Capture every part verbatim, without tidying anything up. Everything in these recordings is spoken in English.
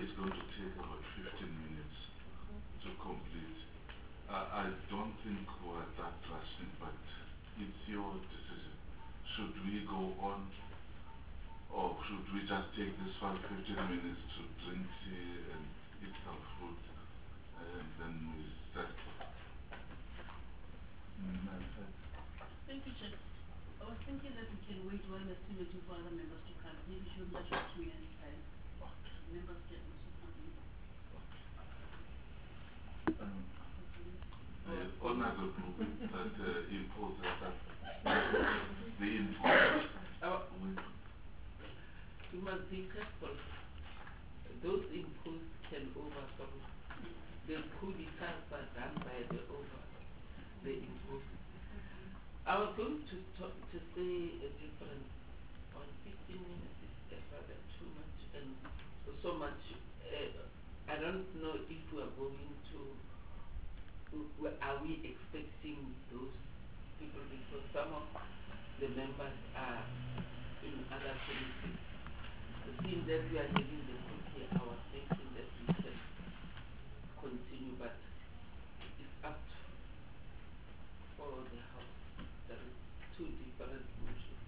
is going to take about fifteen minutes to complete. Uh, I don't think we're that rushing, but it's your decision. Should we go on, or should we just take this for fifteen minutes to drink tea and eat some fruit, and then we start? Mm, Thank you, Chair. I was thinking that we can wait while we're still waiting for other members to come. Maybe should not have two minutes time. Members can also come in. Um, the honorable that uh, impose that the impose. Uh, we must be careful. Those imposed can overcome. The coup d'etats are done by the over, the imposed. I was going to talk, to say a difference on fifteen minutes is rather too much and so much. Uh, I don't know if we are going to. Are we expecting those people, because some of the members are in other committees? Seeing that we are having the group here, I was thinking that we can continue, but it's up for the House. There is two different motions.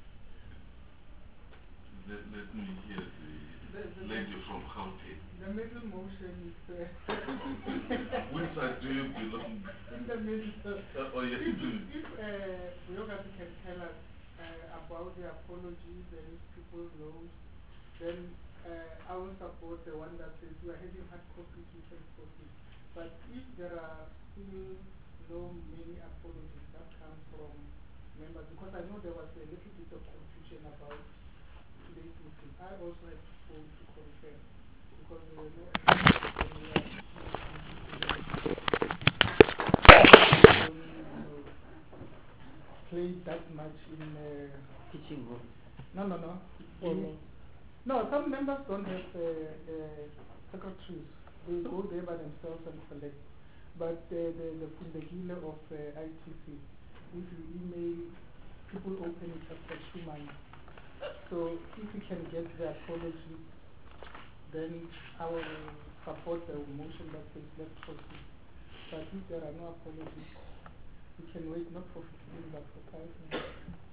Let, let me hear the, the, the lady from Gauteng. The middle motion is uh, which side do you belong? In the middle. Uh, oh, yes, if please. if uh, Buyogati can tell us uh, about the apologies and if people know, then uh, I will support the one that says we are having hard copies, we can proceed. But if there are still no many apologies that come from members, because I know there was a little bit of confusion about today's meeting, I also have to phone to confirm. Because there were no played that much in uh, teaching room. No, no, no. In, no, some members don't have uh, uh, secretaries. They go there by themselves and collect. But uh, the the Fundegile of uh, I T C, if you email, people open it up for two months. So if you can get the apology, then I will support the motion that says let's proceed. But if there are no apologies, we can wait not for fifteen but for five minutes.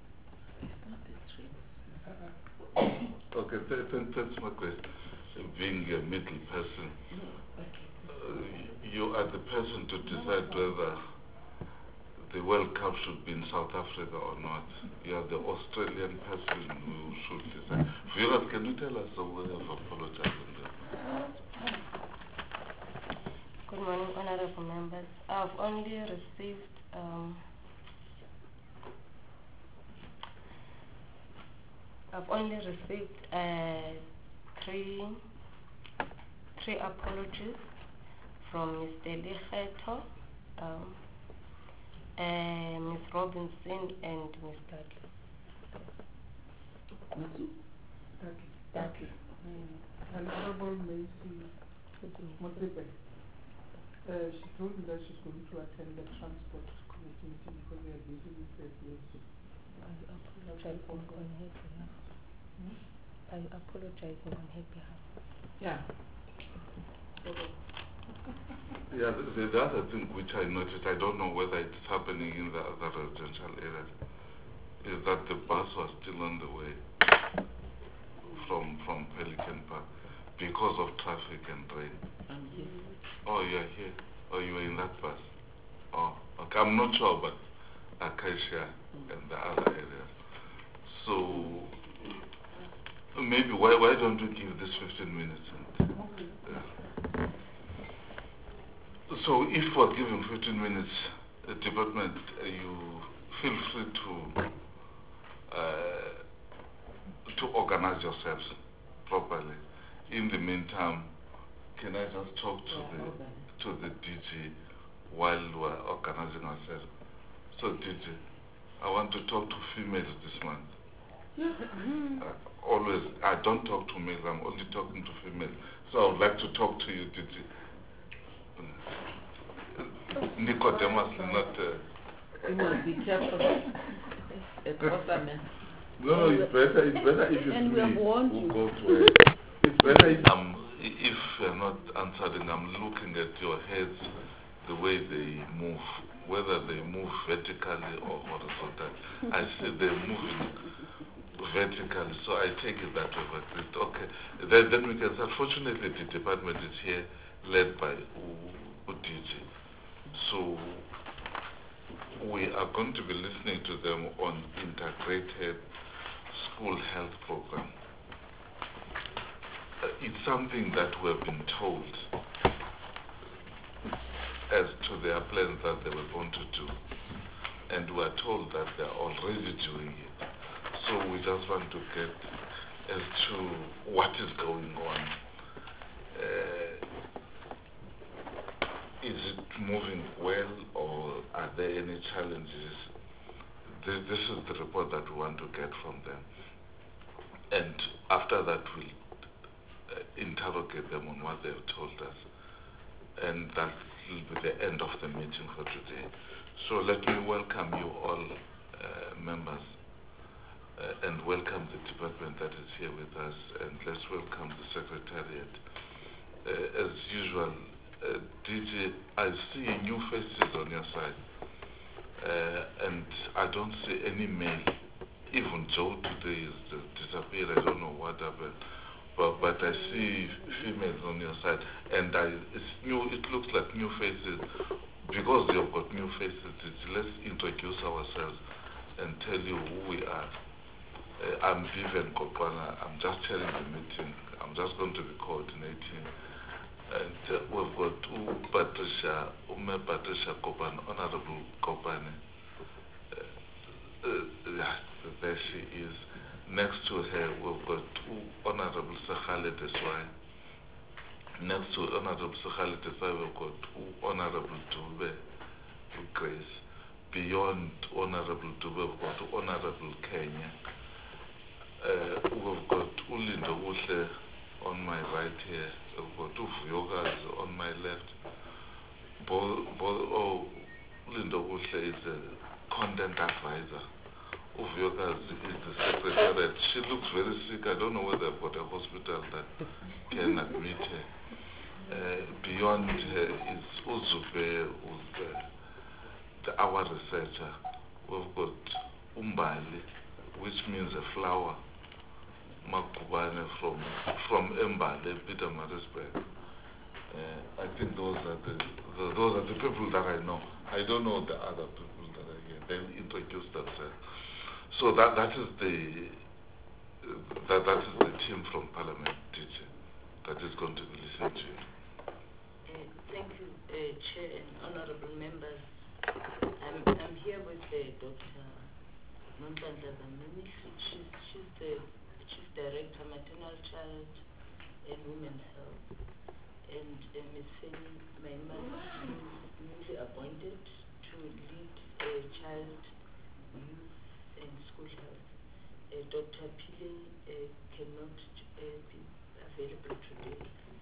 Uh-uh. Okay, th th that's my question. Being a middle person, uh, you are the person to decide whether the World Cup should be in South Africa or not. You are the Australian person who should decide. Viewers, can you tell us the way of apologizing? Good morning, honorable members. I've only received um, I've only received uh, three three apologies from Mister Ligeto, um, uh, Miz Robinson, and Miz Dudley. Dudley. Dudley. Mm. And Honorable Macy Motsepe. Uh, she told me that she's going to attend the transport committee meeting because they are busy with their P S. I apologize on her behalf. Hmm? I apologize on her behalf. Yeah. Okay. Yeah, the, the, the other thing which I noticed, I don't know whether it's happening in the other residential areas, is that the bus was still on the way from from Pelican Park because of traffic and rain. I'm here. Oh, you are here. Oh, you are in that bus. Oh, okay. I'm not sure, but Acacia mm. and the other areas. So maybe why why don't we give this fifteen minutes? And, uh, so if we're giving fifteen minutes, uh, department, uh, you feel free to uh, to organize yourselves properly. In the meantime, can I just talk to yeah, the okay. to the D G while we're organizing ourselves? So D G, I want to talk to females this month. Yeah. Uh, always, I don't talk to males, I'm only talking to females. So I would like to talk to you, D G. Uh, Nicodemus, not... Uh, you must be careful. It's awesome. No, no, it's better, it's better if it's and me we have warned who you. go to it. It's better if, um, if uh, not speaking, I'm looking at your heads, the way they move, whether they move vertically or horizontally. I see they're moving vertically, so I take it that we've agreed. Okay, then, then we can start. Fortunately, the department is here, led by U D G. So we are going to be listening to them on integrated school health program. Uh, it's something that we've been told as to their plans that they were going to do, and we are told that they are already doing it. So we just want to get as to what is going on. Uh, is it moving well, or are there any challenges? This, this is the report that we want to get from them. And after that, we'll uh, interrogate them on what they've told us. And that will be the end of the meeting for today. So let me welcome you all, uh, members, uh, and welcome the department that is here with us, and let's welcome the Secretariat. Uh, as usual, uh, D J, I see new faces on your side, uh, and I don't see any male. Even Joe today is uh, disappeared. I don't know what happened, but but I see females on your side, and I it's new. It looks like new faces. Because you've got new faces, let's introduce ourselves and tell you who we are. Uh, I'm Vivian Kopana. I'm just chairing the meeting. I'm just going to be coordinating. And uh, we've got U Patricia, Ume Patricia Kopane, Honorable Kopane. Uh, uh, yeah, there she is. Next to her, we've got U Honorable Sakhale Deswai. Next to Honorable Sakhale Deswai, we've got U Honorable Dube Grace. Beyond Honorable Dube, we've got Honorable Kenya. Uh, we've got Ulindo Uhle on my right here. We've got Uvuyokazi on my left. Bo, Bo, oh, Ulindo Uhle is a content advisor. Uvuyokazi is the secretary. She looks very sick. I don't know whether I've got a hospital that can admit her. Uh, beyond her is Uzube, who's uh, the, our researcher. We've got Umbali, which means a flower. Makubane from from Mbale, Peter Marisburg. Uh, I think those are the, the those are the people that I know. I don't know the other people that are here. They introduce themselves. So that that is the uh, that that is the team from Parliament, teacher, that is going to be listening to you. Uh, thank you, uh, Chair and honourable members. I'm I'm here with uh, Doctor Nonhlanhla Dlamini. She's she's the Chief Director, Maternal Child and Women's Health, and uh, Miz Feni Maimane, newly appointed to lead uh, child, youth and school health. Uh, Doctor Pile uh, cannot uh, be available today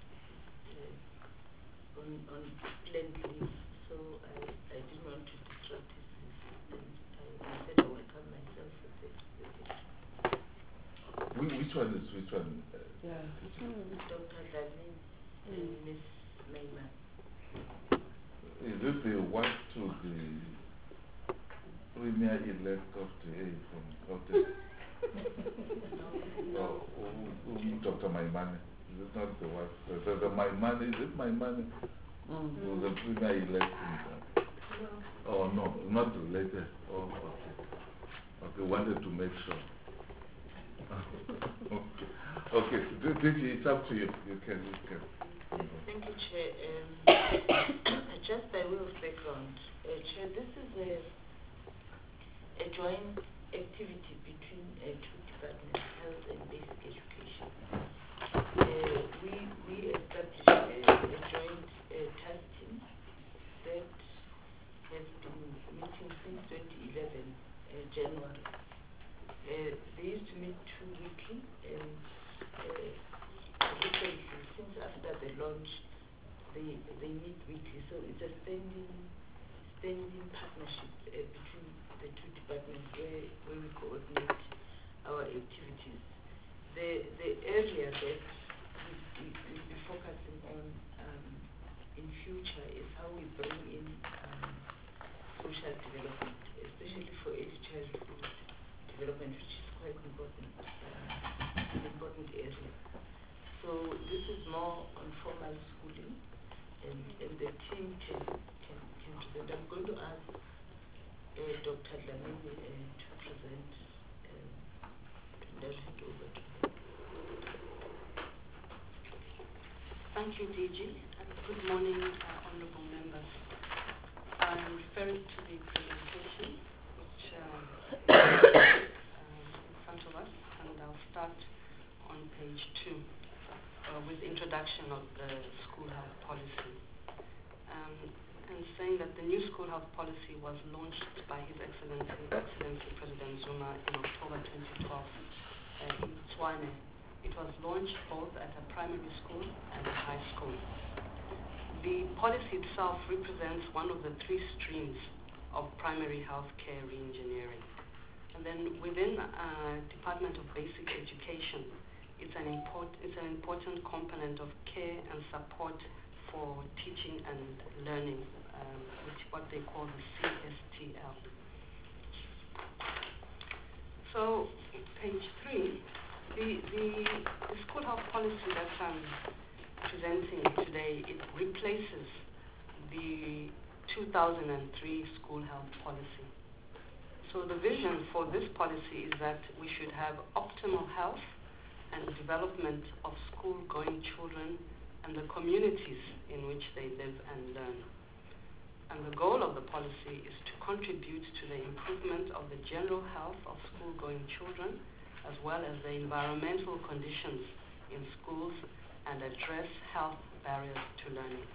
uh, on, on planned leave, so I, I didn't want to disrupt his leave, and I, I said I will come myself with it. With it. Which one is which one? Uh, Yeah. Doctor Dlamini and Miz Maimane. Is it the wife to the premier elect of the A from of the No. oh, oh, oh, Doctor Maimane? Is it not the wife? The, the, the Maimane, is it Maimane? Mm. Who was the premier elect? In, uh, No. oh no, not related. Oh, okay. Okay, wanted to make sure. Okay, okay. This, this is up to you. You can, you can. Thank you, Chair. Um, just by way of background, uh, Chair, this is a, a joint activity between uh, two departments, health and basic education. Uh, we we established a, a joint uh, task team that has been meeting since twenty eleven, uh, January. Uh, they used to meet two weekly, and uh, recently, since after the launch, they they meet weekly. So it's a standing standing partnership uh, between the two departments where where we coordinate our activities. The the area that we we will be focusing on um, in future is how we bring in um, social development, especially for early childhood development, which is quite important, uh, an important area. So this is more on formal schooling, and, and the team can, can, can present. I'm going to ask uh, Doctor Dlamini uh, to present, um, and I'll hand over to her. Thank you, D G. And good morning, uh, honorable members. I'm referring to the presentation which um, is um, in front of us, and I'll start on page two uh, with introduction of the school health policy. Um, and saying that the new school health policy was launched by His Excellency, Excellency President Zuma in October twenty twelve uh, in Tshwane. It was launched both at a primary school and a high school. The policy itself represents one of the three streams of primary health care reengineering. And then within uh, Department of Basic Education, it's an, import, it's an important component of care and support for teaching and learning, um, which what they call the C S T L. So, page three. The, the, the school health policy that I'm presenting today, it replaces the two thousand three school health policy. So the vision for this policy is that we should have optimal health and development of school-going children and the communities in which they live and learn. And the goal of the policy is to contribute to the improvement of the general health of school-going children, as well as the environmental conditions in schools, and address health barriers to learning.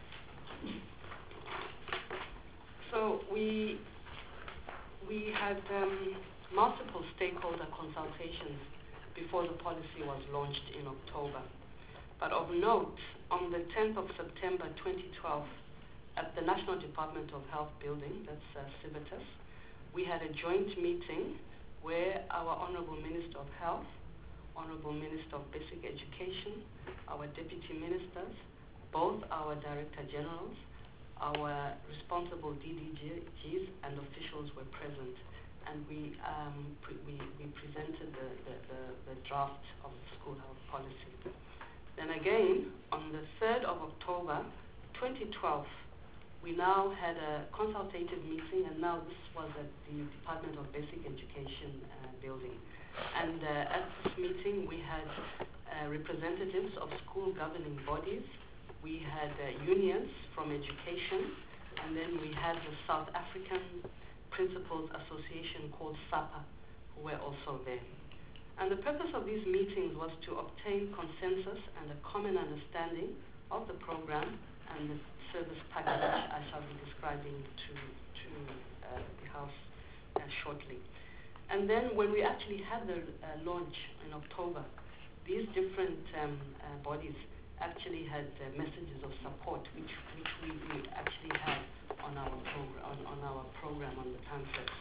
So we, we had um, multiple stakeholder consultations before the policy was launched in October. But of note, on the tenth of September twenty twelve, at the National Department of Health building, that's uh, Civitas, we had a joint meeting where our Honorable Minister of Health, Honorable Minister of Basic Education, our Deputy Ministers, both our Director Generals, our responsible D D Gs and officials were present, and we, um, pre we, we presented the, the, the, the draft of the school health policy. Then again, on the third of October twenty twelve, we now had a consultative meeting, and now this was at the Department of Basic Education uh, building. And uh, at this meeting, we had uh, representatives of school governing bodies, we had uh, unions from education, and then we had the South African Principals Association called SAPA, who were also there. And the purpose of these meetings was to obtain consensus and a common understanding of the program and the service package I shall be describing to, to uh, the House uh, shortly. And then when we actually had the uh, launch in October, these different um, uh, bodies actually had uh, messages of support, which, which we, we actually had on our, on, on our program, on the pamphlet.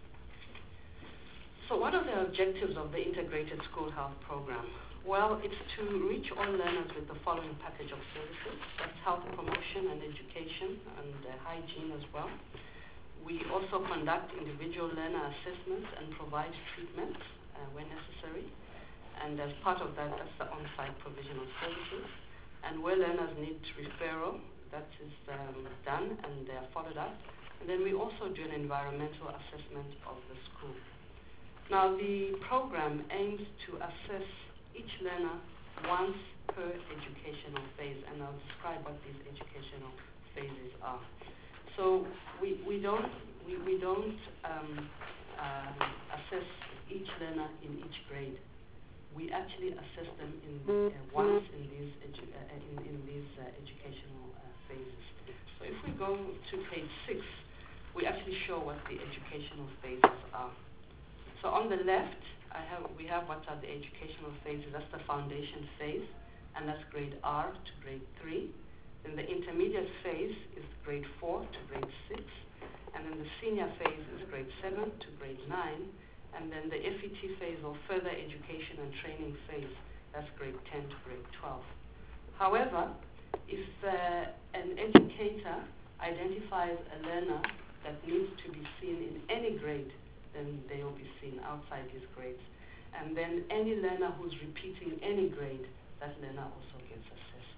So what are the objectives of the Integrated School Health Program? Well, it's to reach all learners with the following package of services. That's health promotion and education and uh, hygiene as well. We also conduct individual learner assessments and provide treatment uh, when necessary. And as part of that, that's the on-site provision of services. And where learners need referral, that is um, done and they are followed up. And then we also do an environmental assessment of the school. Now, the program aims to assess each learner once per educational phase, and I'll describe what these educational phases are. So we, we don't, we, we don't um, uh, assess each learner in each grade. We actually assess them in, uh, once in these, edu uh, in, in these uh, educational uh, phases. So if we go to page six, we actually show what the educational phases are. So on the left, I have, we have what are the educational phases. That's the foundation phase, and that's grade R to grade three. Then the intermediate phase is grade four to grade six, and then the senior phase is grade seven to grade nine, and then the F E T phase, or further education and training phase, that's grade ten to grade twelve. However, if uh, an educator identifies a learner that needs to be seen in any grade, then they will be seen outside his grades. And then any learner who's repeating any grade, that learner also gets assessed.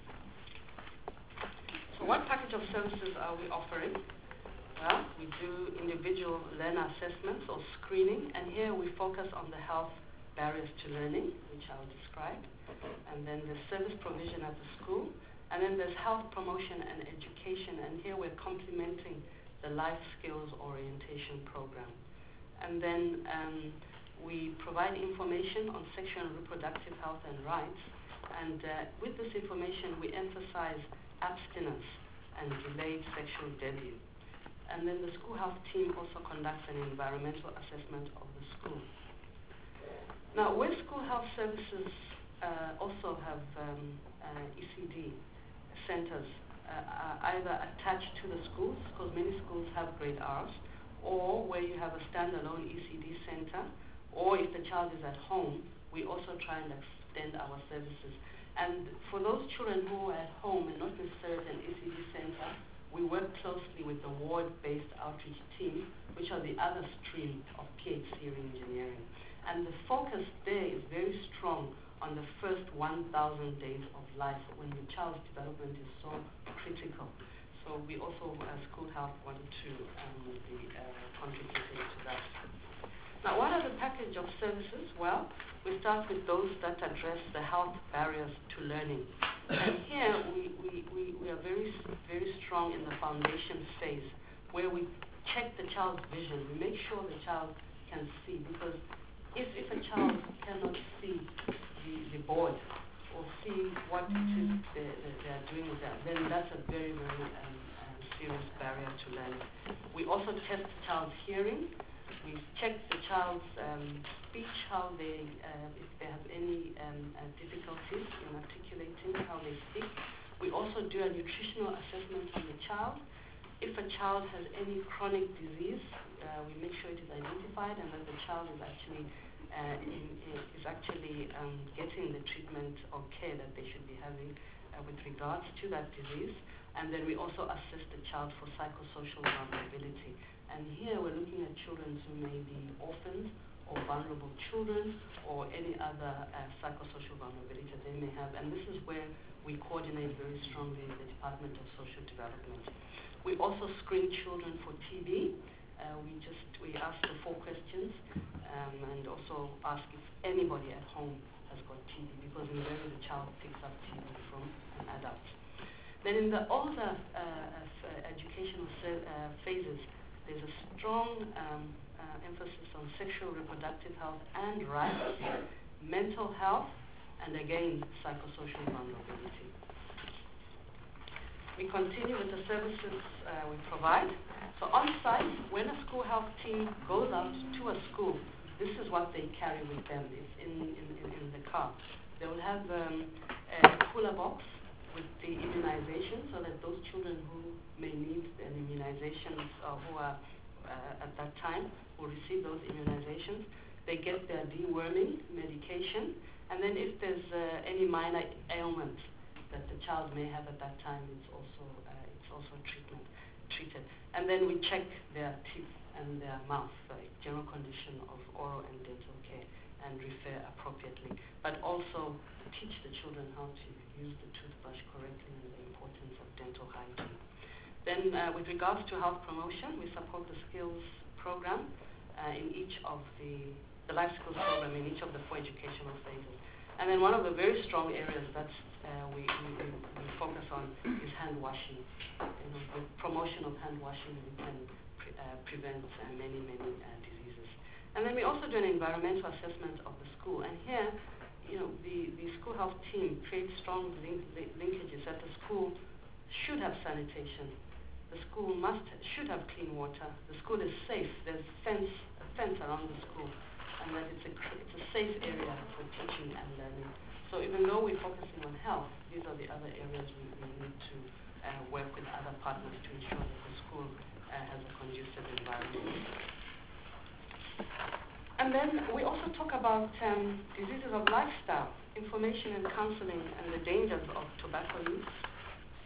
So what package of services are we offering? Well, we do individual learner assessments or screening, and here we focus on the health barriers to learning, which I'll describe. And then there's service provision at the school, and then there's health promotion and education, and here we're complementing the life skills orientation program. And then um, we provide information on sexual and reproductive health and rights, and uh, with this information we emphasize abstinence and delayed sexual debut. And then the school health team also conducts an environmental assessment of the school. Now, where school health services uh, also have um, uh, E C D centers uh, are either attached to the schools, because many schools have grade R's, or where you have a standalone E C D center, or if the child is at home, we also try and extend our services. And for those children who are at home and not necessarily an E C D center, we work closely with the ward-based outreach team, which are the other stream of P H C engineering. And the focus there is very strong on the first one thousand days of life, when the child's development is so critical. So we also, as school health, wanted to um, be uh, contributing to that. Now, what are the package of services? Well, we start with those that address the health barriers to learning. And here we, we, we, we are very, very strong in the foundation phase, where we check the child's vision. We make sure the child can see, because if, if a child cannot see the, the board or see what it is they, they, they are doing with that, then that's a very, very um, um, serious barrier to learning. We also test the child's hearing. We check the child's um, speech, how they, uh, if they have any um, uh, difficulties in articulating how they speak. We also do a nutritional assessment on the child. If a child has any chronic disease, uh, we make sure it is identified and that the child is actually uh, in, in, is actually um, getting the treatment or care that they should be having uh, with regards to that disease. And then we also assess the child for psychosocial vulnerability. And here we're looking at children who may be orphans or vulnerable children or any other uh, psychosocial vulnerability that they may have. And this is where we coordinate very strongly with the Department of Social Development. We also screen children for T B. Uh, we just, we ask the four questions um, and also ask if anybody at home has got T B, because invariably the child picks up T B from an adult. Then in the older uh, uh, educational uh, phases, there's a strong um, uh, emphasis on sexual reproductive health and rights, mental health, and again, psychosocial vulnerability. We continue with the services uh, we provide. So on site, when a school health team goes out to a school, this is what they carry with them. It's in, in, in, in the car. They will have um, a cooler box with the immunization, so that those children who may need an immunization or who are uh, at that time will receive those immunizations. They get their deworming medication, and then if there's uh, any minor ailment that the child may have at that time, it's also uh, it's also treatment treated. And then we check their teeth and their mouth, the general condition of oral and dental care, and refer appropriately. But also teach the children how to use the toothbrush correctly and the importance of dental hygiene. Then uh, with regards to health promotion, we support the skills program uh, in each of the, the life skills program in each of the four educational phases. And then one of the very strong areas that uh, we, we, we focus on is hand washing. You know, with promotion of hand washing, we can pre uh, prevent uh, many, many uh, diseases. And then we also do an environmental assessment of the school. And here, you know, the, the school health team creates strong link, li linkages that the school should have sanitation. The school must should have clean water. The school is safe. There's fence, a fence around the school, and that it's a, it's a safe area for teaching and learning. So even though we're focusing on health, these are the other areas we, we need to uh, work with other partners to ensure that the school uh, has a conducive environment. And then we also talk about um, diseases of lifestyle, information and counseling, and the dangers of tobacco use,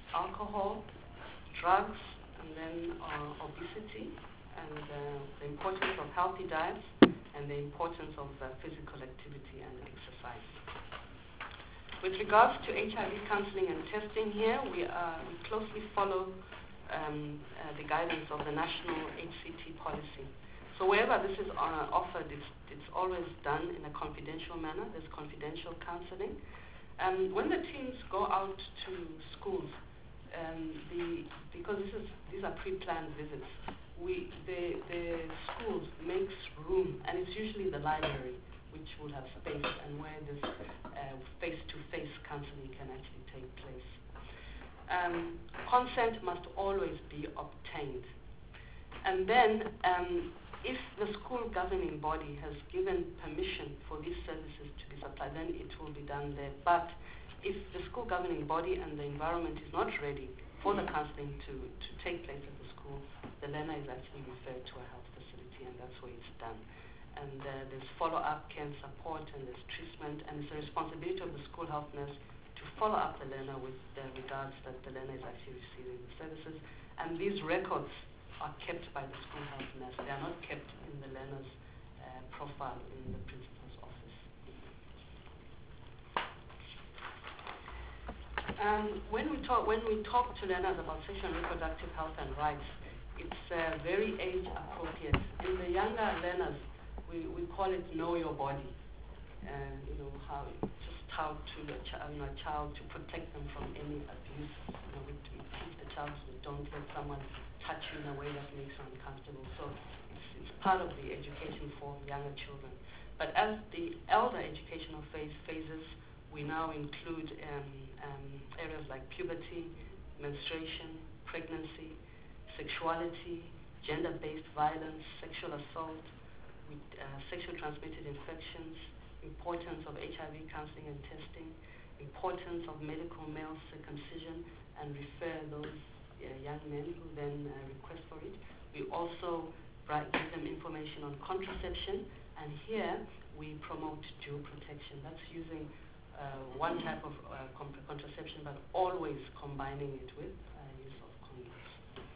alcohol, drugs, and then uh, obesity, and uh, the importance of healthy diets, and the importance of uh, physical activity and exercise. With regards to H I V counseling and testing here, we, uh, we closely follow um, uh, the guidance of the National H C T policy. So wherever this is uh, offered, it's, it's always done in a confidential manner. There's confidential counseling. Um, when the teams go out to schools, um, the, because this is, these are pre-planned visits, we, the, the schools makes room, and it's usually the library, which will have space and where this uh, face-to-face counseling can actually take place. Um, consent must always be obtained. And then, um, if the school governing body has given permission for these services to be supplied, then it will be done there. But if the school governing body and the environment is not ready for the counseling to, to take place at the school, the learner is actually referred to a health facility, and that's where it's done. And uh, there's follow-up care and support, and there's treatment, and it's the responsibility of the school health nurse to follow up the learner with the regards that the learner is actually receiving the services. And these records are kept by the school health nurse. They are not kept in the learner's uh, profile in the principal's office. Um, when we talk when we talk to learners about sexual and reproductive health and rights, it's uh, very age appropriate. In the younger learners, we, we call it know your body, and you know how just how to a, ch- you know, a child to protect them from any abuse. You know, we, we teach the child to don't let someone touch you in a way that makes you uncomfortable. So it's, it's part of the education for younger children. But as the elder educational phase phases, we now include um, um, areas like puberty, menstruation, pregnancy, sexuality, gender-based violence, sexual assault, with, uh, sexually transmitted infections, importance of H I V counseling and testing, importance of medical male circumcision, and refer those uh, young men who then uh, request for it. We also write, give them information on contraception, and here we promote dual protection. That's using uh, one type of uh, contraception, but always combining it with uh, use of condoms.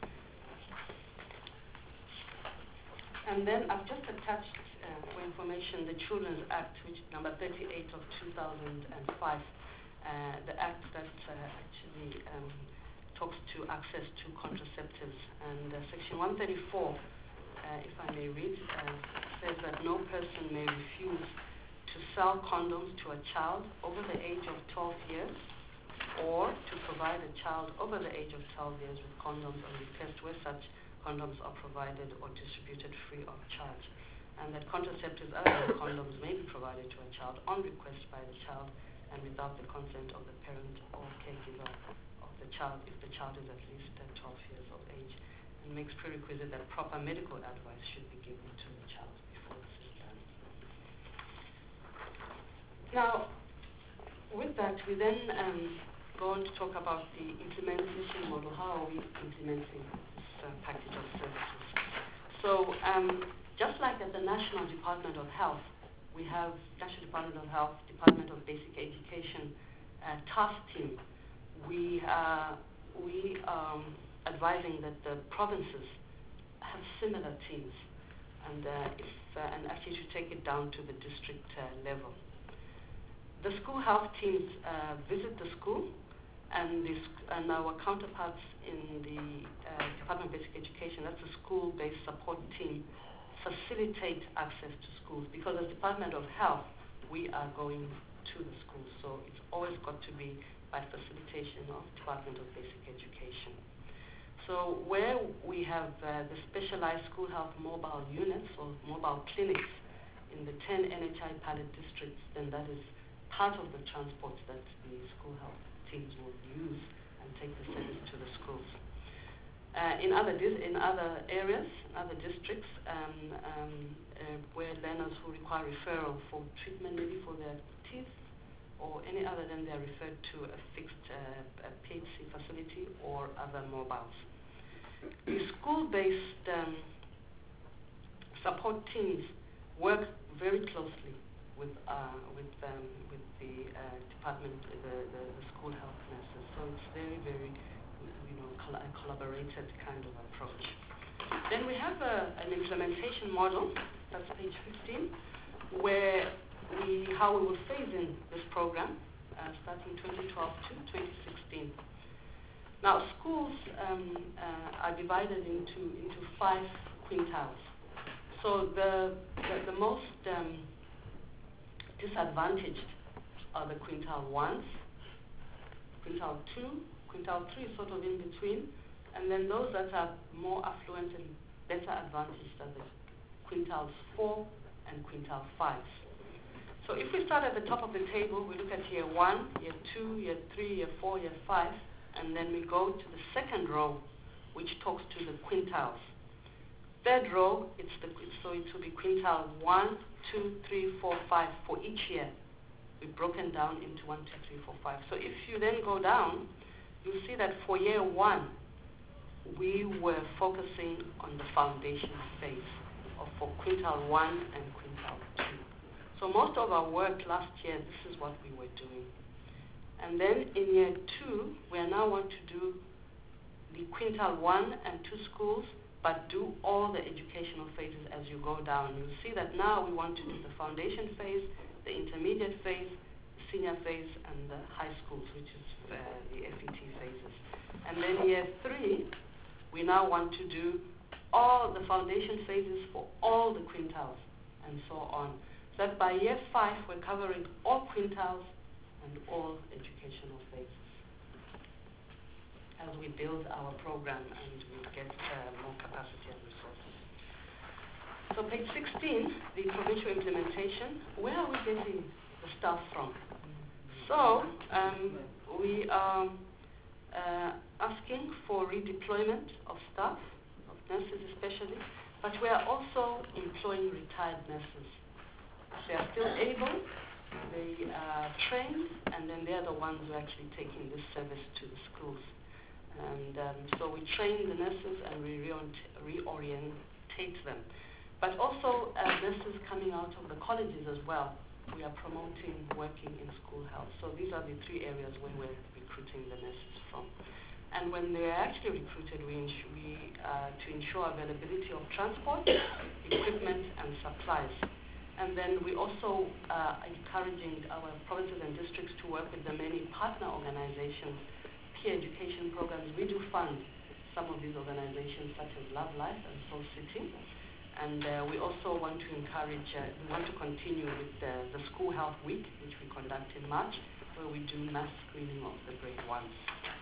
And then I've just attached uh, for information the Children's Act, which is number thirty-eight of two thousand five, uh, the act that uh, actually um, talks to access to contraceptives. And uh, section one thirty-four, uh, if I may read, uh, says that no person may refuse to sell condoms to a child over the age of twelve years or to provide a child over the age of twelve years with condoms on request where such condoms are provided or distributed free of charge. And that contraceptives other than condoms may be provided to a child on request by the child and without the consent of the parent or caregiver of the child if the child is at least uh, twelve years of age, and makes prerequisite that proper medical advice should be given to the child before this is done. Now, with that, we then um, go on to talk about the implementation model. How are we implementing this uh, package of services? So, um, just like at the National Department of Health, we have National Department of Health, Department of Basic Education uh, task team. We are we um, advising that the provinces have similar teams, and uh, if uh, and actually to take it down to the district uh, level. The school health teams uh, visit the school, and, this, and our counterparts in the uh, Department of Basic Education, that's a school-based support team, facilitate access to schools, because as Department of Health, we are going to the schools, so it's always got to be by facilitation of Department of Basic Education. So where we have uh, the specialized school health mobile units or mobile clinics in the ten N H I pilot districts, then that is part of the transport that the school health teams will use and take the service to the schools. Uh, in other dis- in other areas, other districts, um, um, uh, where learners who require referral for treatment, maybe for their teeth or any other, then they are referred to a fixed uh, a P H C facility or other mobiles. The school-based um, support teams work very closely with uh, with um, with the uh, department, the, the, the school health nurses. So it's very very a collaborated kind of approach. Then we have a, an implementation model, that's page fifteen, where we, how we will phase in this program, uh, starting twenty twelve to twenty sixteen. Now, schools um, uh, are divided into, into five quintiles. So the, the, the most um, disadvantaged are the quintile ones, quintile two, quintile three is sort of in between, and then those that are more affluent and better advantaged are the quintiles four and quintile fives. So if we start at the top of the table, we look at year one, year two, year three, year four, year five, and then we go to the second row, which talks to the quintiles. Third row, it's the, so it will be quintile one, two, three, four, five for each year. We've broken down into one, two, three, four, five. So if you then go down, you'll see that for year one, we were focusing on the foundation phase of for quintile one and quintile two. So most of our work last year, this is what we were doing. And then in year two, we are now want to do the quintile one and two schools, but do all the educational phases as you go down. You'll see that now we want to do the foundation phase, the intermediate phase, the senior phase, and the high schools, which is uh, the F E T phases. And then year three, we now want to do all the foundation phases for all the quintiles, and so on. So that by year five, we're covering all quintiles and all educational phases as we build our program and we get uh, more capacity and resources. So page sixteen, the provincial implementation, where are we getting the staff from? So um, we are uh, asking for redeployment of staff, of nurses especially, but we are also employing retired nurses. They are still able, they are trained, and then they are the ones who are actually taking this service to the schools. And um, so we train the nurses and we reorient- reorientate them. But also uh, nurses coming out of the colleges as well. We are promoting working in school health. So these are the three areas where we're recruiting the nurses from. And when they're actually recruited, we, ins- we uh, to ensure availability of transport, equipment, and supplies. And then we also uh, are encouraging our provinces and districts to work with the many partner organizations, peer education programs. We do fund some of these organizations such as Love Life and Soul City. And uh, we also want to encourage, uh, we want to continue with the, the School Health Week, which we conduct in March, where we do mass screening of the grade ones.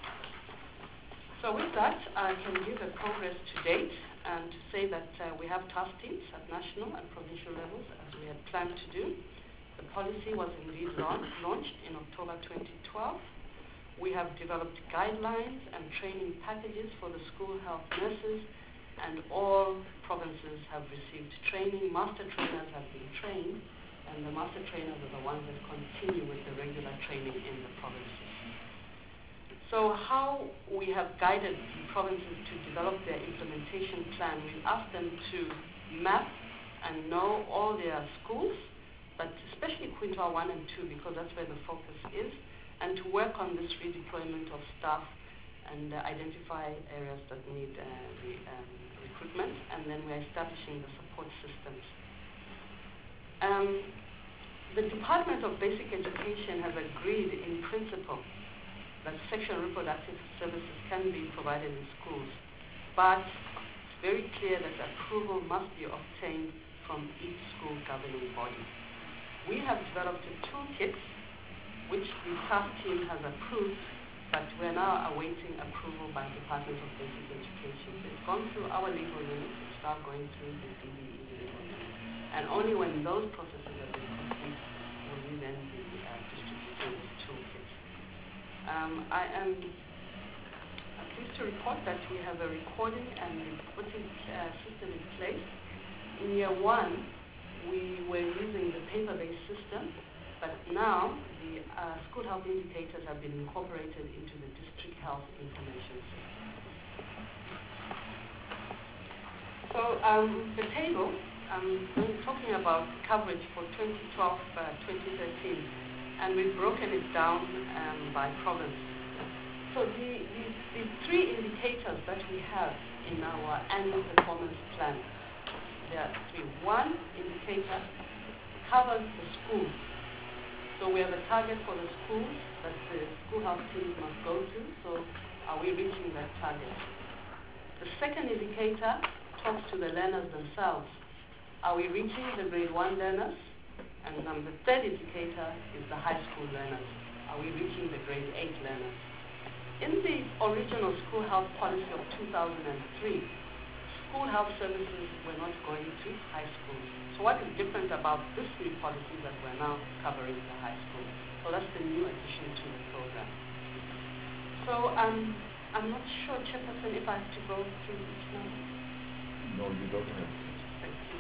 So with that, I can give a progress to date and to say that uh, we have task teams at national and provincial levels as we had planned to do. The policy was indeed launch, launched in October twenty twelve. We have developed guidelines and training packages for the school health nurses, and all provinces have received training. Master trainers have been trained, and the master trainers are the ones that continue with the regular training in the provinces. So how we have guided the provinces to develop their implementation plan, we asked them to map and know all their schools, but especially quintile one and two, because that's where the focus is, and to work on this redeployment of staff and uh, identify areas that need uh, the um, recruitment, and then we're establishing the support systems. Um, the Department of Basic Education has agreed in principle that sexual and reproductive services can be provided in schools, but it's very clear that approval must be obtained from each school governing body. We have developed a toolkit which the task team has approved, but we're now awaiting approval by the Department of Basic Education. It's gone through our legal unit, it's now going through the D B E legal unit. And only when those processes have been complete will we then be uh, distributing this toolkit. Um, I am pleased to report that we have a recording and reporting uh, system in place. In year one, we were using the paper-based system, but now the uh, school health indicators have been incorporated into the district health information system. So um, the table, um, we're talking about coverage for twenty twelve to twenty thirteen, and we've broken it down um, by province. So the, the, the three indicators that we have in our annual performance plan, there are three. One indicator covers the schools. So we have a target for the schools that the school health teams must go to. So are we reaching that target? The second indicator talks to the learners themselves. Are we reaching the grade one learners? And number third indicator is the high school learners. Are we reaching the grade eight learners? In the original school health policy of two thousand three, school health services were not going to high schools. So what is different about this new policy that we're now covering the high schools? So that's the new addition to the program. So um, I'm not sure, Chairperson, if I have to go through each number. No, you don't have to. Thank you.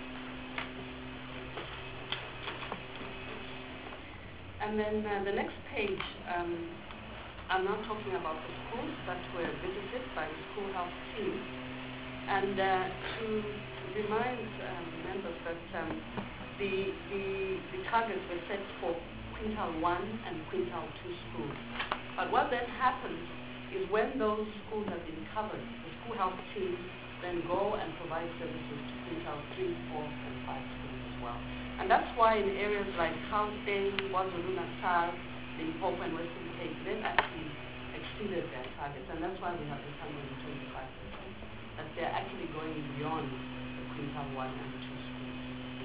And then uh, the next page, um, I'm now talking about the schools that were visited by the school health team. And uh, to remind um, members that um, the, the, the targets were set for quintile one and quintile two schools. But what then happens is when those schools have been covered, the school health team then go and provide services to quintile three, four, and five schools as well. And that's why in areas like Gauteng, KwaZulu-Natal, Limpopo, and Western Cape, they've actually exceeded their targets. And that's why we have this one hundred twenty-five percent, that they're actually going beyond the quintile one and two schools.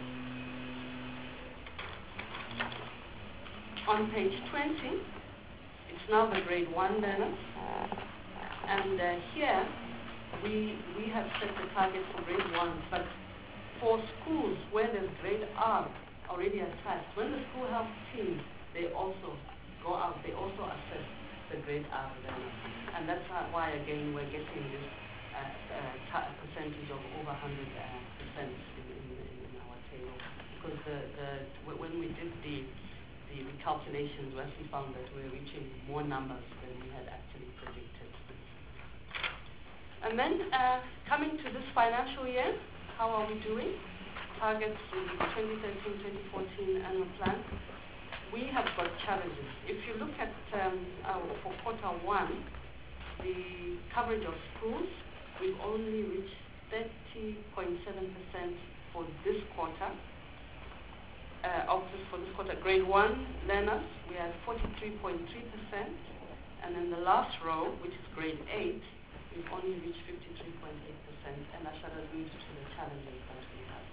On page twenty, it's now the grade one learners. And uh, here, we, we have set the target for grade one, but for schools where there's grade R already attached, when the school health teams, they also go out, they also assess the grade R learners. And that's why, again, we're getting this uh, uh, percentage of over one hundred percent in, in, in our table. Because the, the, when we did the, the calculations, we actually found that we're reaching more numbers than we had actually predicted. And then, uh, coming to this financial year, how are we doing? Targets in the twenty thirteen twenty fourteen annual plan. We have got challenges. If you look at um, our, for quarter one, the coverage of schools, we've only reached thirty point seven percent for this quarter. Uh, of this, for this quarter, grade one learners, we are forty-three point three percent. And then the last row, which is grade eight, we've only reached fifty-three point eight percent. And I shall allude to the challenges that we have.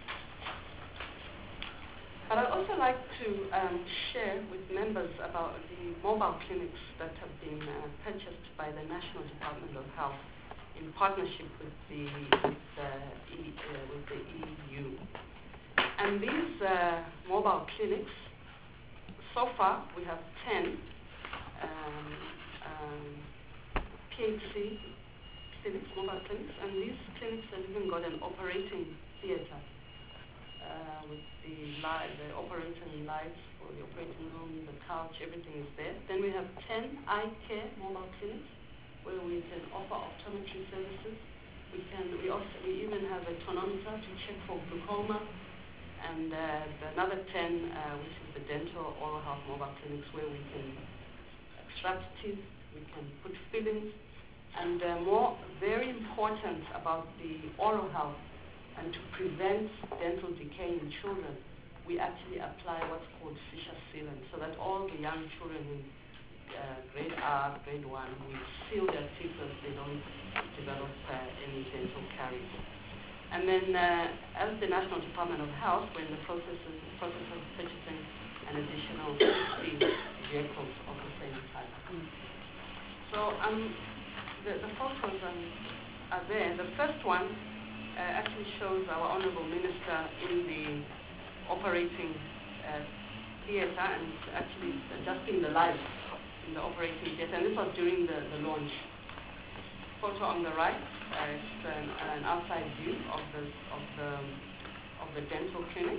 But I'd also like to um, share with members about the mobile clinics that have been uh, purchased by the National Department of Health in partnership with the, with, uh, e, uh, with the E U. And these uh, mobile clinics, so far we have ten um, um, P H C clinics, mobile clinics, and these clinics have even got an operating theatre. Uh, with the, li the operating lights for the operating room, the couch, everything is there. Then we have ten eye care mobile clinics where we can offer optometry services. We can, we also, we even have a tonometer to check for glaucoma, and uh, another ten, uh, which is the dental oral health mobile clinics where we can extract teeth, we can put fillings, and uh, more, very important about the oral health. And to prevent dental decay in children, we actually apply what's called Fisher sealant, so that all the young children in uh, grade R, grade one, we seal their teeth so that they don't develop uh, any dental caries. And then, uh, as the National Department of Health, we're in the process of, process of purchasing an additional sixty vehicles of the same type. Mm. So um, the, the photos um, are there. The first one Uh, actually shows our Honourable Minister in the operating uh, theatre and actually adjusting the lights in the operating theatre. And this was during the, the launch. Photo on the right, uh, it's an, an outside view of the, of, the, of the dental clinic.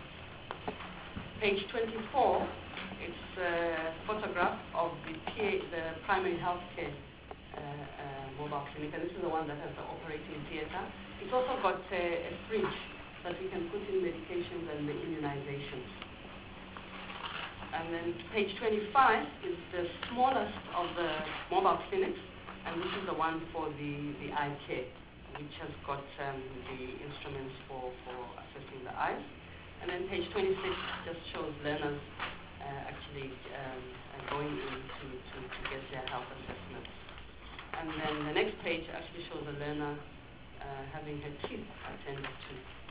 Page twenty-four, it's a photograph of the, P A, the primary health care uh, uh, mobile clinic, and this is the one that has the operating theatre. It's also got a, a fridge that we can put in medications and the immunizations. And then page twenty-five is the smallest of the mobile clinics, and this is the one for the, the eye care, which has got um, the instruments for, for assessing the eyes. And then page twenty-six just shows learners uh, actually um, uh, going in to, to, to get their health assessments. And then the next page actually shows a learner uh, having her teeth attended to.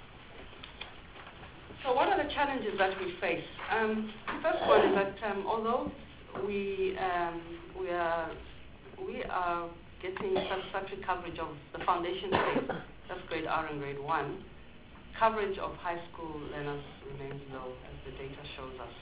So what are the challenges that we face? Um, the first one is that um, although we, um, we, are, we are getting satisfactory coverage of the foundation phase, that's grade R and grade one, coverage of high school learners remains low, as the data shows us.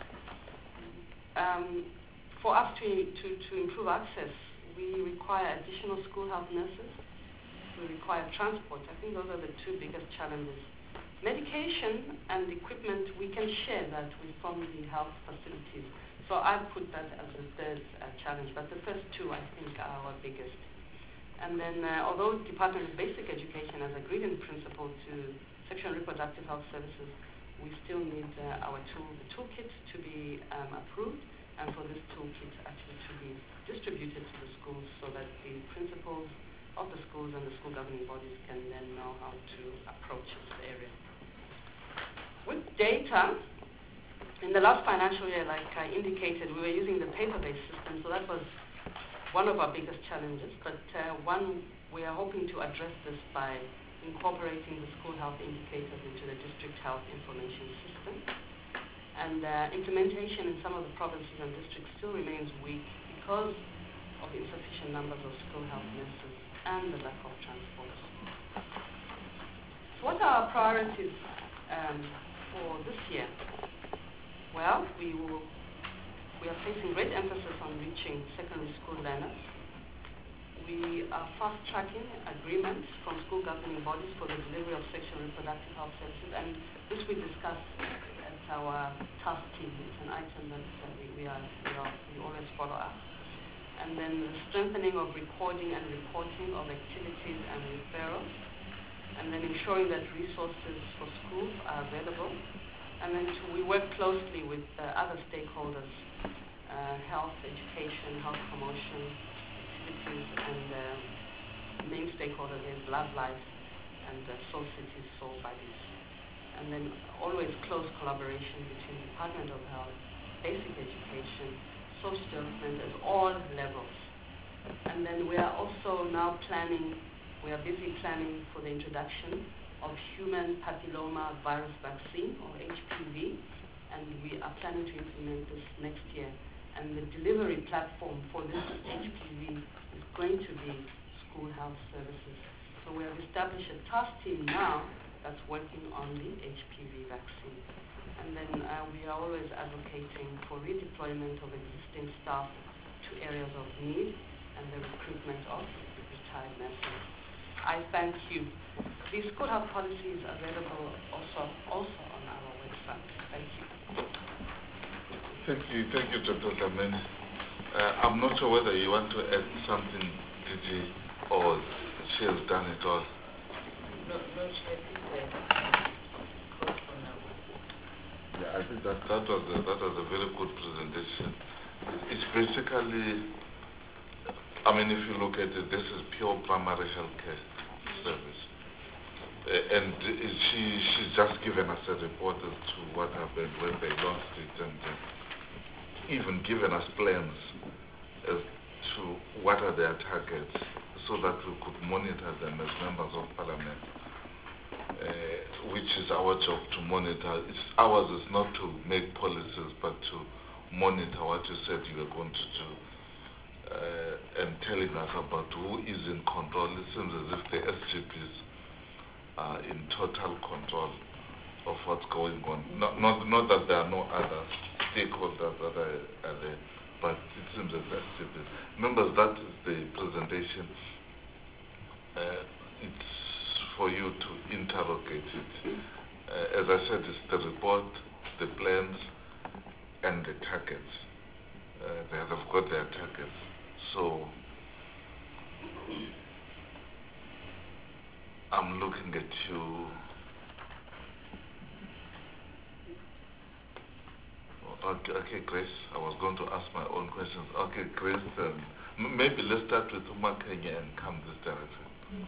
Um, for us to, to, to improve access, we require additional school health nurses. We require transport. I think those are the two biggest challenges. Medication and equipment, we can share that with from the health facilities. So I put that as the third uh, challenge, but the first two I think are our biggest. And then uh, although Department of Basic Education has agreed in principle to sexual and reproductive health services, we still need uh, our tool, the toolkit to be um, approved, and for this toolkit actually to be distributed to the schools so that the principals of the schools and the school governing bodies can then know how to approach this area. With data, in the last financial year, like I indicated, we were using the paper-based system, so that was one of our biggest challenges, but uh, one we are hoping to address this by incorporating the school health indicators into the district health information system. And uh, implementation in some of the provinces and districts still remains weak because of insufficient numbers of school health nurses and the lack of transport. So what are our priorities um, for this year? Well, we, will, we are placing great emphasis on reaching secondary school learners. We are fast-tracking agreements from school governing bodies for the delivery of sexual and reproductive health services, and this we discussed at our task team. It's an item that uh, we, we, are, we, are, we always follow up. And then the strengthening of recording and reporting of activities and referrals, and then ensuring that resources for schools are available. And then to, we work closely with uh, other stakeholders, uh, health, education, health promotion, activities, and uh, main stakeholders is Love Life and uh, Soul Cities, Soul Bodies. And then always close collaboration between Department of Health, Basic Education, Social Development at all levels. And then we are also now planning, we are busy planning for the introduction of human papilloma virus vaccine, or H P V, and we are planning to implement this next year. And the delivery platform for this H P V is going to be school health services. So we have established a task team now that's working on the H P V vaccine. And then uh, we are always advocating for redeployment of existing staff to areas of need and the recruitment of retired nurses. I thank you. The school health policy is available also, also on our website. Thank you. Thank you, thank you, Doctor Dlamini. Uh, I'm not sure whether you want to add something, Gigi, or she has done it all. No, no, I think that close for now. Yeah, I think that, that, was a, that was a very good presentation. It's basically, I mean, if you look at it, this is pure primary health care service. Uh, and uh, she, she's just given us a report as to what happened when they launched it, and uh, even given us plans as to what are their targets so that we could monitor them as members of parliament, uh, which is our job to monitor. It's, ours is not to make policies, but to monitor what you said you were going to do. Uh, and telling us about who is in control. It seems as if the S G Ps are in total control of what's going on. Not, not, not that there are no other stakeholders that are, are there, but it seems as S G Ps. Members, that is the presentation. Uh, it's for you to interrogate it. Uh, as I said, it's the report, the plans, and the targets. Uh, they have got their targets. So I'm looking at you. Okay, okay, Grace. I was going to ask my own questions. Okay, Grace. Um, m- maybe let's start with Umakenya and come this direction.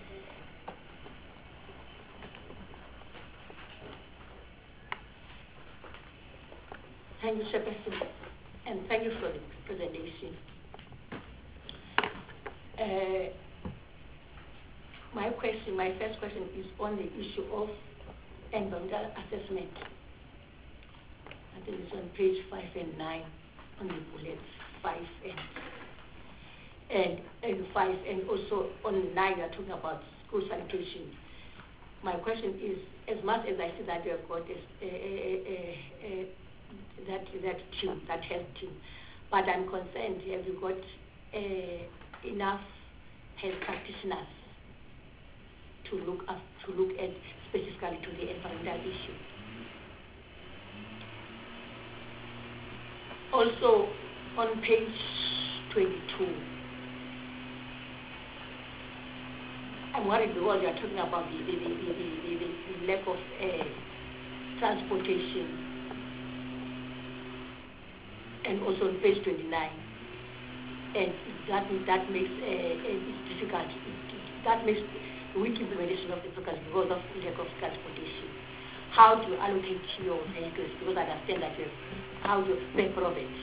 Thank you, Chairperson, and thank you for the presentation. Uh, my question, my first question is on the issue of environmental assessment. I think it's on page five and nine on the bullets, five and and, and five, and also on nine we are talking about school sanitation. My question is, as much as I see that you have got a, a, a, a, that that team, that health team, but I'm concerned, have you got uh, enough health practitioners to look up, to look at specifically to the environmental issue? Also, on page twenty-two, I'm worried because you are talking about the, the, the, the, the, the, the lack of uh, transportation, and also on page twenty-nine, and that that makes uh, it difficult. It, it, that makes the weak implementation of the programs because of lack of transportation. How do you allocate your vehicles? Because I understand that you how do you pay province.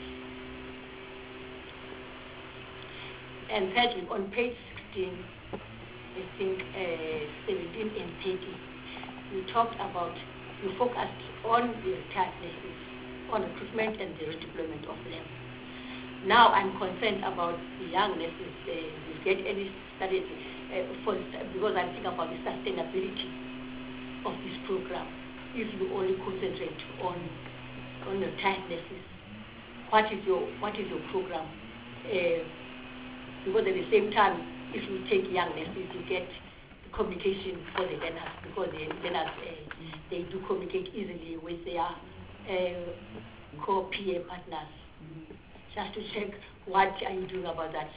And thirdly, on page sixteen, I think uh, seventeen and thirty, you talked about, you focused on the retired nurses, on recruitment and the redeployment of them. Now I'm concerned about the young nurses. Uh, will get any study uh, for, because I'm thinking about the sustainability of this program. If you only concentrate on on retired nurses, what is your what is your program? Uh, because at the same time, if you take young nurses, you get the communication for the learners, because the learners uh, they do communicate easily with their uh, co-P A partners. Just to check, what are you doing about that?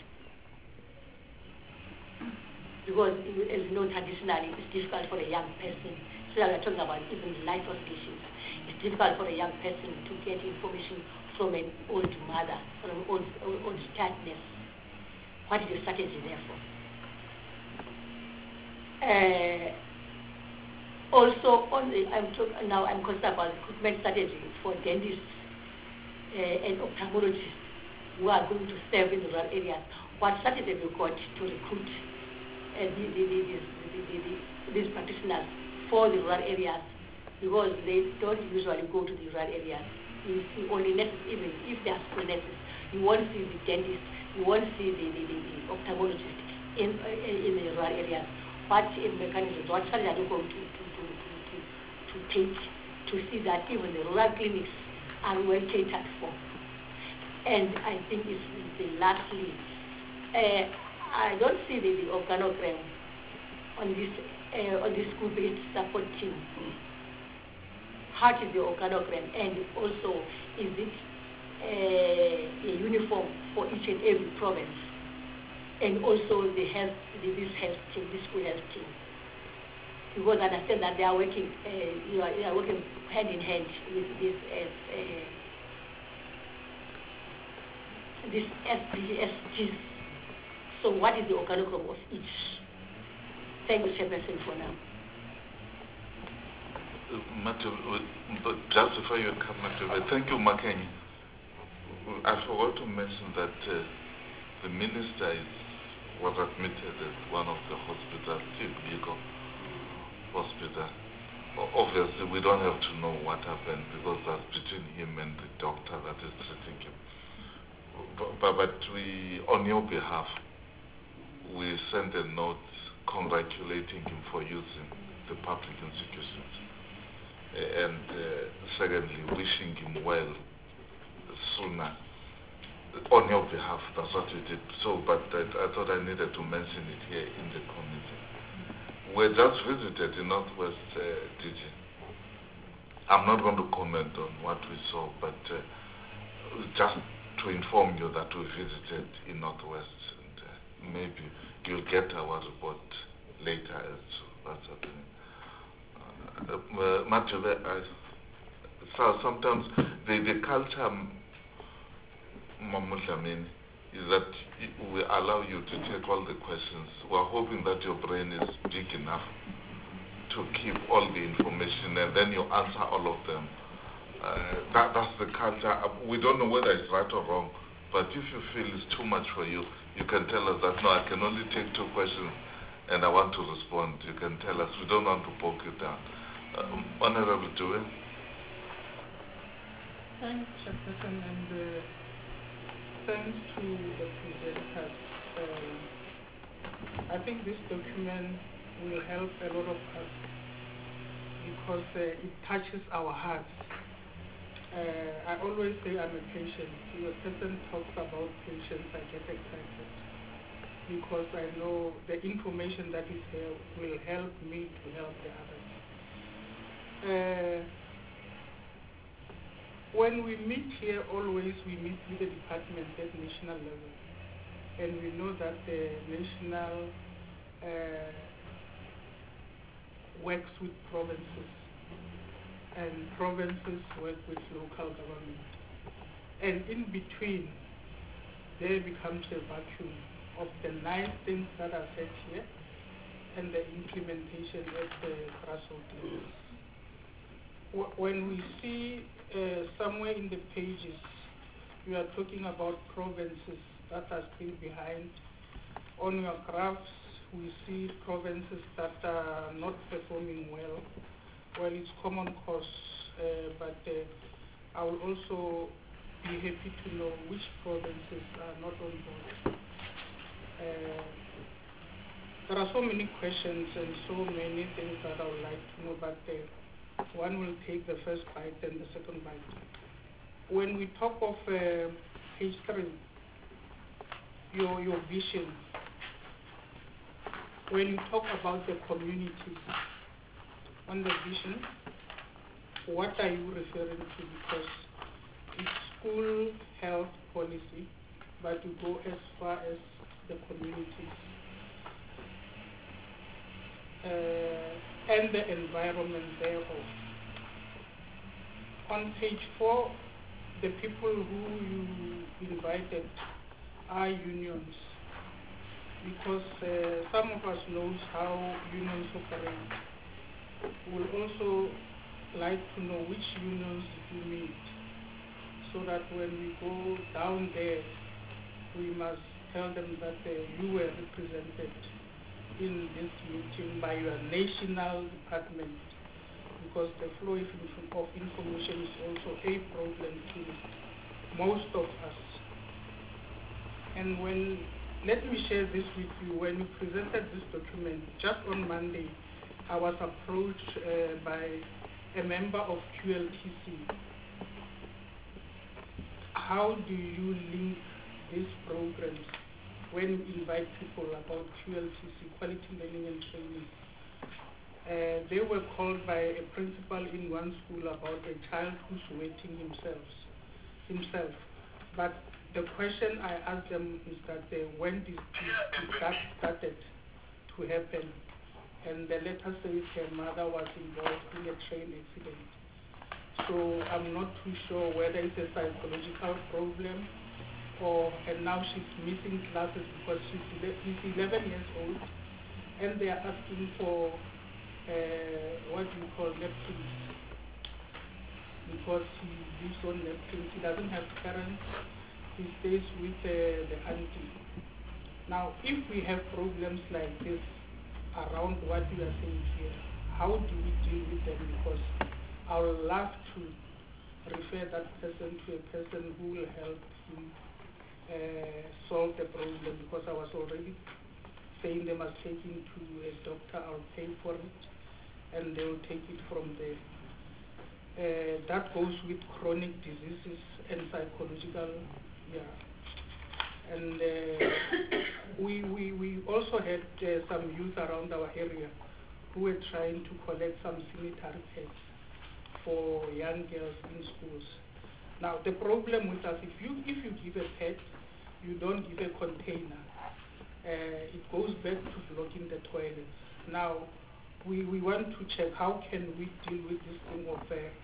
Because as you know, traditionally it's difficult for a young person. So we are talking about even life conditions. It's difficult for a young person to get information from an old mother, from an old old, old tiredness. What is the strategy therefore? Uh, also, on the, I'm talk, now I'm concerned about recruitment strategy for dentists uh, and ophthalmologists who are going to serve in rural areas. What strategy have you got to recruit uh, the, the, the, the, the, the, these practitioners for the rural areas? Because they don't usually go to the rural areas. You see only nurses, even if they are school nurses, you won't see the dentist, you won't see the, the, the, the ophthalmologist in, uh, in the rural areas. What mechanisms, what strategy are you going to, to, to, to, to take to see that even the rural clinics are well catered for? And I think it's, it's the lastly, uh, I don't see the, the organogram on this uh, on this school-based support team. How is the organogram, and also is it uh, a uniform for each and every province, and also the health, the, this health team, this school health team? Because I understand that they are working, uh, you are, they are working hand in hand with this uh, uh, this S D S Gs. So what is the organogram of each? Thank you, Chairperson, for now. Uh, Matthew, uh, just before you come, Matthew, uh, thank you, Makeni. I forgot to mention that uh, the minister is, was admitted at one of the hospitals, Steve Biko Hospital. O- Obviously, we don't have to know what happened because that's between him and the doctor that is treating him. But, but we, on your behalf, we sent a note congratulating him for using the public institutions. And uh, secondly, wishing him well sooner. On your behalf, that's what we did. So, but I, I thought I needed to mention it here in the committee. We just visited in Northwest uh, D G. I'm not going to comment on what we saw, but uh, just to inform you that we visited in Northwest, and uh, maybe you'll get our report later as to what's happening. Uh, uh, Matthew, I so sometimes the, the culture, Mamudlamini, is that we allow you to take all the questions. We're hoping that your brain is big enough to keep all the information and then you answer all of them. Uh, that, that's the culture. Uh, we don't know whether it's right or wrong, but if you feel it's too much for you, you can tell us that, no, I can only take two questions and I want to respond. You can tell us. We don't want to poke you down. Um, Honorable Dewey. Thanks, Chairperson, and uh, thanks to the presenters. Uh, I think this document will help a lot of us because uh, it touches our hearts. Uh, I always say I'm a patient. If a person talks about patience, I get excited because I know the information that is here will help me to help the others. Uh, when we meet here, always we meet with the department at national level. And we know that the national uh, works with provinces, and provinces work with local government. And in between, there becomes a vacuum of the nice things that are said here and the implementation at the grassroots levels. When we see uh, somewhere in the pages, we are talking about provinces that are still behind. On your graphs, we see provinces that are not performing well. Well, it's common cause, uh, but uh, I will also be happy to know which provinces are not on board. Uh, there are so many questions and so many things that I would like to know, but uh, one will take the first bite and the second bite. When we talk of uh, page three, your, your vision, when you talk about the communities, on the vision, what are you referring to? Because it's school health policy, but you go as far as the communities uh, and the environment thereof. On page four, the people who you invited are unions, because uh, some of us knows how unions operate. We'll also like to know which unions you meet, so that when we go down there, we must tell them that uh, you were represented in this meeting by your national department, because the flow of information is also a problem to most of us. And when, let me share this with you, when you presented this document, just on Monday, I was approached uh, by a member of Q L T C. How do you link these programs when you invite people about Q L T C, quality learning and training? Uh, they were called by a principal in one school about a child who's waiting himself. himself. But the question I asked them is that uh, when did that started to happen? And the letter says her mother was involved in a train accident. So I'm not too sure whether it's a psychological problem or, and now she's missing classes because she's, she's eleven years old and they are asking for uh, what do you call napkins, because he lives on napkins. He doesn't have parents. He stays with uh, the auntie. Now, if we have problems like this around what you are saying here, how do we deal with them? Because I would love to refer that person to a person who will help him uh, solve the problem, because I was already saying they must take him to a doctor, I'll pay for it, and they will take it from there. Uh, that goes with chronic diseases and psychological, yeah. And uh, we, we, we also had uh, some youth around our area who were trying to collect some sanitary pads for young girls in schools. Now, the problem with us, if you, if you give a pad, you don't give a container. Uh, it goes back to blocking the toilets. Now, we, we want to check how can we deal with this thing of uh,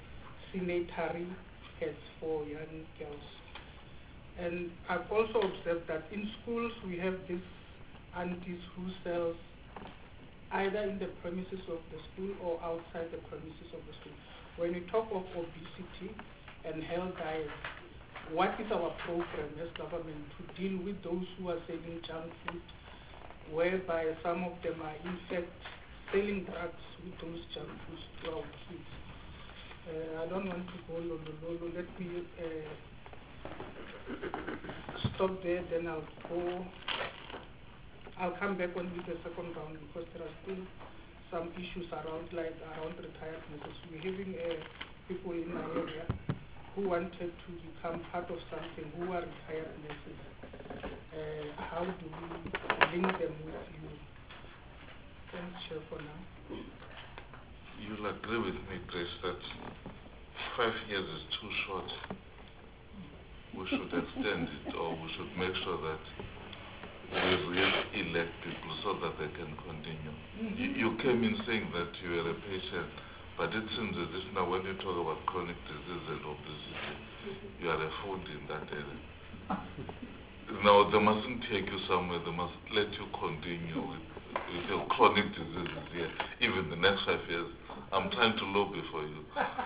sanitary pads for young girls. And I've also observed that in schools we have these aunties who sell either in the premises of the school or outside the premises of the school. When we talk of obesity and health diet, what is our program as government to deal with those who are selling junk food, whereby some of them are in fact selling drugs with those junk foods to our kids? Uh, I don't want to go lolo lolo. Let me uh, stop there, then I'll go. I'll come back on with the second round because there are still some issues around, like around retired nurses. We're having uh, people in my area who wanted to become part of something, who are retired nurses. Uh, how do we link them with you? Thanks, Chair, for now. You'll agree with me, Grace, that five years is too short. We should extend it, or we should make sure that we really elect people so that they can continue. Mm-hmm. you, you came in saying that you were a patient, but it seems as if now when you talk about chronic disease and obesity, you are a fool in that area. Now they mustn't take you somewhere, they must let you continue with, with your chronic diseases here, even the next five years. I'm trying to lobby for you.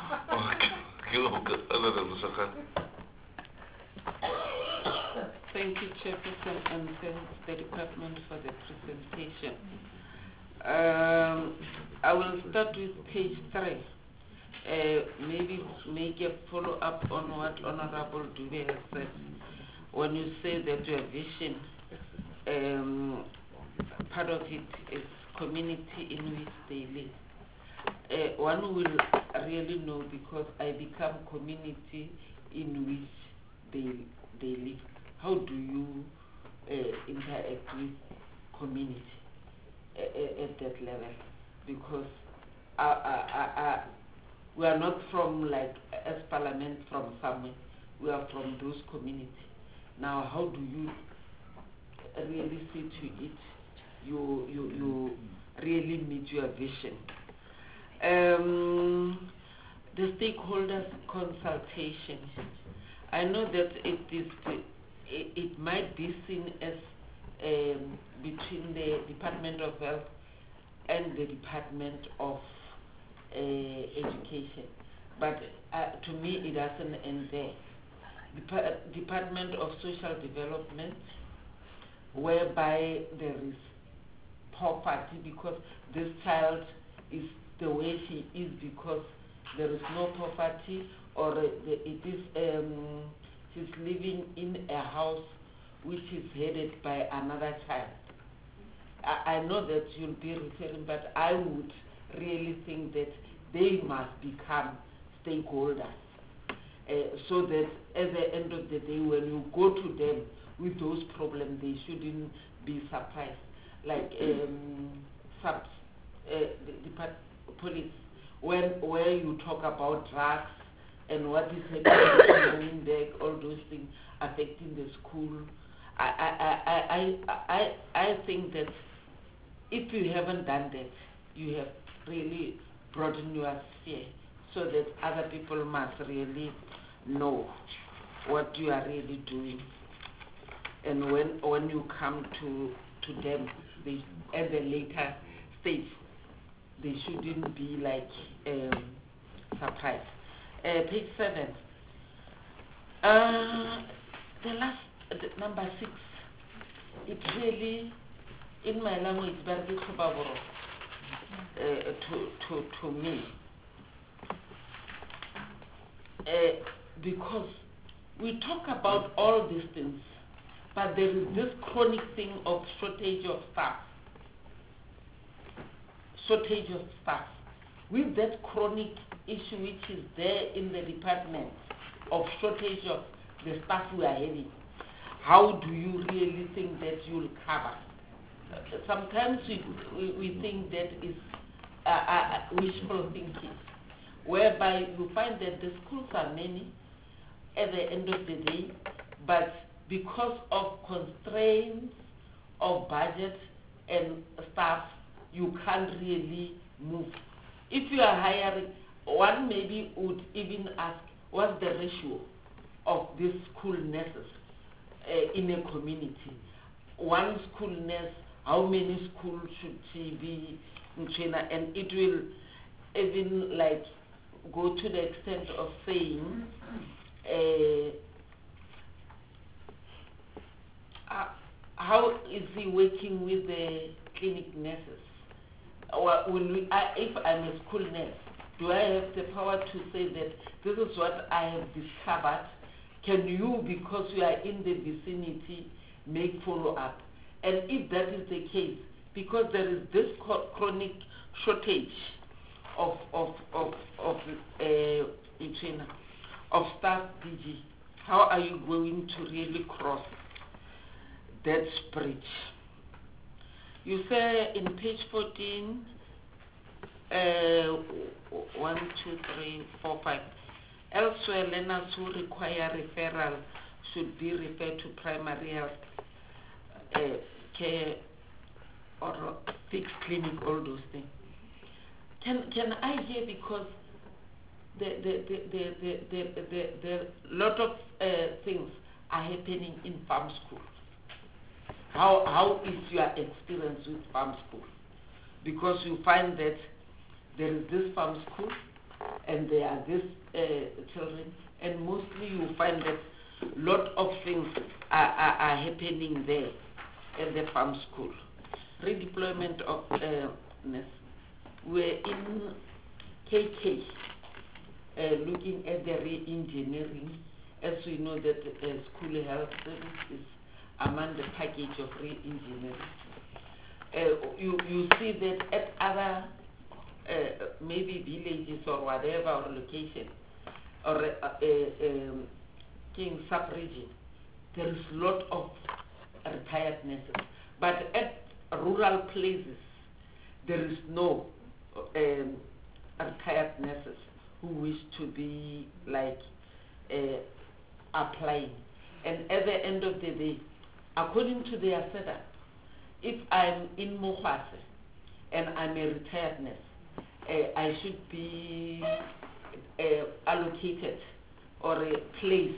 Thank you, Chairperson, and thanks the department for the presentation. Um, I will start with page three. Uh, maybe make a follow-up on what Honorable Dube has said. When you say that your vision, um, part of it is community in which they live. Uh, one will really know because I become community in which they, they live. How do you uh, interact with community uh, at that level? Because uh, uh, uh, uh, we are not from, like, as parliament from somewhere. We are from those communities. Now, how do you really see to it? You, you, you really meet your vision. Um, the stakeholders consultation. I know that it is the, it, it might be seen as um, between the Department of Health and the Department of uh, Education, but uh, to me it doesn't end there. Dep Department of Social Development, whereby there is poverty because this child is the way she is because there is no poverty, or uh, it is um, she's living in a house which is headed by another child. I, I know that you'll be referring, but I would really think that they must become stakeholders, uh, so that at the end of the day, when you go to them with those problems, they shouldn't be surprised. Like um, subs, uh, the, the police, when where you talk about drugs and what is happening in Windhoek, all those things affecting the school. I, I, I, I, I, I think that if you haven't done that, you have really broadened your sphere so that other people must really know what you are really doing. And when when you come to to them, they, at the later stage, they shouldn't be like um, surprised. Uh, page seven. Uh, the last, the number six, it really, in my language, very probable uh, to, to, to me. Uh, because we talk about all these things, but there is this chronic thing of shortage of staff. Shortage of staff. With that chronic issue which is there in the department of shortage of the staff we are having, how do you really think that you'll cover? Uh, sometimes we, we, we think that is uh, uh, wishful thinking, whereby you find that the schools are many at the end of the day, but because of constraints of budget and staff, you can't really move. If you are hiring, one maybe would even ask, what's the ratio of these school nurses uh, in a community? One school nurse, how many schools should she be in China? And it will even like go to the extent of saying, uh, uh, how is he working with the clinic nurses? Or will we, I, if I'm a school nurse, do I have the power to say that this is what I have discovered? Can you, because you are in the vicinity, make follow-up? And if that is the case, because there is this chronic shortage of of of of uh, in China of staff D G, how are you going to really cross that bridge? You say in page fourteen, uh, one, two, three, four, five. Elsewhere, learners who require referral should be referred to primary health uh, care or fixed clinic, all those things. Can can I hear, because the the the the the the, the, the lot of uh, things are happening in farm school. How how is your experience with farm school? Because you find that there is this farm school and there are these uh, children, and mostly you find that lot of things are, are, are happening there at the farm school. Redeployment of uh, nurse. We're in K K uh, looking at the re-engineering, as we know that uh, school health service is among the package of re-engineering. Uh, you, you see that at other uh, maybe villages or whatever, or location, or uh, uh, um, King sub-region, there is a lot of retired nurses. But at rural places, there is no um, retired nurses who wish to be like uh, applying. And at the end of the day, according to their setup, if I'm in Mohase and I'm a retired nurse, uh, I should be uh, allocated or a place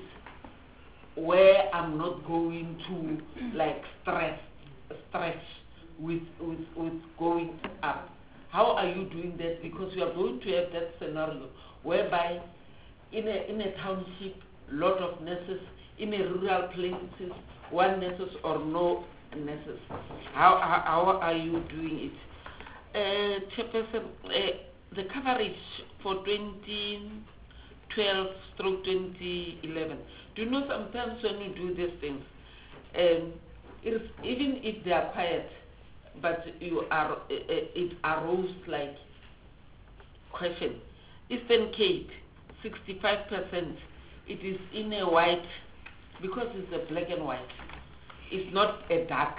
where I'm not going to like stress, stretch with, with, with going up. How are you doing that? Because you are going to have that scenario whereby in a, in a township, lot of nurses, in a rural places, one nurses or no nurses. How, how, how are you doing it? Uh, Chairperson, uh, the coverage for twenty twelve through twenty eleven, do you know sometimes when you do these things, um, it is, even if they are quiet, but you are, uh, it arose like question. Eastern Cape, sixty-five percent, it is in a white, because it's a black and white. It's not a dark.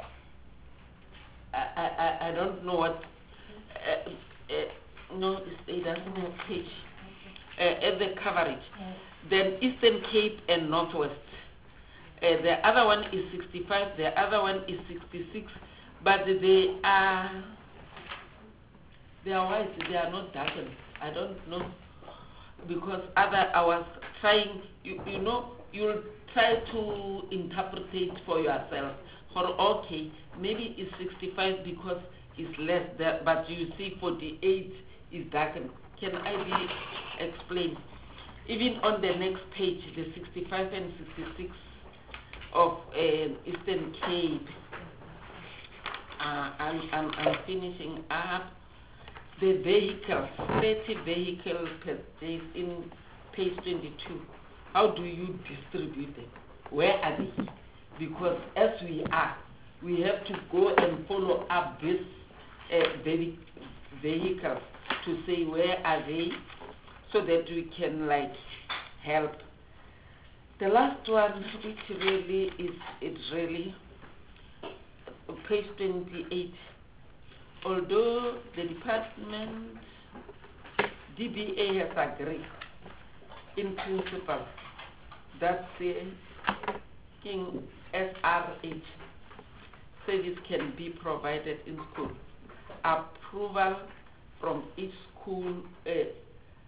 I, I, I don't know what, uh, uh, no, it doesn't have page. Uh, at the coverage. Then Eastern Cape and Northwest. Uh, the other one is sixty-five, the other one is sixty-six, but they are, they are white, they are not darkened. I don't know, because other, I was trying, you, you know, you'll try to interpret it for yourself. For okay, maybe it's sixty-five because it's less there, but you see forty-eight is darkened. Can I be explained? Even on the next page, the sixty-five and sixty-six of uh, Eastern Cape, uh, I'm, I'm, I'm finishing up the vehicles, thirty vehicles per day in page twenty-two. How do you distribute them? Where are they? Because as we are, we have to go and follow up this uh, vehicles to say where are they, so that we can like help. The last one, which really is, it's really page twenty-eight. Although the department, D B A has agreed in principle that the King S R H service can be provided in school, approval from each school uh,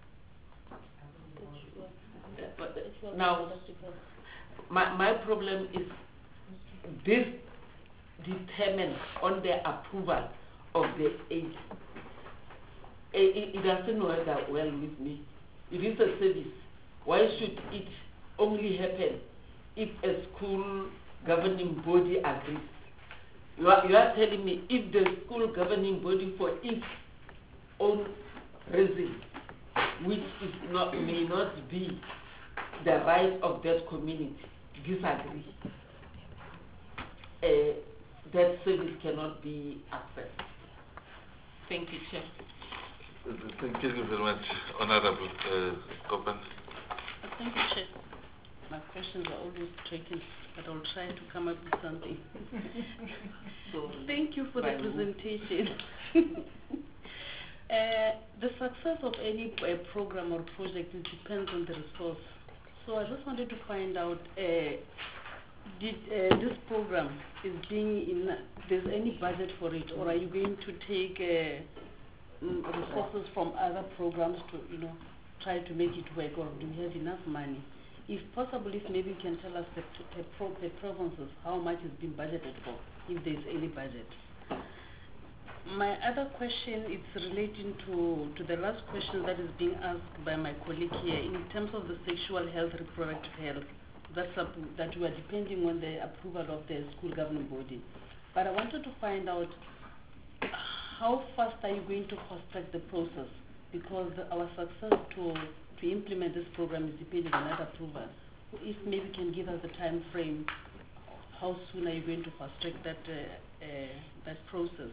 Now, my, my problem is this determined on the approval of the aid. It, it doesn't work out well with me. It is a service. Why should it only happen if a school governing body agrees? You are, you are telling me if the school governing body for its own reason, which is not, may not be the right of that community, disagree, uh, that service cannot be accessed. Thank you, Chair. Thank you very much, Honorable uh, Kopan. Thank you, Chair. My questions are always tricky, but I'll try to come up with something. So, thank you for the presentation. uh, the success of any uh, program or project it depends on the resource. So I just wanted to find out, uh, did uh, this program is being in, there's any budget for it, or are you going to take uh, mm, resources from other programs to, you know, try to make it work, or do we have enough money? If possible, if maybe you can tell us the, the, pro the provinces, how much is being budgeted for, if there's any budget. My other question is relating to, to the last question that is being asked by my colleague here in terms of the sexual health, reproductive health, that's up, that we are depending on the approval of the school governing body. But I wanted to find out how fast are you going to fast-track the process, because our success to to implement this program is depending on that approval. If maybe you can give us a time frame, how soon are you going to fast-track that, uh, uh, that process?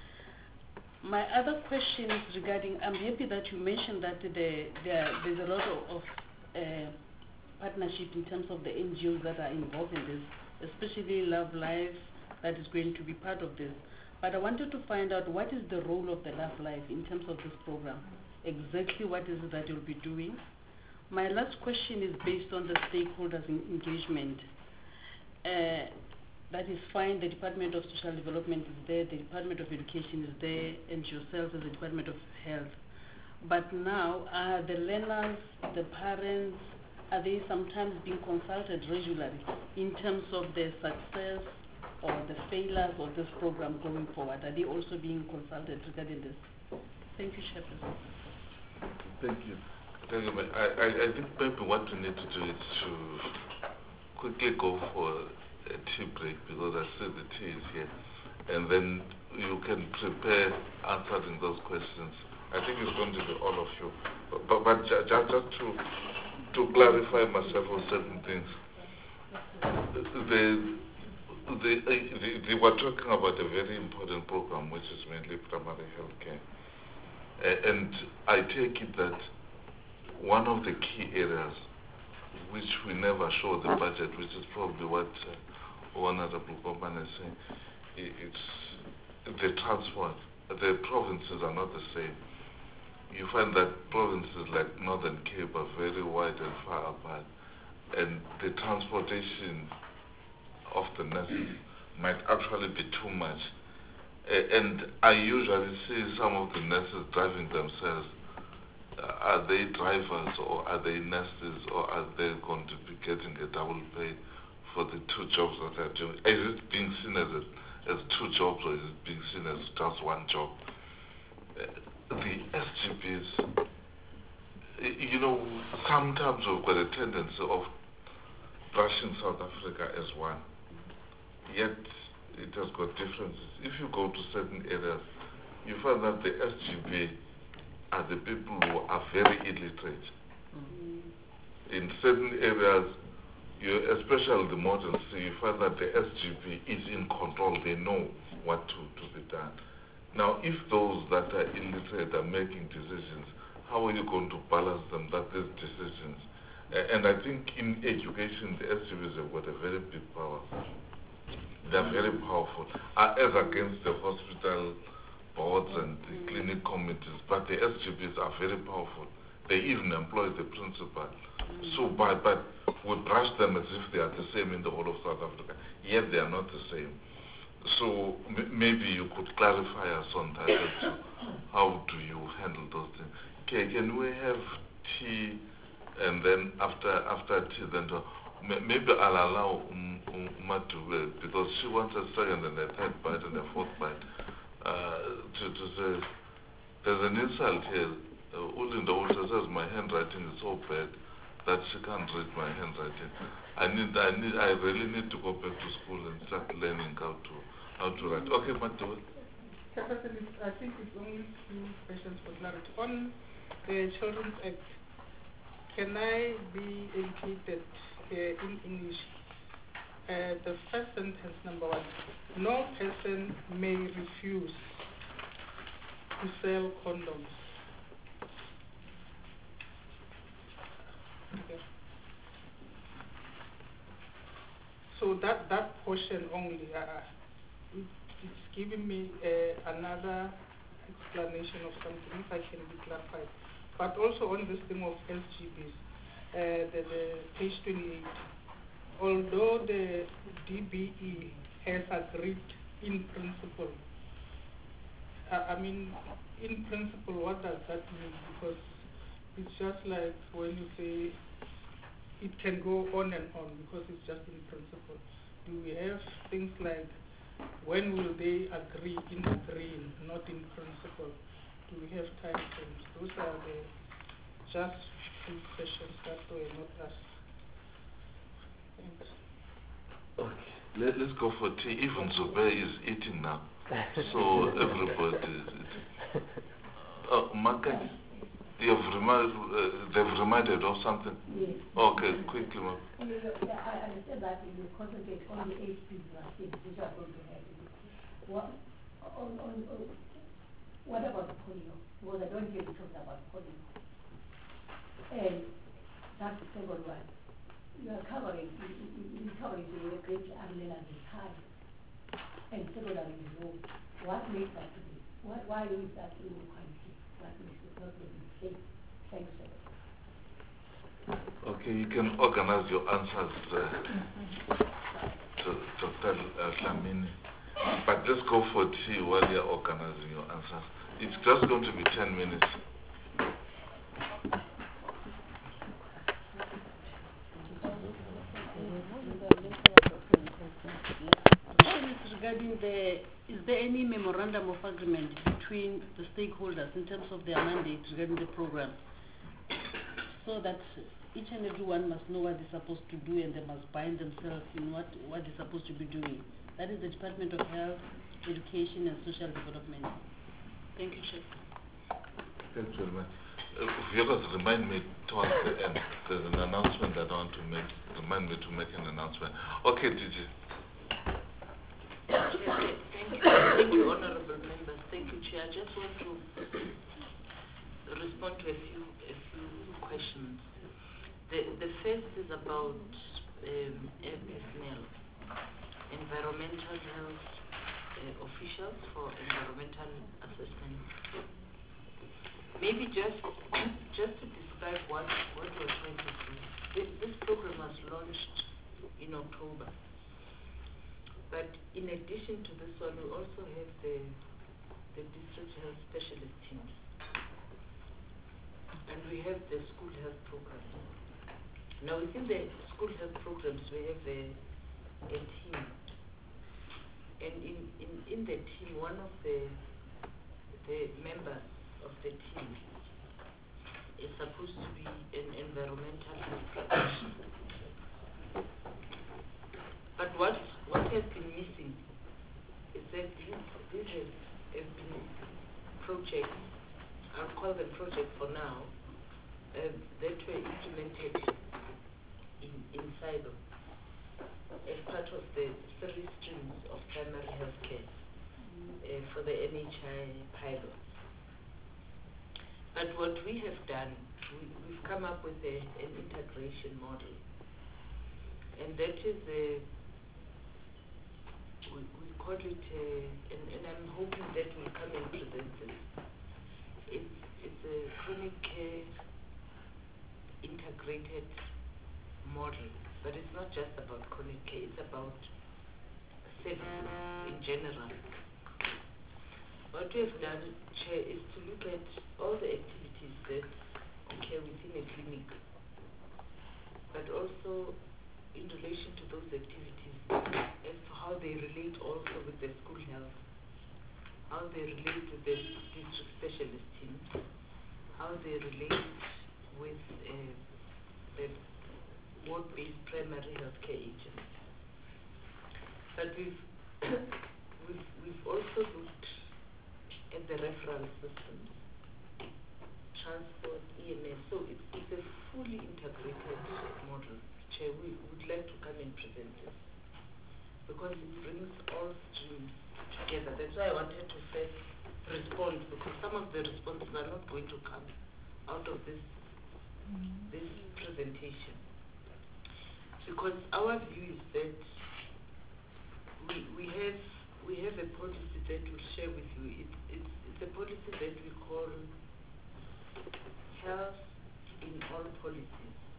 My other question is regarding, I'm happy that you mentioned that the, the, there's a lot of, of uh, partnership in terms of the N G Os that are involved in this, especially Love Life, that is going to be part of this. But I wanted to find out what is the role of the Love Life in terms of this program. Exactly what is it that you'll be doing? My last question is based on the stakeholders in engagement. Uh, that is fine, the Department of Social Development is there, the Department of Education is there, and yourself as the Department of Health. But now, are the learners, the parents, are they sometimes being consulted regularly in terms of the success or the failures of this program going forward? Are they also being consulted regarding this? Thank you, Chairperson. Thank you. Thank you. I, I, I think maybe what we need to do is to quickly go for a tea break, because I see the tea is here, and then you can prepare answering those questions. I think it's going to be all of you. But, but, but just, just to, to clarify myself on certain things, the, the, the, the, we're talking about a very important program, which is mainly primary health care. Uh, and I take it that one of the key areas which we never show the budget, which is probably what uh, Honorable Kopan is saying, it's the transport. The provinces are not the same. You find that provinces like Northern Cape are very wide and far apart, and the transportation of the nurses might actually be too much. Uh, and I usually see some of the nurses driving themselves. Uh, are they drivers, or are they nurses, or are they going to be getting a double pay for the two jobs that they're doing? Is it being seen as, a, as two jobs, or is it being seen as just one job? Uh, the S G Bs, you know, sometimes we've got a tendency of brushing South Africa as one, yet it has got differences. If you go to certain areas, you find that the S G B are the people who are very illiterate. Mm-hmm. In certain areas, you, especially the modern city, you find that the S G B is in control. They know what to, to be done. Now, if those that are illiterate are making decisions, how are you going to balance them, that these decisions? Uh, and I think in education, the S G Bs have got a very big power. They are very powerful, uh, as against the hospital boards and the mm. clinic committees, but the S G Bs are very powerful. They even employ the principal. Mm. So, by, but we brush them as if they are the same in the whole of South Africa, yet they are not the same. So, m maybe you could clarify us on that, as to how do you handle those things. Okay, can we have tea and then after after tea, then to, may- maybe I'll allow um, um, Uma to uh, because she wants a second and a third bite and a fourth bite uh, to to say there's an insult here. Uh, Ulinda also says my handwriting is so bad that she can't read my handwriting. I need I need I really need to go back to school and start learning how to how to write. Okay, Matu. Chairperson, it's- I think it's only two questions for clarity. On the Children's Act, can I be educated uh, in English? Uh, the first sentence, number one, no person may refuse to sell condoms. Okay. So that, that portion only, uh, it, it's giving me uh, another explanation of something, if I can be clarified. But also on this thing of S G Bs, uh, the, the page twenty-eight, although the D B E has agreed in principle, uh, I mean, in principle, what does that mean? Because it's just like when you say it can go on and on because it's just in principle. Do we have things like when will they agree in agreeing, not in principle? Do we have time frames? Those are the just few questions that were not asked. Thanks. Okay, Let, let's go for tea. Even Zubair is eating now, so everybody is eating. Uh, Maka, you've reminded, uh, they've reminded of something? Yes. Okay, quickly, ma'am. I understand that you concentrate on the H P V vaccines which are going to happen. What, on, on, on, what about polio? Because I don't hear you talking about polio. And that's the second one. You are covering, you are covering the great umbrella is high and secondary is low. What makes that to be? Why, why is that inequality? What makes it not to be safe? Thanks, sir. Okay, you can organize your answers uh, to Doctor Uh, Flamini. But let's go for tea while you're organizing your answers. It's just going to be ten minutes. Regarding the, is there any memorandum of agreement between the stakeholders in terms of their mandate regarding the program, so that each and every one must know what they're supposed to do and they must bind themselves in what, what they're supposed to be doing? That is the Department of Health, Education and Social Development. Thank you, Chair. Thanks very much. Uh, if you guys remind me towards the end, there's an announcement that I want to make. Remind me to make an announcement. Okay, Gigi. Thank you, thank you, honourable members. Thank you, Chair. I just want to respond to a few a few questions. The the first is about um, air personnel, environmental health uh, officials for environmental assessment. Maybe just just to describe what what we're trying to do. This, this program was launched in October. But in addition to this one, we also have the, the district health specialist teams. And we have the school health programs. Now within the school health programs, we have a, a team. And in, in, in the team, one of the, the members of the team is supposed to be an environmental health practitioner. But what, what has been missing is that these, these have, have been projects, I'll call them projects for now, uh, that were implemented in, in Saido as part of the three streams of primary health care uh, for the N H I pilots. But what we have done, we, we've come up with a, an integration model. And that is a We, we call it, uh, and, and I'm hoping that will come and present this. It's, it's a chronic care integrated model, but it's not just about chronic care, it's about services in general. What we have done, Chair, is to look at all the activities that occur within a clinic but also in relation to those activities as to how they relate also with the school health, how they relate with the district specialist teams, how they relate with uh, the ward-based primary healthcare agents. But we've, we've, we've also looked at the referral systems, transport, E M S, so it's, it's a fully integrated model. Chair, we would like to come and present this because it brings all streams together. That's why I wanted to first respond, because some of the responses are not going to come out of this mm-hmm. this presentation. Because our view is that we we have we have a policy that we'll share with you. It, it's it's a policy that we call health in all policies.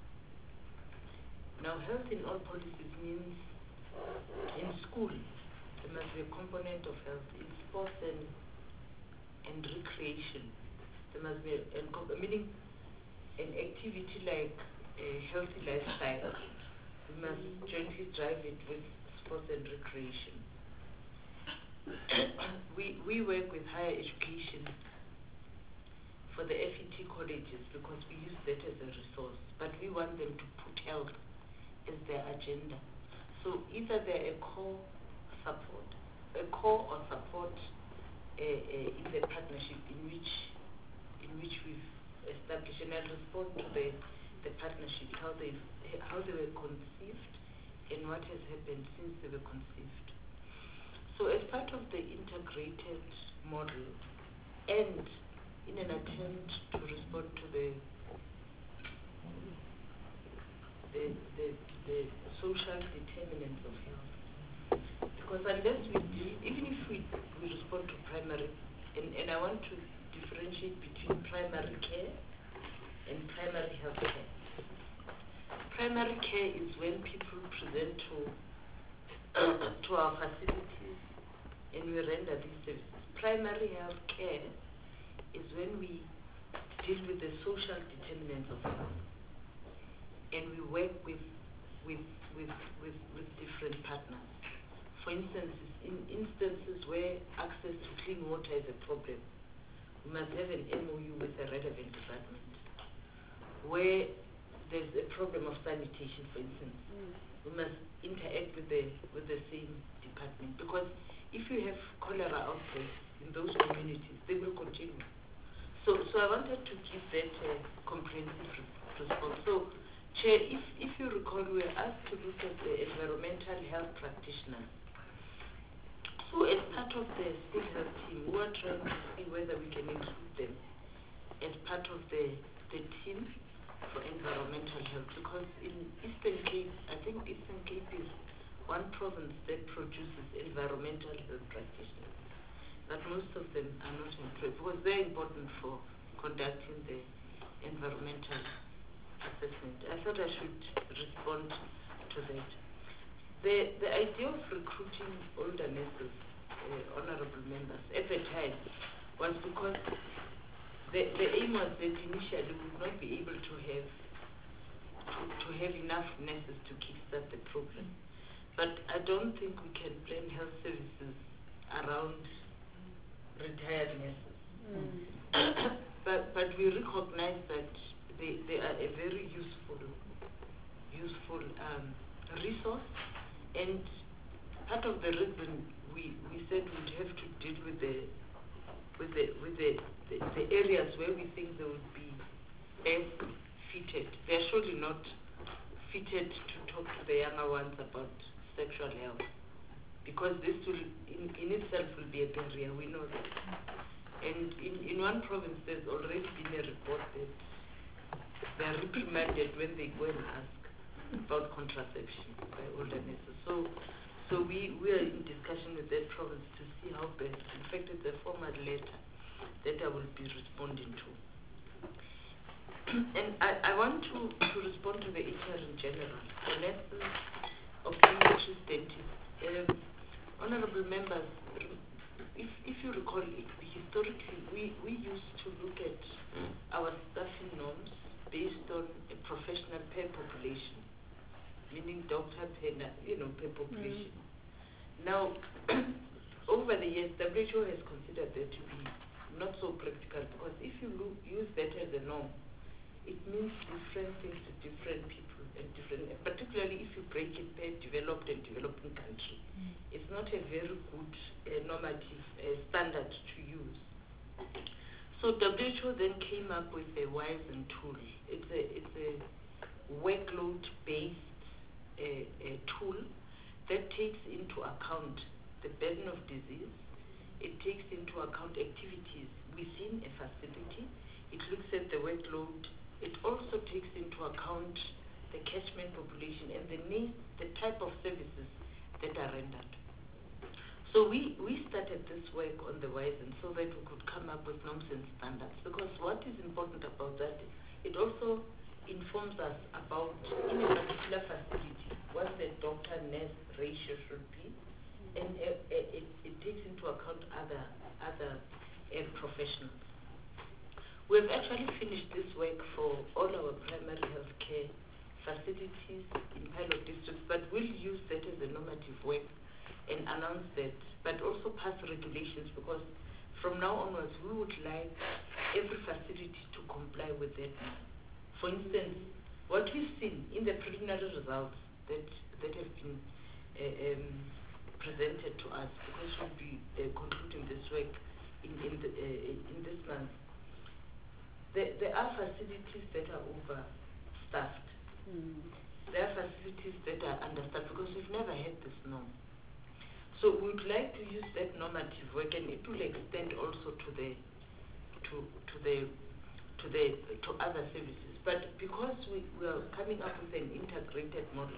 Now, health in all policies means in school there must be a component of health. In sports and and recreation there must be a, a meaning an activity like a healthy lifestyle. We must jointly drive it with sports and recreation. we we work with higher education for the F E T colleges because we use that as a resource, but we want them to put health as their agenda. So either they're a core support, a core or support uh, uh, in the partnership in which in which we've established, and I'll respond to the the partnership, how they how they were conceived and what has happened since they were conceived. So as part of the integrated model, and in an attempt to respond to the the the, the social determinants of health, because unless we do, even if we, we respond to primary, and, and I want to differentiate between primary care and primary health care. Primary care is when people present to to our facilities and we render these services. Primary health care is when we deal with the social determinants of health, and we work with with with with, with different partners. For instance, in instances where access to clean water is a problem, we must have an M O U with the relevant department. Where there's a problem of sanitation, for instance, mm. we must interact with the with the same department, because if you have cholera outbreaks in those communities, they will continue. So, so I wanted to give that uh, comprehensive re response. So, Chair, if, if you recall, we were asked to look at the environmental health practitioners. So, as part of the school health team, we are trying to see whether we can include them as part of the, the team for environmental health, because in Eastern Cape, I think Eastern Cape is one province that produces environmental health practitioners, but most of them are not employed because they're important for conducting the environmental assessment. I thought I should respond to that. The, the idea of recruiting older nurses, uh, honorable members, at the time was because the, the aim was that initially we would not be able to have to, to have enough nurses to kickstart the program. But I don't think we can plan health services around retired nurses. Mm. but but we recognize that they, they are a very useful useful um, resource, and part of the reason we, we said we'd have to deal with the with the with the, the, the areas where we think they would be best fitted. They're surely not fitted to talk to the younger ones about sexual health, because this will in, in itself will be a barrier, we know that. And in, in one province there's already been a report that they are reprimanded when they go and ask about contraception by older nurses. So so we, we are in discussion with that province to see how best. In fact, it's a formal letter that I will be responding to. And I, I want to, to respond to the H R in general, the nurses, optometrists, dentists. Um, honorable members, if, if you recall, historically we, we used to look at our staffing norms based on a professional per population, meaning doctor per, na- you know, per population. Mm. Now, over the years, W H O has considered that to be not so practical, because if you lo- use that as a norm, it means different things to different people and different, particularly if you break it per developed and developing country. Mm. It's not a very good uh, normative uh, standard to use. So W H O then came up with a WISEN tool. It's a it's a workload-based uh, uh, tool that takes into account the burden of disease. It takes into account activities within a facility. It looks at the workload. It also takes into account the catchment population and the need, the type of services that are rendered. So we, we started this work on the WISEN so that we could come up with norms and standards, because what is important about that, it also informs us about, in a particular facility, what the doctor-nurse ratio should be, and uh, uh, it, it takes into account other, other uh, professionals. We've actually finished this work for all our primary health care facilities in pilot districts, but we'll use that as a normative work and announce that, but also pass regulations, because from now onwards we would like every facility to comply with that. For instance, what we've seen in the preliminary results that that have been uh, um, presented to us, because we'll be uh, concluding this work in in, the, uh, in this month, there, there are facilities that are overstaffed. Mm. There are facilities that are understaffed because we've never had this norm. So we would like to use that normative work, and it will extend also to the to to the to the to other services. But because we, we are coming up with an integrated model,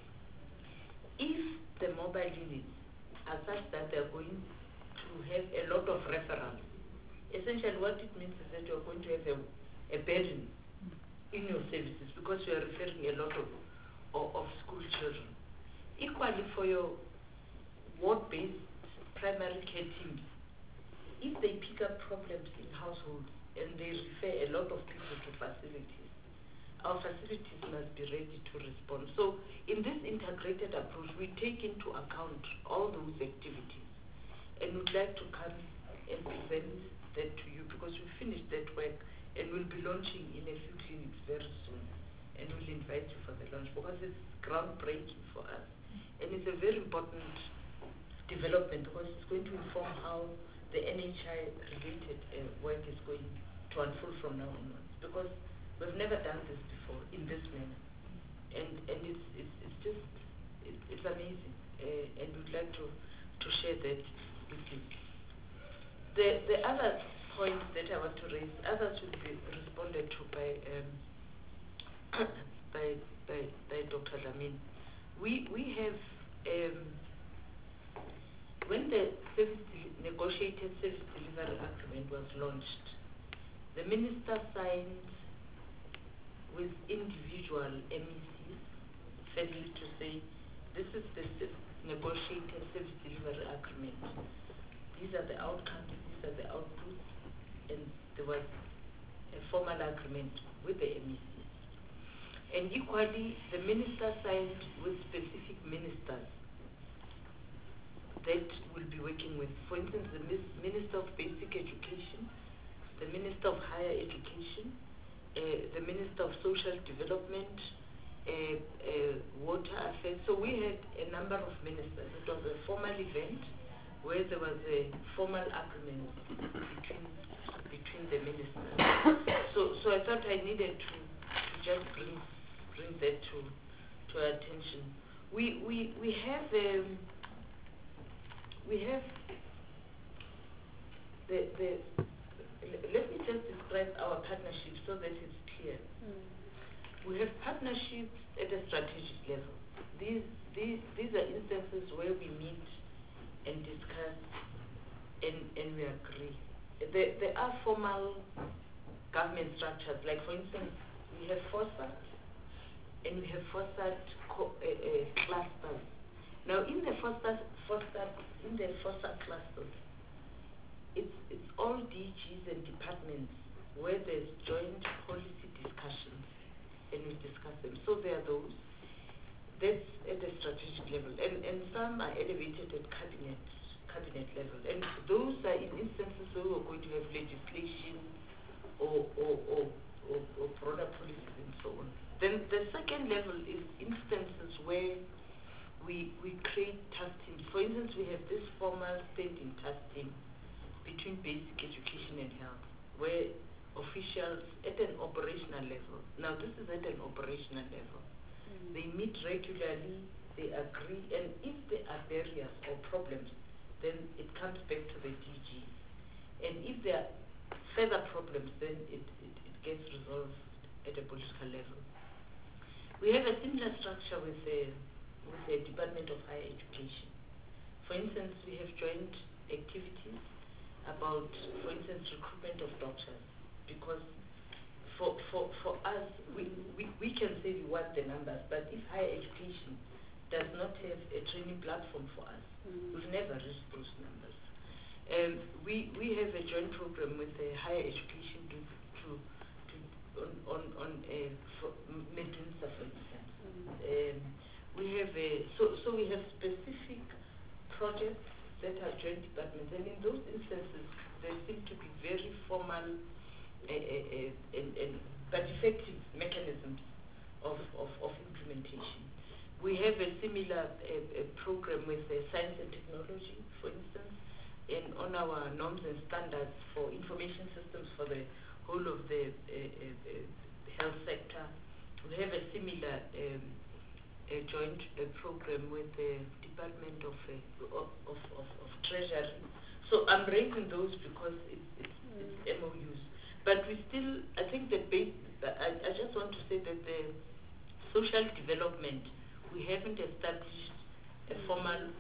if the mobile units are such that they are going to have a lot of referrals, essentially what it means is that you are going to have a, a burden in your services, because you are referring a lot of of, of school children. Equally for your ward-based primary care teams, if they pick up problems in households and they refer a lot of people to facilities, our facilities must be ready to respond. So in this integrated approach, we take into account all those activities, and we'd like to come and present that to you, because we finished that work and we'll be launching in a few clinics very soon, and we'll invite you for the launch, because it's groundbreaking for us, and it's a very important development, because it's going to inform how the N H I-related uh, work is going to unfold from now onwards, because we've never done this before in this manner, and and it's it's, it's just it, it's amazing, uh, and we'd like to to share that with you. The the other point that I want to raise, others will be responded to by um, by by by Doctor Dlamini. We we have. Um, When the service negotiated service delivery agreement was launched, the minister signed with individual M E Cs, fairly to say, this is the negotiated service delivery agreement. These are the outcomes, these are the outputs, and there was a formal agreement with the M E Cs. And equally, the minister signed with specific ministers that will be working with, for instance, the Minister of Basic Education, the Minister of Higher Education, uh, the Minister of Social Development, uh, uh, Water Affairs. So we had a number of ministers. It was a formal event where there was a formal agreement between between the ministers. So so I thought I needed to, to just bring bring that to to our attention. We we we have. Um, We have the, the, let me just describe our partnership so that it's clear. Mm. We have partnerships at a strategic level. These, these, these are instances where we meet and discuss and, and we agree. There, there are formal government structures, like for instance, we have FOSSAT and we have FOSSAT co- uh, uh, clusters. Now, in the FOSSAT, FOSSAT, in the FOSSAT clusters, it's it's all D Gs and departments where there's joint policy discussions and we discuss them. So there are those. That's at the strategic level. And, and some are elevated at cabinet, cabinet level. And those are in instances where we're going to have legislation or, or, or, or, or broader policies and so on. Then the second level is instances where we, we create task teams. For instance, we have this formal standing task team between basic education and health, where officials at an operational level, now this is at an operational level, mm. they meet regularly, they agree, and if there are barriers or problems, then it comes back to the D G. And if there are further problems, then it, it, it gets resolved at a political level. We have a similar structure with the, with the Department of Higher Education. For instance, we have joint activities about, for instance, recruitment of doctors, because for, for, for us, we, we, we can say we want the numbers, but if higher education does not have a training platform for us, mm. we'll never reach those numbers. Um, we, we have a joint program with the higher education to, to, to on, on, on uh, for Medunsa, for instance. Mm. Um, we have a, so, so we have specific projects that are joint departments, and in those instances, there seem to be very formal uh, uh, uh, and, and, but effective mechanisms of, of, of implementation. We have a similar uh, uh, program with uh, science and technology, for instance, and on our norms and standards for information systems for the whole of the uh, uh, uh, health sector. We have a similar um, a joint uh, program with the Department of, uh, of, of, of, of Treasury. So I'm raising those because it's, it's, it's M O Us. But we still, I think that base, I, I just want to say that the social development, we haven't established a formal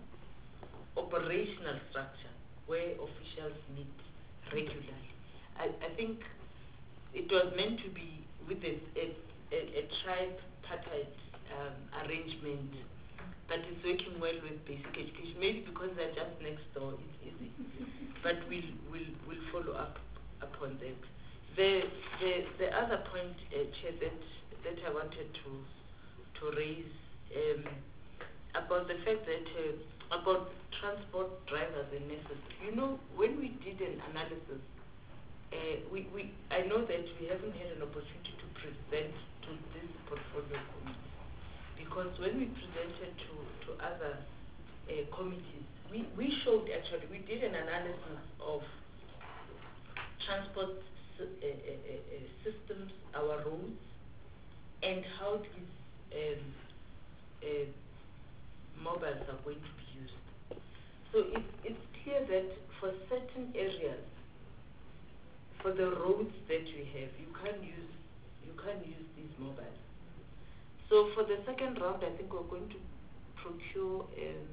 operational structure where officials meet regularly. I, I think it was meant to be with a, a, a, a tripartite um, arrangement, but it's working well with basic education. Maybe because they're just next door, it's easy. But we'll, we'll, we'll follow up upon that. The, the, the other point, uh, Chair, that, that I wanted to, to raise um, about the fact that uh, about transport drivers and nurses. You know, when we did an analysis, uh, we, we, I know that we haven't had an opportunity to present to this portfolio committee, because when we presented to, to other uh, committees, we, we showed actually, we did an analysis of transport uh, uh, uh, systems, our roads, and how these um, uh, mobiles are going to be used. So it, it's clear that for certain areas, for the roads that we have, you can't use, you can't use these mobiles. So for the second round, I think we're going to procure um,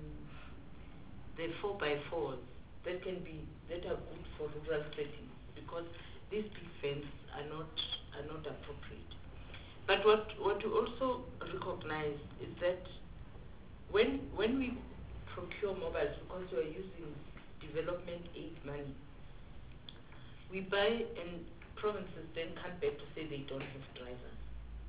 the four by fours that can be, that are good for rural settings, because these big fences are not, are not appropriate. But what, what we also recognize is that when, when we procure mobiles, because we are using development aid money, we buy and provinces then come back to say they don't have drivers.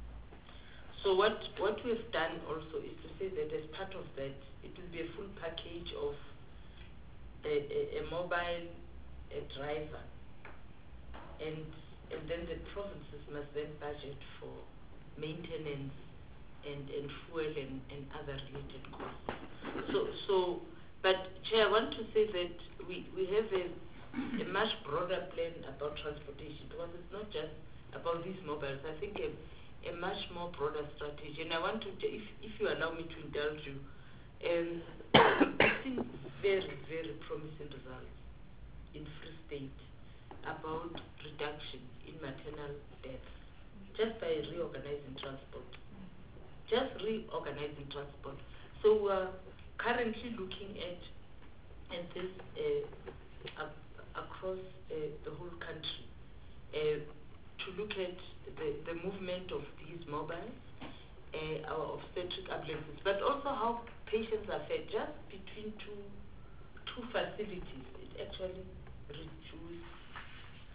So what, what we've done also is to say that as part of that, it will be a full package of a, a, a mobile, a driver, and, and then the provinces must then budget for maintenance and, and fuel and, and other related costs. So, so, but Chair, I want to say that we, we have a a much broader plan about transportation, because it's not just about these mobiles. I think a, a much more broader strategy. And I want to, if, if you allow me to indulge you, um, I've seen very, very promising results in Free State about reduction in maternal deaths just by reorganizing transport. Just reorganizing transport. So we're currently looking at, at this uh, across uh, the whole country uh, to look at the, the movement of these mobiles, uh, our obstetric ambulances, but also how patients are fed just between two, two facilities. It actually reduces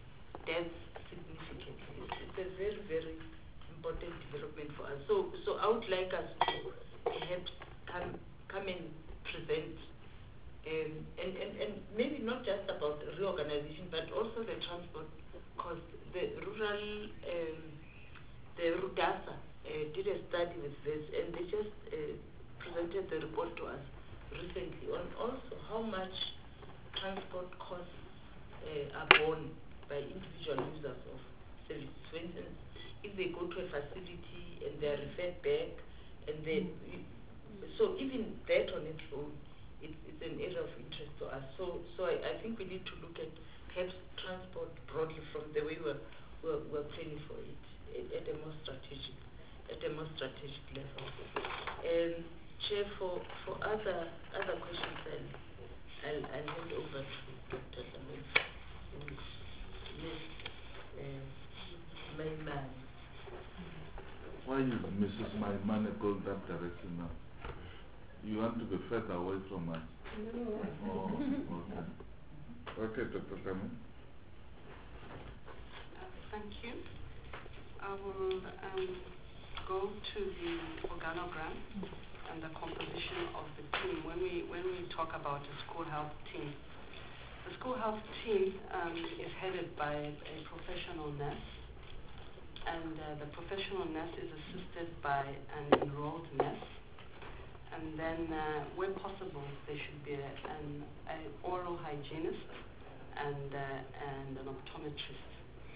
deaths significantly. It's, it's a very, very important development for us. So, so I would like us to perhaps come, come and present, um, and, and, and maybe not just about reorganization, but also the transport, because the rural, um, the RUDASA uh, did a study with this, and they just uh, presented the report to us recently on also how much transport costs uh, are borne by individual users of services. For instance, if they go to a facility and they are referred back, and they, so even that on its own, it's, it's an area of interest to us. So, so I, I think we need to look at perhaps transport broadly from the way we're, we're, we're planning for it at, at a more strategic, at a more strategic level. Um, Chair, for, for other other questions, I'll, I'll, I'll hand over to Doctor Lamel, Miz Uh, Mayman. Why is Missus Maimane going that direction now? You want to be further away from us? Oh, okay. Okay, Doctor Lamel. Uh, thank you. I will um, go to the organogram and the composition of the team. When we when we talk about the school health team, the school health team um, is headed by a professional nurse, and uh, the professional nurse is assisted by an enrolled nurse, and then uh, where possible there should be a, an, an oral hygienist and uh, and an optometrist.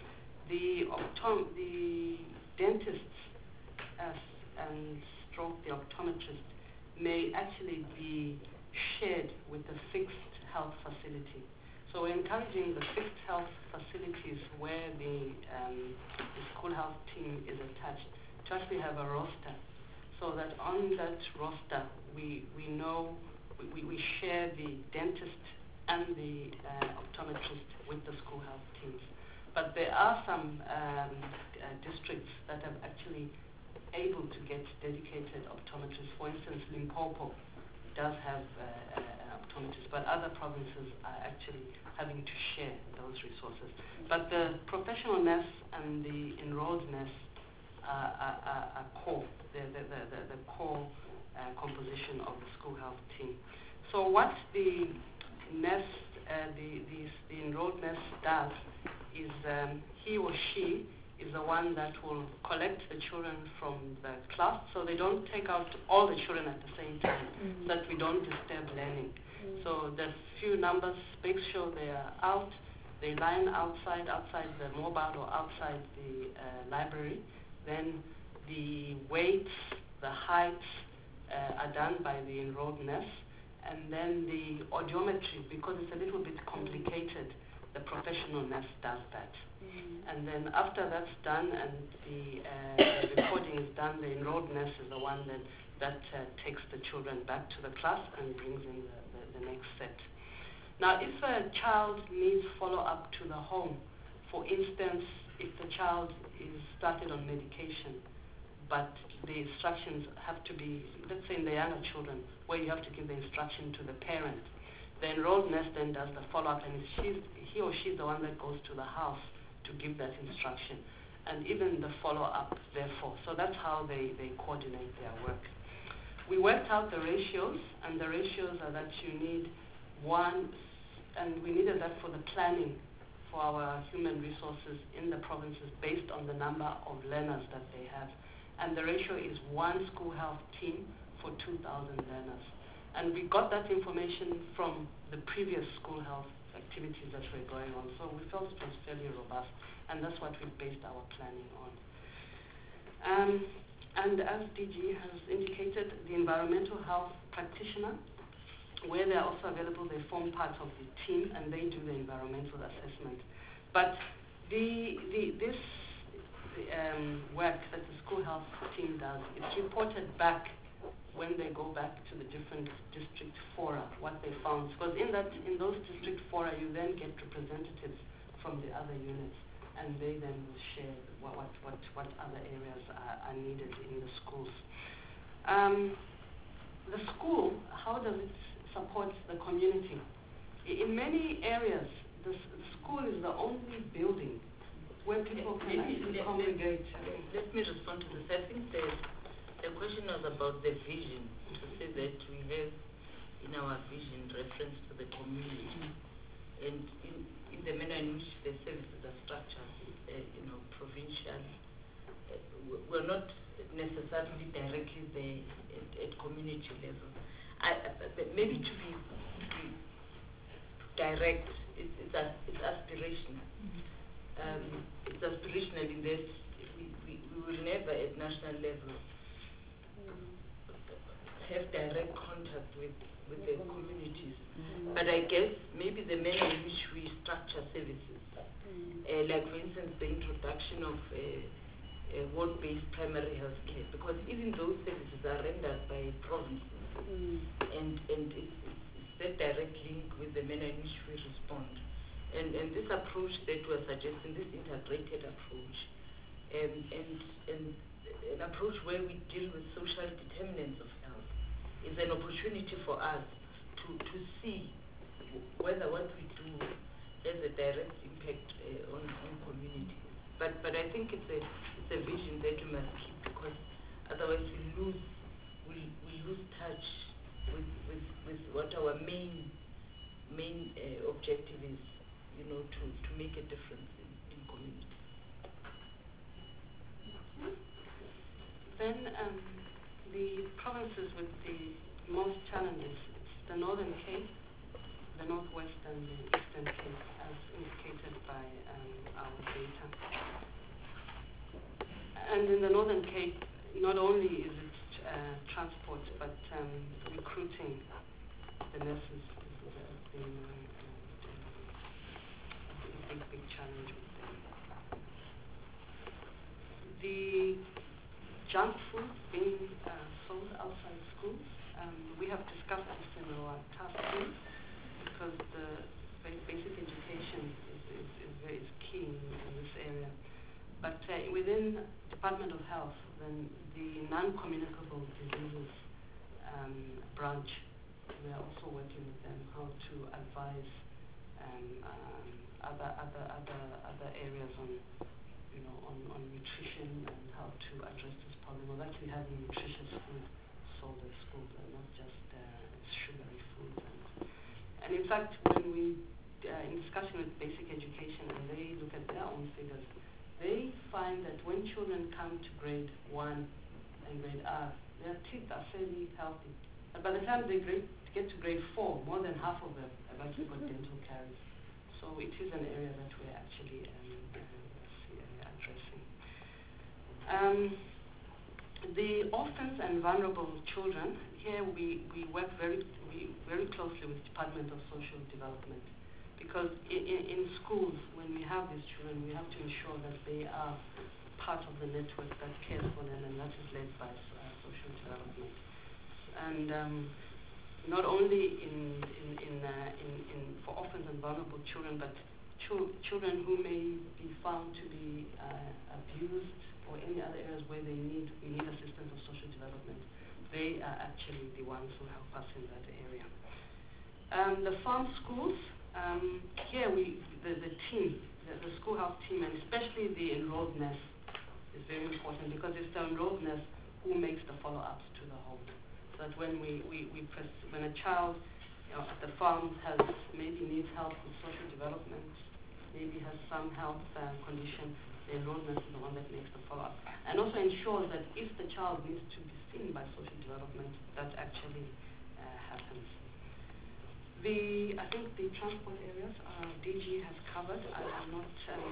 The optom the dentists as and stroke the optometrist may actually be shared with a fixed health facility. So we're encouraging the fixed health facilities where the, um, the school health team is attached to actually have a roster, so that on that roster we, we know, we, we share the dentist and the uh, optometrist with the school health teams. But there are some um, uh, districts that have actually able to get dedicated optometrists. For instance, Limpopo does have uh, an optometrist, but other provinces are actually having to share those resources. But the professional nurse and the enrolled nurse are, are, are, are core, the, the, the, the, the core uh, composition of the school health team. So what the nurse, uh, the, the, the enrolled nurse does is um, he or she is the one that will collect the children from the class, so they don't take out all the children at the same time, mm-hmm. so that we don't disturb learning. Mm-hmm. So there's few numbers, make sure they are out, they line outside, outside the mobile or outside the uh, library. Then the weights, the heights uh, are done by the enrolled nurse, and then the audiometry, because it's a little bit complicated, the professional nurse does that. Mm-hmm. And then after that's done and the, uh, the recording is done, the enrolled nurse is the one that, that uh, takes the children back to the class and brings in the, the, the next set. Now, if a child needs follow-up to the home, for instance, if the child is started on medication, but the instructions have to be, let's say in the younger children, where you have to give the instruction to the parent, the enrolled nurse then does the follow-up, and she's, he or she is the one that goes to the house to give that instruction, and even the follow-up, therefore. So that's how they, they coordinate their work. We worked out the ratios, and the ratios are that you need one, and we needed that for the planning for our human resources in the provinces based on the number of learners that they have. And the ratio is one school health team for two thousand learners. And we got that information from the previous school health activities that were going on. So we felt it was fairly robust, and that's what we based our planning on. Um, and as D G has indicated, the environmental health practitioner, where they're also available, they form part of the team and they do the environmental assessment. But the, the, this um, work that the school health team does, it's reported back when they go back to the different district fora, what they found. Because in, that, in those district fora, you then get representatives from the other units, and they then will share what, what, what, what other areas are, are needed in the schools. Um, the school, how does it support the community? In many areas, the, the school is the only building where people can Maybe actually let- congregate. Let, let me respond to this. I think the, the question was about the vision, to say that we have in our vision reference to the community. Mm. And in, in the manner in which the services are structured, uh, you know, provincial, uh, we're not necessarily directly there at, at community level. I, uh, maybe to be, to be direct, it's, it's, a, it's aspirational. Um, it's aspirational in that we, we, we will never at national level have direct contact with, with the communities. Mm-hmm. But I guess maybe the manner in which we structure services, mm-hmm. uh, like for instance the introduction of uh, uh, ward-based primary health care, because even those services are rendered by provinces, mm-hmm. and, and it's, it's, it's that direct link with the manner in which we respond. And, and this approach that we're suggesting, this integrated approach, um, and, and an approach where we deal with social determinants of health, is an opportunity for us to, to see whether what we do has a direct impact uh, on, on communities. But, but I think it's a, it's a vision that we must keep, because otherwise we lose, we, we lose touch with, with, with what our main, main uh, objective is, you know, to, to make a difference in, in communities. Then um, the provinces with the most challenges, it's the Northern Cape, the Northwest and the Eastern Cape, as indicated by um, our data. And in the Northern Cape, not only is it uh, transport, but um, recruiting the nurses has been uh, a big, big challenge with them. The junk food being uh, sold outside schools, um, we have discussed this in our task team, because the basic education is, is, is, very, is key in, in this area. But uh, within Department of Health, then the non-communicable diseases um, branch, we are also working with them how to advise um, um, other other other other areas on, you know, on, on nutrition and how to address this problem of actually having nutritious food sold at schools and not just uh, sugary food. And, and in fact, when we uh, in discussing with basic education and they look at their own figures, they find that when children come to grade one and grade R, their teeth are fairly healthy. But by the time they grade, get to grade four, more than half of them have actually got dental caries. So it is an area that we're actually um, uh, addressing. Um, the orphans and vulnerable children, here we, we work very we very closely with Department of Social Development, because in, in, in schools, when we have these children, we have to ensure that they are part of the network that cares for them, and that is led by uh, social development. And um, not only in, in, in, uh, in, in for orphans and vulnerable children, but ch children who may be found to be uh, abused or any other areas where they need, we need assistance of social development. They are actually the ones who help us in that area. Um, the farm schools, um, here we, the, the team, the, the school health team, and especially the enrolled nurse is very important, because it's the enrolled nurse who makes the follow-ups to the home. So that when we, we, we press, when a child, you know, at the farm has maybe needs help with social development, maybe has some health uh, condition, the enrolled nurse is the one that makes the follow-up. And also ensures that if the child needs to be seen by social development, that actually uh, happens. The, I think the transport areas, uh, D G has covered. I will not um,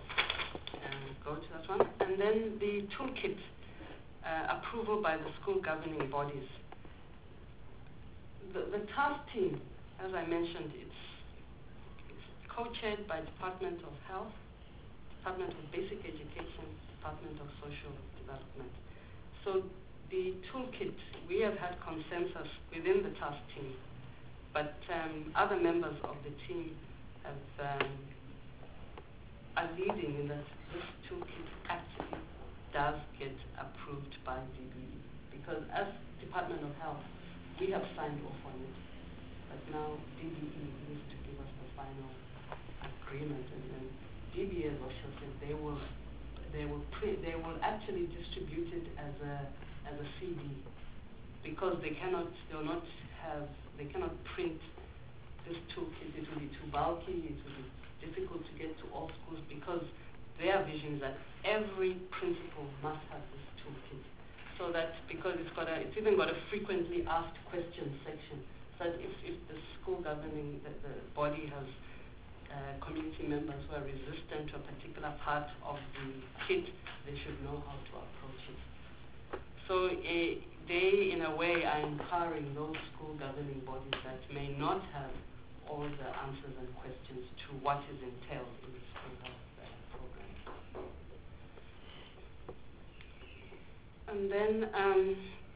uh, go to that one. And then the toolkit, uh, approval by the school governing bodies. The, the task team, as I mentioned, it's, it's co-chaired by Department of Health, Department of Basic Education, Department of Social Development. So the toolkit, we have had consensus within the task team, but um, other members of the team have, um, are leading in that this toolkit actually does get approved by D B E. Because as Department of Health, we have signed off on it, but now D B E needs to give us the final agreement, and then D B years, or shall say, they will they will pre they will actually distribute it as a as a C D, because they cannot they will not have they cannot print this toolkit. It will be too bulky. It will be difficult to get to all schools, because their vision is that every principal must have this toolkit. So that, because it's got a, it's even got a frequently asked questions section, so that if, if the school governing, the, the body has uh, community members who are resistant to a particular part of the kit, they should know how to approach it. So uh, they, in a way, are empowering those school governing bodies that may not have all the answers and questions to what is entailed in the school health uh, program. And then um,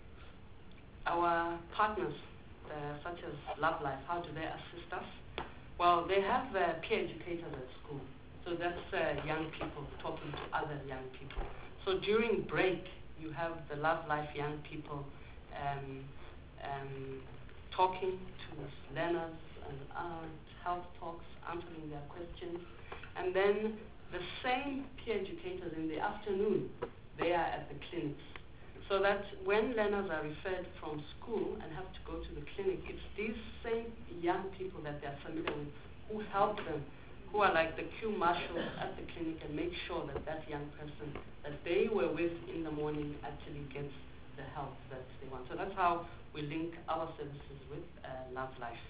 our partners, uh, such as Love Life, how do they assist us? Well, they have uh, peer educators at school. So that's uh, young people talking to other young people. So during break, you have the Love Life young people um, um, talking to learners and uh, health talks, answering their questions. And then the same peer educators in the afternoon, they are at the clinics. So that when learners are referred from school and have to go to the clinic, it's these same young people that they're familiar with who help them, who are like the queue marshals at the clinic, and make sure that that young person that they were with in the morning actually gets the help that they want. So that's how we link our services with uh, Love Life.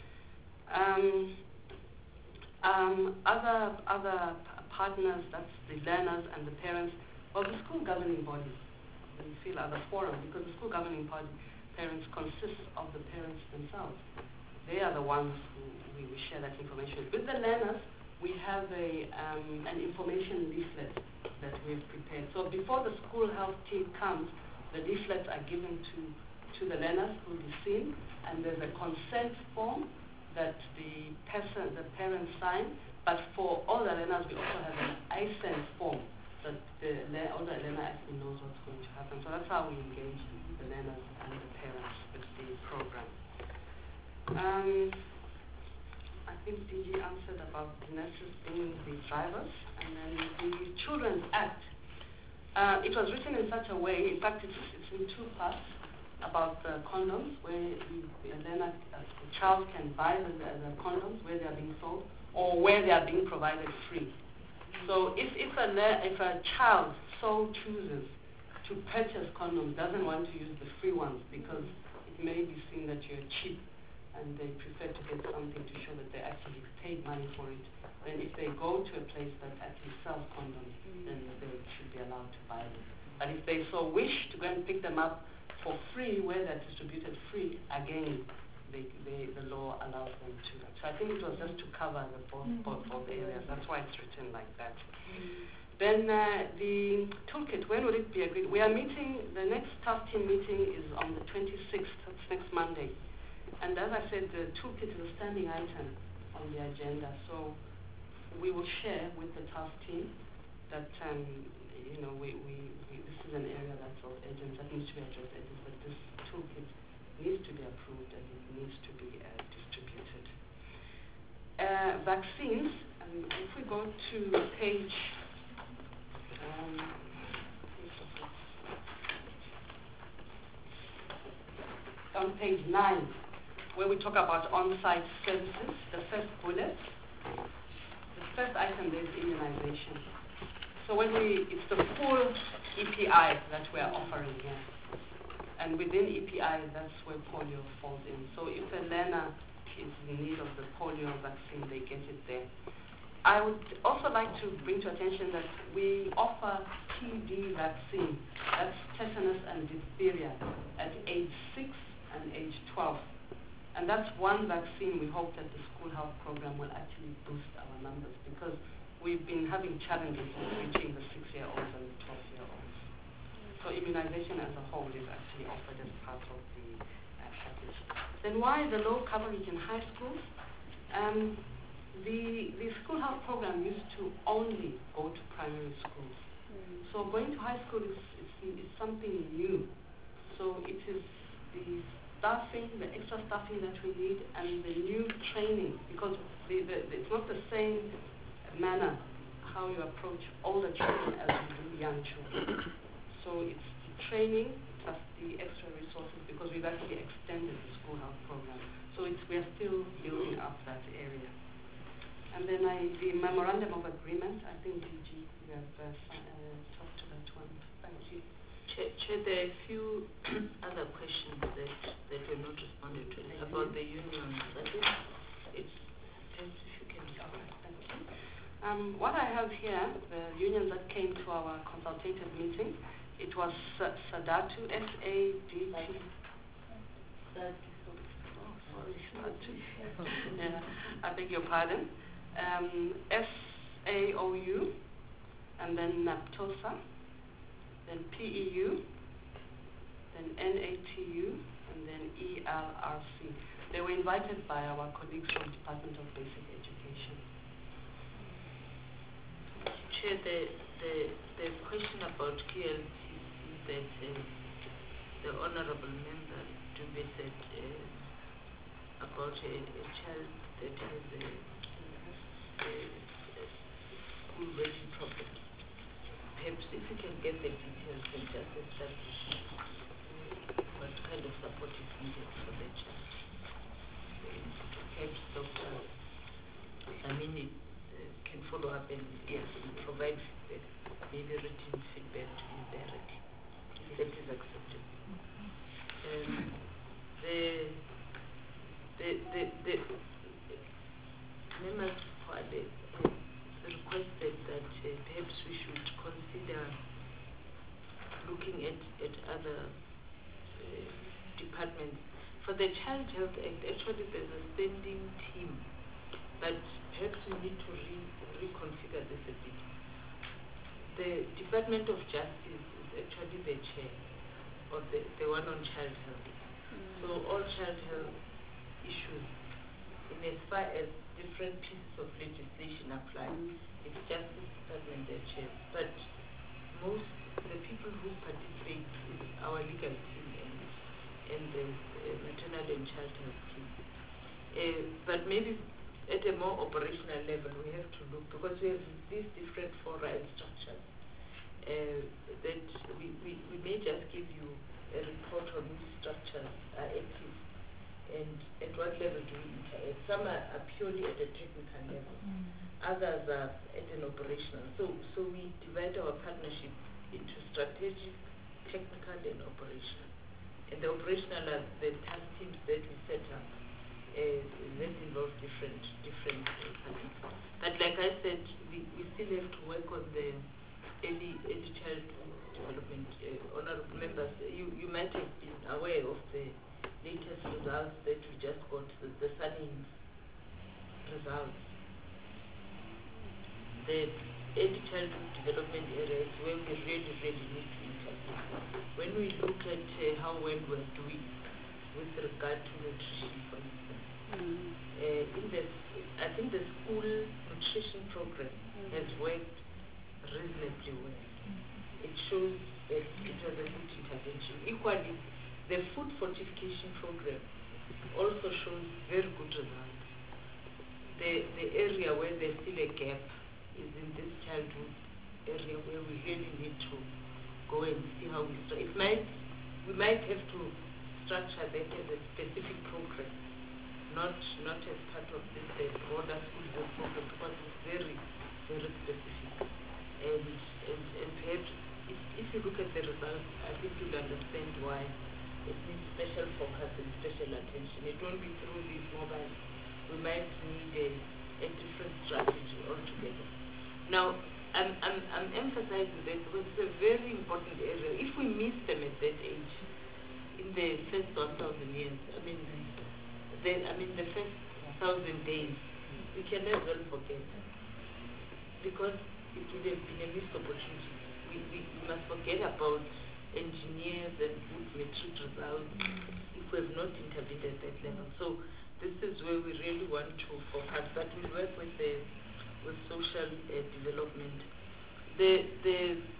Um, um, other other p partners, that's the learners and the parents, well, the school governing body. We feel as a forum, because the school governing body parents consists of the parents themselves. They are the ones who we, we share that information with. With the learners, we have a um, an information leaflet that we've prepared. So before the school health team comes, the leaflets are given to to the learners who will be seen, and there's a consent form that the person, the parents sign. But for all the learners, we also have an I S E N form that the all the learner actually knows what's going to happen. So that's how we engage the learners and the parents with the program. Um, I think D G answered about the nurses being the drivers, and then the Children's Act. Uh, it was written in such a way, in fact, it's, it's in two parts, about the condoms, where the, the learner, uh, the child can buy the, the condoms where they are being sold, or where they are being provided free. So if, if, a, if a child so chooses to purchase condoms, doesn't want to use the free ones because it may be seen that you're cheap and they prefer to get something to show that they actually paid money for it, then if they go to a place that actually sells condoms, then they should be allowed to buy them. But if they so wish to go and pick them up for free, where they're distributed free, again, They, they, the law allows them to. So I think it was just to cover the both, both, both areas. That's why it's written like that. Then uh, the toolkit, when will it be agreed? We are meeting, the next task team meeting is on the twenty-sixth, that's next Monday. And as I said, the toolkit is a standing item on the agenda. So we will share with the task team that, um, you know, we, we, we, this is an area that's of urgent, that needs to be addressed, but this toolkit needs to be approved and it needs to be uh, distributed. Uh, vaccines, um, if we go to page, um, on page nine, where we talk about on-site services, the first bullet, the first item there is immunization. So when we, it's the full E P I that we are offering here. And within E P I, that's where polio falls in. So if a learner is in need of the polio vaccine, they get it there. I would also like to bring to attention that we offer T B vaccine, that's tetanus and diphtheria, at age six and age twelve. And that's one vaccine we hope that the school health program will actually boost our numbers, because we've been having challenges with reaching the six-year-olds and the twelve-year-olds. So immunization as a whole is actually offered as part of the uh, package. Then why the low coverage in high schools? Um, the, the school health program used to only go to primary schools. Mm. So going to high school is, is, is something new. So it is the staffing, the extra staffing that we need, and the new training, because the, the, the, it's not the same manner how you approach older children as you do young children. So it's the training plus the extra resources, because we've actually extended the school health program. So it's, we're still building up that area. And then I, the memorandum of agreement, I think D G, we have uh, uh, talked to that one. Thank you. Chair, Chair, there are a few other questions that, that were not responded to about the unions. I think it's best if you can All right, thank you. Um, what I have here, the unions that came to our consultative meeting, it was S- SADATU, S A D T. Oh, sorry, SADATU. Yeah, I beg your pardon. Um, S A O U, and then NAPTOSA, then P E U, then N A T U, and then E L R C. They were invited by our colleagues from Department of Basic Education. Chair, the, the, the question about Q L T C that uh, the Honourable Member Dube said uh, about a, a child that has a, a, a school ready problem. Perhaps if you can get the details and just establish what kind of support is needed for the child. Perhaps Doctor Samini uh, can follow up and yes, provide feedback, maybe written feedback to you directly, if that is acceptable. Um, the, the, the, the members for the uh, requested that uh, perhaps we should consider looking at, at other uh, departments. For the Child Health Act, actually there's a standing team, but perhaps we need to re reconfigure this a bit. The Department of Justice is actually the chair, or the, the one on child health. Mm. So all child health issues, in as far as different pieces of legislation apply, mm. it's Justice Department that chairs. But most, the people who participate is our legal team and, and the uh, maternal and child health team. Uh, but maybe at a more operational level, we have to look, because we have these different fora and structures, uh, that we, we, we may just give you a report on which structures are active and at what level do we interact. Some are, are purely at a technical level, mm. others are at an operational. So, so we divide our partnership into strategic, technical, and operational. And the operational are the task teams that we set up. Uh, that involves different different parties. But like I said, we, we still have to work on the early early childhood development. Uh, honourable members, you, you might have been aware of the latest results that we just got, the, the SANINS results. The early childhood development area is where we really, really need to intervene. When we look at uh, how well we're doing with regard to nutrition, for instance, Mm. Uh, in the, I think the school nutrition program mm. has worked reasonably well. Mm. It shows that it was a good intervention. Equally, the food fortification program also shows very good results. The, the area where there's still a gap is in this childhood area where we really need to go and see how we start. It might, we might have to structure that as a specific program. Not not as part of this uh, broader school health program, because it's very, very specific. And, and, and perhaps if, if you look at the results, I think you'll understand why it needs special focus and special attention. It won't be through these mobiles. We might need a, a different strategy altogether. Now, I'm, I'm, I'm emphasizing that because it's a very important area. If we miss them at that age, in the first one thousand years, I mean, Then, I mean, the first thousand days, we can as well forget, because it would have been a missed opportunity. We, we, we must forget about engineers and good metric results if we have not intervened at that level. So this is where we really want to focus, but we work with the with social uh, development. The the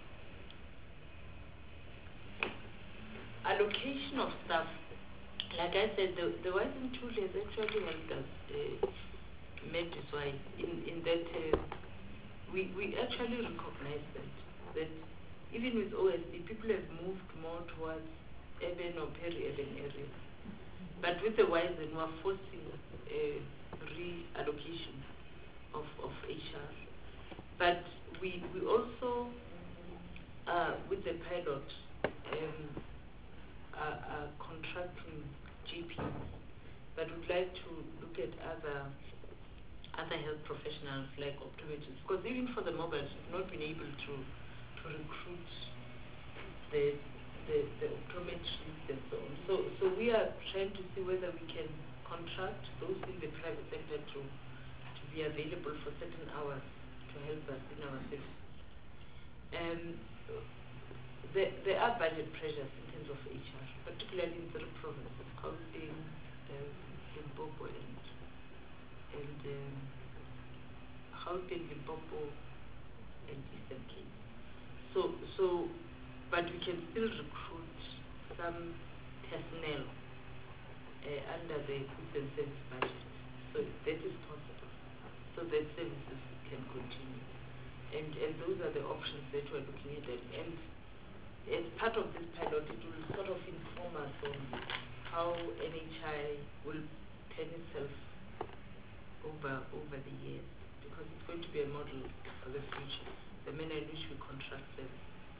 allocation of staff. Like I said, the, the Wise tool has actually helped us, uh, Mediswai, in, in that uh, we, we actually recognize that, that even with O S D, people have moved more towards urban or peri-urban areas. But with the WISEN, we're forcing a reallocation of, of H R. But we, we also, uh, with the pilot, um, are, are contracting G Ps, but would like to look at other other health professionals like optometrists, because even for the mobiles, we've not been able to, to recruit the, the, the optometrists and so on. So, so we are trying to see whether we can contract those in the private sector to, to be available for certain hours to help us in our service. Um, there, there are budget pressures in terms of H R, particularly in three provinces, Gauteng, um, Limpopo, and and um, Gauteng, Limpopo, and Eastern Cape. So, so, but we can still recruit some personnel uh, under the goods and service budget. So that is possible. So that services can continue. And and those are the options that we're looking at. And as part of this pilot, it will sort of inform us on how N H I will plan itself over over the years, because it's going to be a model for the future, the manner in which we contract service.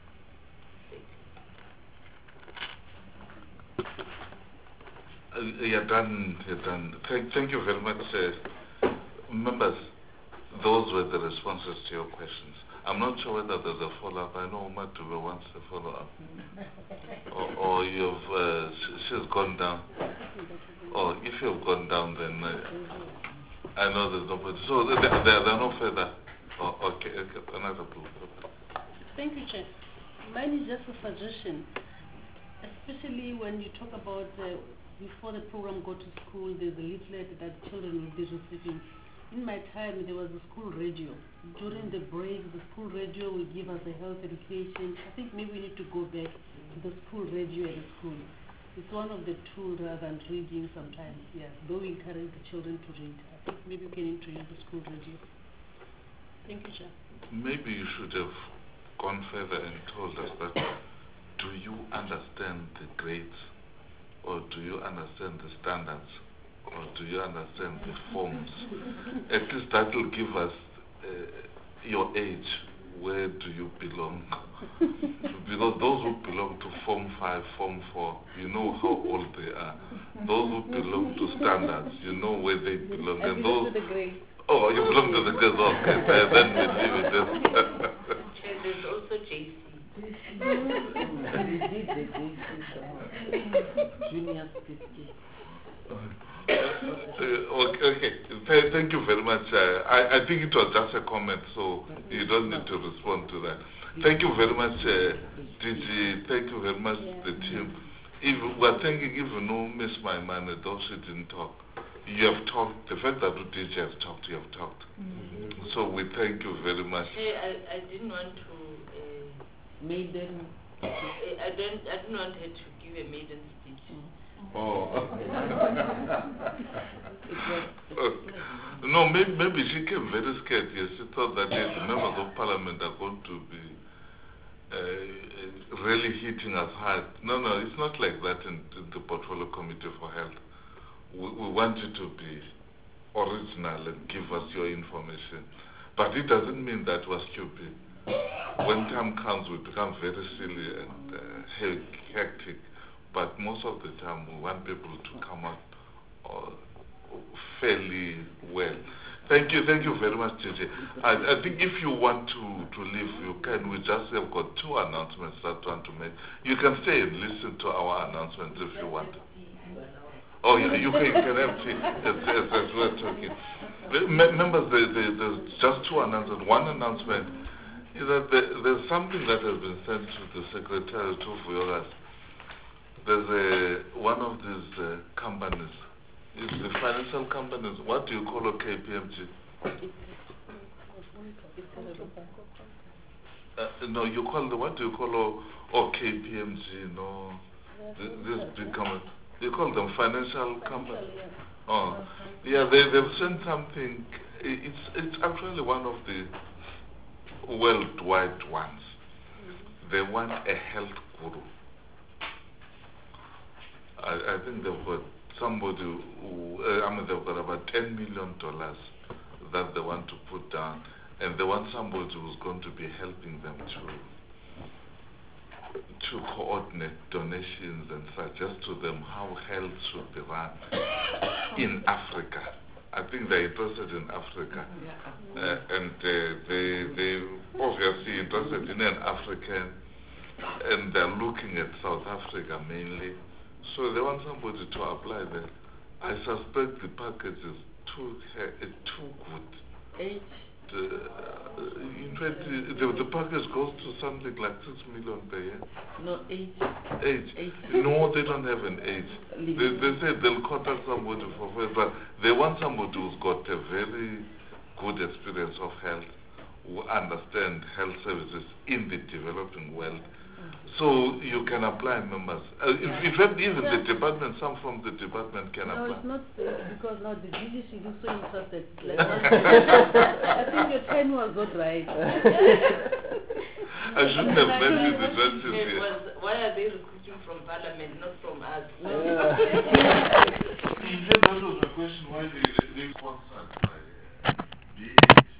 Uh, you're done, you're done. Thank, thank you very much. Uh, members, those were the responses to your questions. I'm not sure whether there's a follow-up. I know Uma Dube wants a follow-up. or, or you've, uh, she's gone down. Or if you've gone down, then uh, I know there's nobody. So there, there, there are no further. Oh, okay, okay, another blue. Thank you, Chair. Mine is just a suggestion, especially when you talk about uh, before the program go to school, there's a leaflet that children will be receiving. In my time, there was a school radio. During the break, the school radio will give us a health education. I think maybe we need to go back to the school radio at the school. It's one of the tools rather than reading sometimes, yes, though we encourage the children to read. I think maybe we can introduce the school radio. Thank you, Chair. Maybe you should have gone further and told us that, do you understand the grades, or do you understand the standards, or do you understand the forms? At least that will give us uh, your age. Where do you belong? Because those who belong to Form five, Form four, you know how old they are. Those who belong to standards, you know where they belong. I and belong those to the grade. Oh, you belong to the grade. Okay, then we leave it there. There's also J C. Junior fifty. Uh, okay, okay. Th thank you very much. Uh, I, I think it was just a comment, so you don't need to respond to that. Thank you very much, uh, D G. Thank you very much, the team. If we're thinking, even though Miss Maimane, though she didn't talk, you have talked. The fact that the D G has talked, you have talked. Mm-hmm. So we thank you very much. Hey, I, I didn't want to. Uh, maiden. I, I don't. I didn't want her to give a maiden speech. Mm. Oh. No, maybe, maybe she came very scared. Yes, she thought that yes, the members of parliament are going to be uh, really hitting us hard. No, no, it's not like that in, in the Portfolio Committee for Health. We, we want you to be original and give us your information. But it doesn't mean that we're stupid. When time comes, we become very silly and uh, hectic. But most of the time, we want people to come out uh, fairly well. Thank you, thank you very much, J J. I, I think if you want to, to leave, you can. We just have got two announcements that we want to make. You can stay and listen to our announcements if you want. Oh, yeah, you can, you can have tea as, as, as we're talking. Members, there, there, there's just two announcements. One announcement is that there, there's something that has been sent to the Secretary to Vuyogas. There's a, one of these uh, companies, it's the financial companies, what do you call a K P M G? Uh, no, you call the, what do you call a, or K P M G, no, this, this big company, you call them financial companies. Oh, yeah, they, they've sent something, it's, it's actually one of the worldwide ones. They want a health guru. I, I think they've got somebody who, uh, I mean, they've got about ten million dollars that they want to put down, and they want somebody who's going to be helping them to to coordinate donations and suggest to them how health should be run in Africa. I think they're interested in Africa, uh, and uh, they they obviously interested in an African, and they're looking at South Africa mainly. So they want somebody to apply there. I suspect the package is too uh, too good. Age? Uh, in fact, the, the package goes to something like six million per year. No, age. Age? Age. No, they don't have an age. They, they say they'll contact somebody for first, but they want somebody who's got a very good experience of health, who understand health services in the developing world. So you can apply, members. Uh, in, in fact, even the department, some from the department can No, apply. it's not uh, because now the G D C looks so interested. Like, I think your time was not right. I shouldn't have mentioned the judges It here. was, why are they recruiting from Parliament, not from us? In fact, that was the question why they, they sponsored by uh, B A T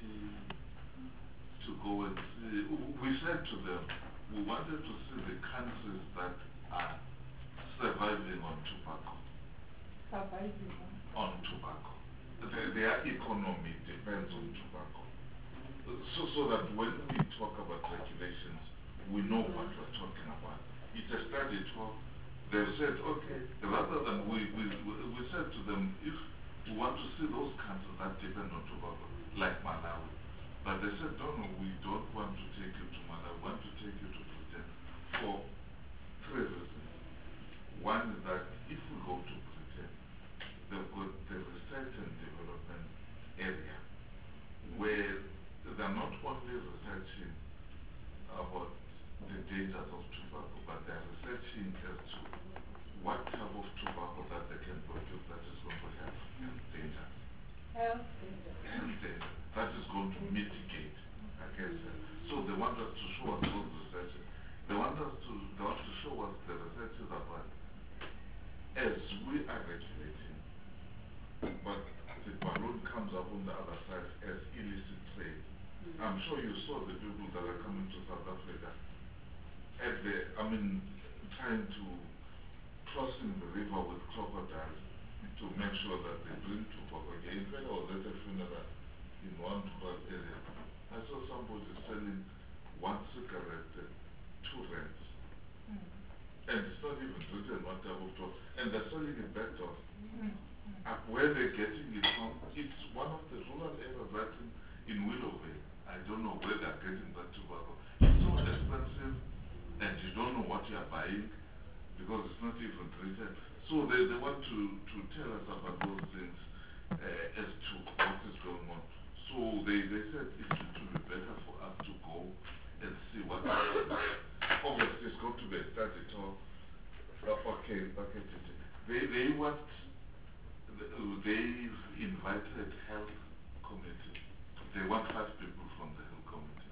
to go and see. We said to them, we wanted to see the countries that are surviving on tobacco. Surviving. On tobacco. Their, their economy depends on tobacco. So, so that when we talk about regulations, we know what we're talking about. It's a study talk. They've said, okay, rather than we, we, we said to them, if we want to see those countries that depend on tobacco, like Malawi, but they said, no, no, we don't want to take you to Malawi, we want to take you to Britain for three reasons. One is that if we go to Britain, they've got the research and development area where they're not only researching about the dangers of tobacco, but they're researching as to what type of tobacco that they can produce that is going to have health dangers. Health Health danger. That is going to mitigate against it. So they want us to show us those researches. They want us to, they want to show us the researches about as we are regulating, but the balloon comes up on the other side as illicit trade. I'm sure you saw the people that are coming to South Africa at the, I mean, trying to crossing the river with crocodiles to make sure that they bring tobacco again. In fact, I was at a funeral in one rural area. I saw somebody selling one cigarette at two rands. Mm. And it's not even written what type of tobacco. And they're selling it back to us. Mm. Uh, where they're getting it from, it's one of the rural areas right in, in Willowvale. I don't know where they're getting that tobacco. It's so expensive, and you don't know what you're buying because it's not even treated. So they, they want to, to tell us about those things uh, as to what is going on. So they, they said it would be better for us to go and see what happens. Obviously, it's going to be a study talk. Uh, okay, okay, they, they want, they've invited health committee. They want five people from the health committee.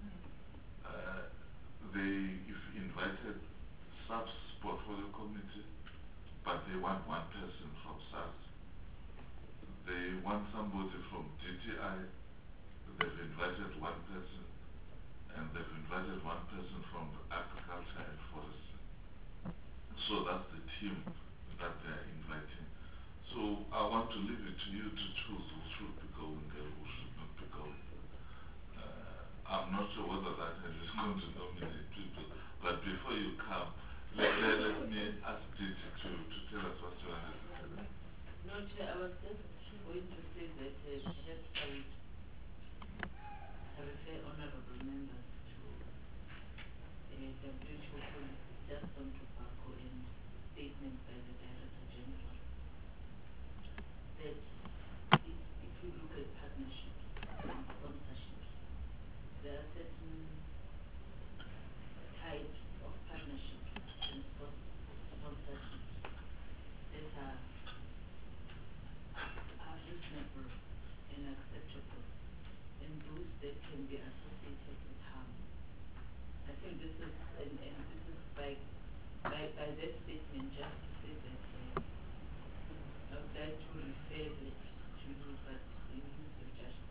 Uh, they've invited SARS portfolio committee, but they want one person from SARS. They want somebody from D T I. They've invited one person, and they've invited one person from agriculture and forestry. So that's the team that they're inviting. So I want to leave it to you to choose who should be going there, who should not be going. Uh, I'm not sure whether that is going to nominate people, but before you come, let, let, let me ask Didi to, to tell us what you wanted to tell us. No, Chair, I was just going to say that uh, perhaps I would refer honorable members to uh, W H O policy just on tobacco and statements by the Director General. That if, if you look at partnerships and sponsorships, there are certain types of partnerships and sponsorships that are, are reasonable and acceptable, and those that can be associated associated with harm. I think this is, and, and this is by, by, by that statement just to say that uh, I would like to refer it to you, but in use of judgment.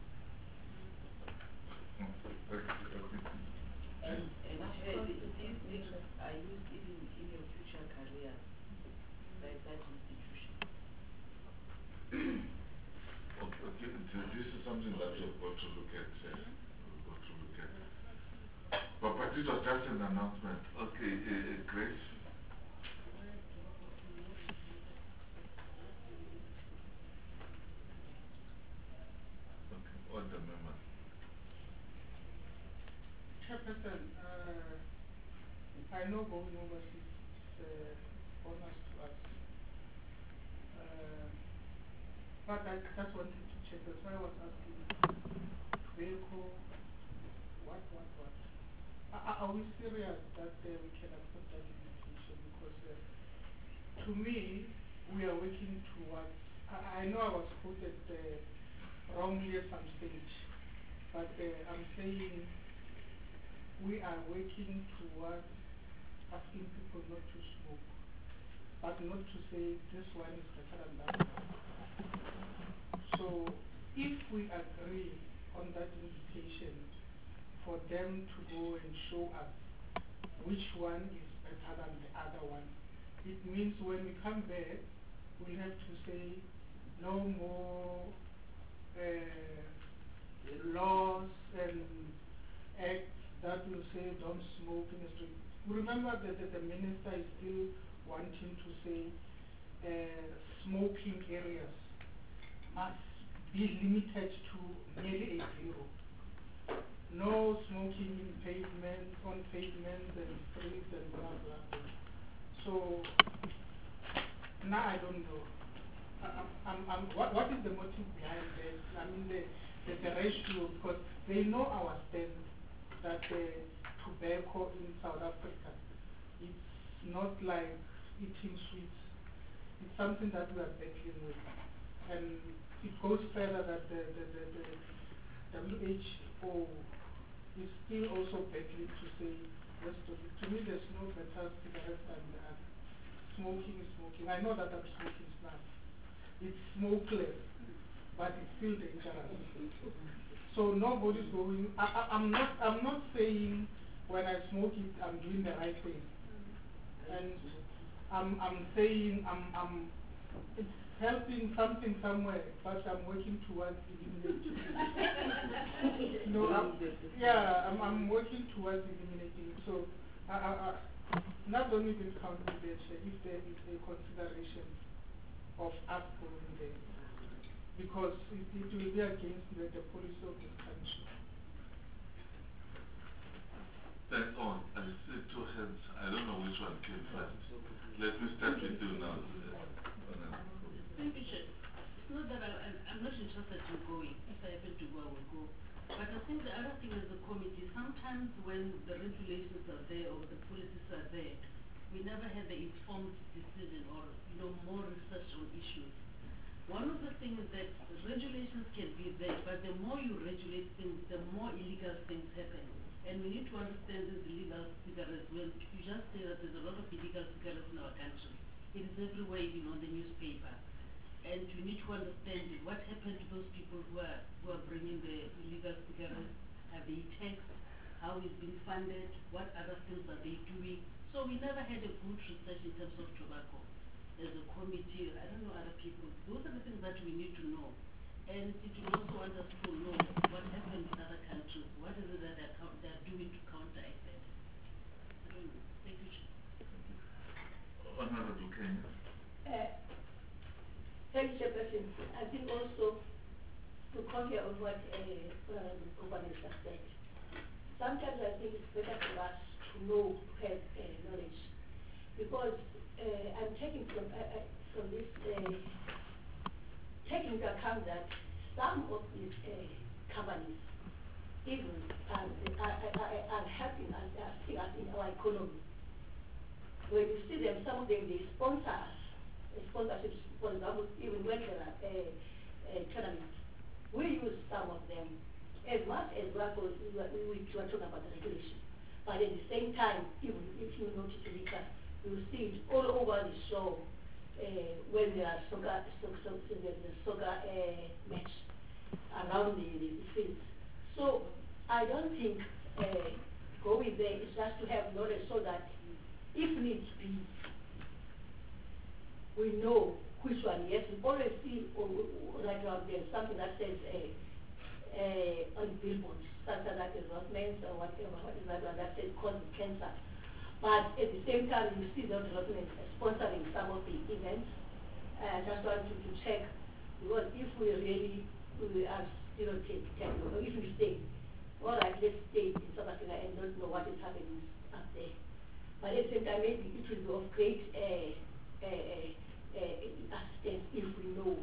And, and uh, these things are used even in your future career by that institution. Okay, okay. So this is something that we've got to look at. Uh, we've got to look at. But, but it was just an announcement. Okay, uh, uh, Grace. Okay, what the member? Chairperson, uh, I know going overseas is uh, honors to us. Uh, but I just wanted to check. That's why I was asking tobacco, what, what, what? Are, are we serious that uh, we can accept that invitation? Because uh, to me, we are working towards, I, I know I was quoted uh, wrongly at some stage, but uh, I'm saying we are working towards asking people not to smoke, but not to say this one is better than that one. So if we agree on that invitation for them to go and show us which one is better than the other one, it means when we come back, we'll have to say no more uh, laws and acts that will say don't smoke in the street. Remember that, that the minister is still wanting to say uh, smoking areas must be limited to nearly a zero. No smoking in pavements, on pavements and streets and blah blah blah. So now I don't know. I, I'm, I'm, what, what is the motive behind that? I mean the, the, the ratio, because they know our stance that uh, tobacco in South Africa, it's not like eating sweets. It's something that we are battling with. And it goes further that the, the, the, the W H O is still also battling to say, yes, to, to me there's no better cigarette than the other. Smoking is smoking. I know that I'm smoking snuff. It's smokeless, but it's still dangerous. So nobody's going, I, I, I'm not I'm not saying when I smoke it I'm doing the right thing. And I'm I'm saying I'm I'm it's helping something somewhere, but I'm working towards eliminating it. No, I'm, yeah, I'm I'm working towards eliminating it. So I, I, I not only will count with that if there is a consideration of us going there, because it, it will be against the, the policy of this country. Then on, I see two hands. I don't know which one came first. Let me start with you now. Thank you, Chair. It's not that I, I'm, I'm not interested in going. If I happen to go, I will go. But I think the other thing as a committee, sometimes when the regulations are there or the policies are there, we never have the informed decision or, you know, more research on issues. One of the things that regulations can be there, but the more you regulate things, the more illegal things happen. And we need to understand this illegal cigarettes. Well, you just say that there's a lot of illegal cigarettes in our country. It is everywhere, you know, the newspaper. And you need to understand what happened to those people who are, who are bringing the illegal cigarettes. Are they taxed? How is being funded? What other things are they doing? So we never had a good research in terms of tobacco. As a committee, I don't know other people. Those are the things that we need to know. And it will also want us to know what happened in other countries. What is it that they're, they're doing to counteract that? I don't know. Thank you, Chair. Honorable Kenya. Uh, thank you, Chairperson. I think also to comment on what uh, Honorable Governor has said. Sometimes I think it's better for us to know, to have uh, knowledge. Because uh, I'm taking from, uh, uh, from this, uh, taking into account that some of these uh, companies even um, are, are, are helping us, are helping us in our economy. When you see them, some of them, they sponsor us, sponsorships, for example, even when there are uh, uh, tournaments. We use some of them as much as we are, going, we are, we we are talking about the regulation, but at the same time, even if you notice the liquor, you will see it all over the show uh, when there are soccer, soccer, soccer, the, the soccer uh, match around the, the, the fields. So I don't think uh, going there is just to have knowledge so that if needs be, we know which one. Yes, we always see or, or, like uh, there's something that says uh, uh, on billboards, something like development or whatever, what is that one that says causes cancer. But at the same time, you see the development sponsoring some of the events. I uh, just want to, to check, because if we really, we are still take, take, or if we stay, all right, let's stay in South Africa and don't know what is happening up there. But at the same time, maybe it will be of great uh, uh, uh, assistance if we know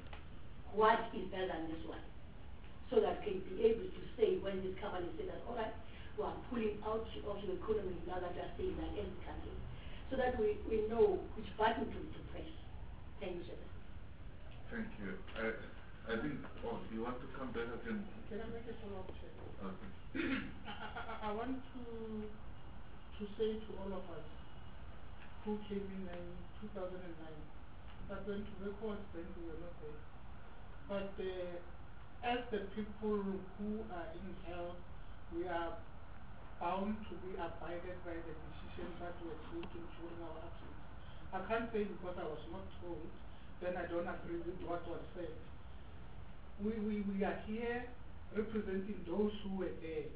what is better than this one, so that we can be able to say when this company says that, all right, we are pulling out of the economy now that we are saying that in the country, so that we, we know which button to, to press. Thank you, sir. Thank you. I, I think, oh, you want to come back again? Can I make a follow-up, Chair? Okay. I, I, I want to to say to all of us who came in in two thousand nine that when tobacco was banned, we were not there. But uh, as the people who are in health, we are bound to be abided by the decisions that were taken during our absence. I can't say because I was not told, then I don't agree with what was said. We, we, we are here representing those who were there.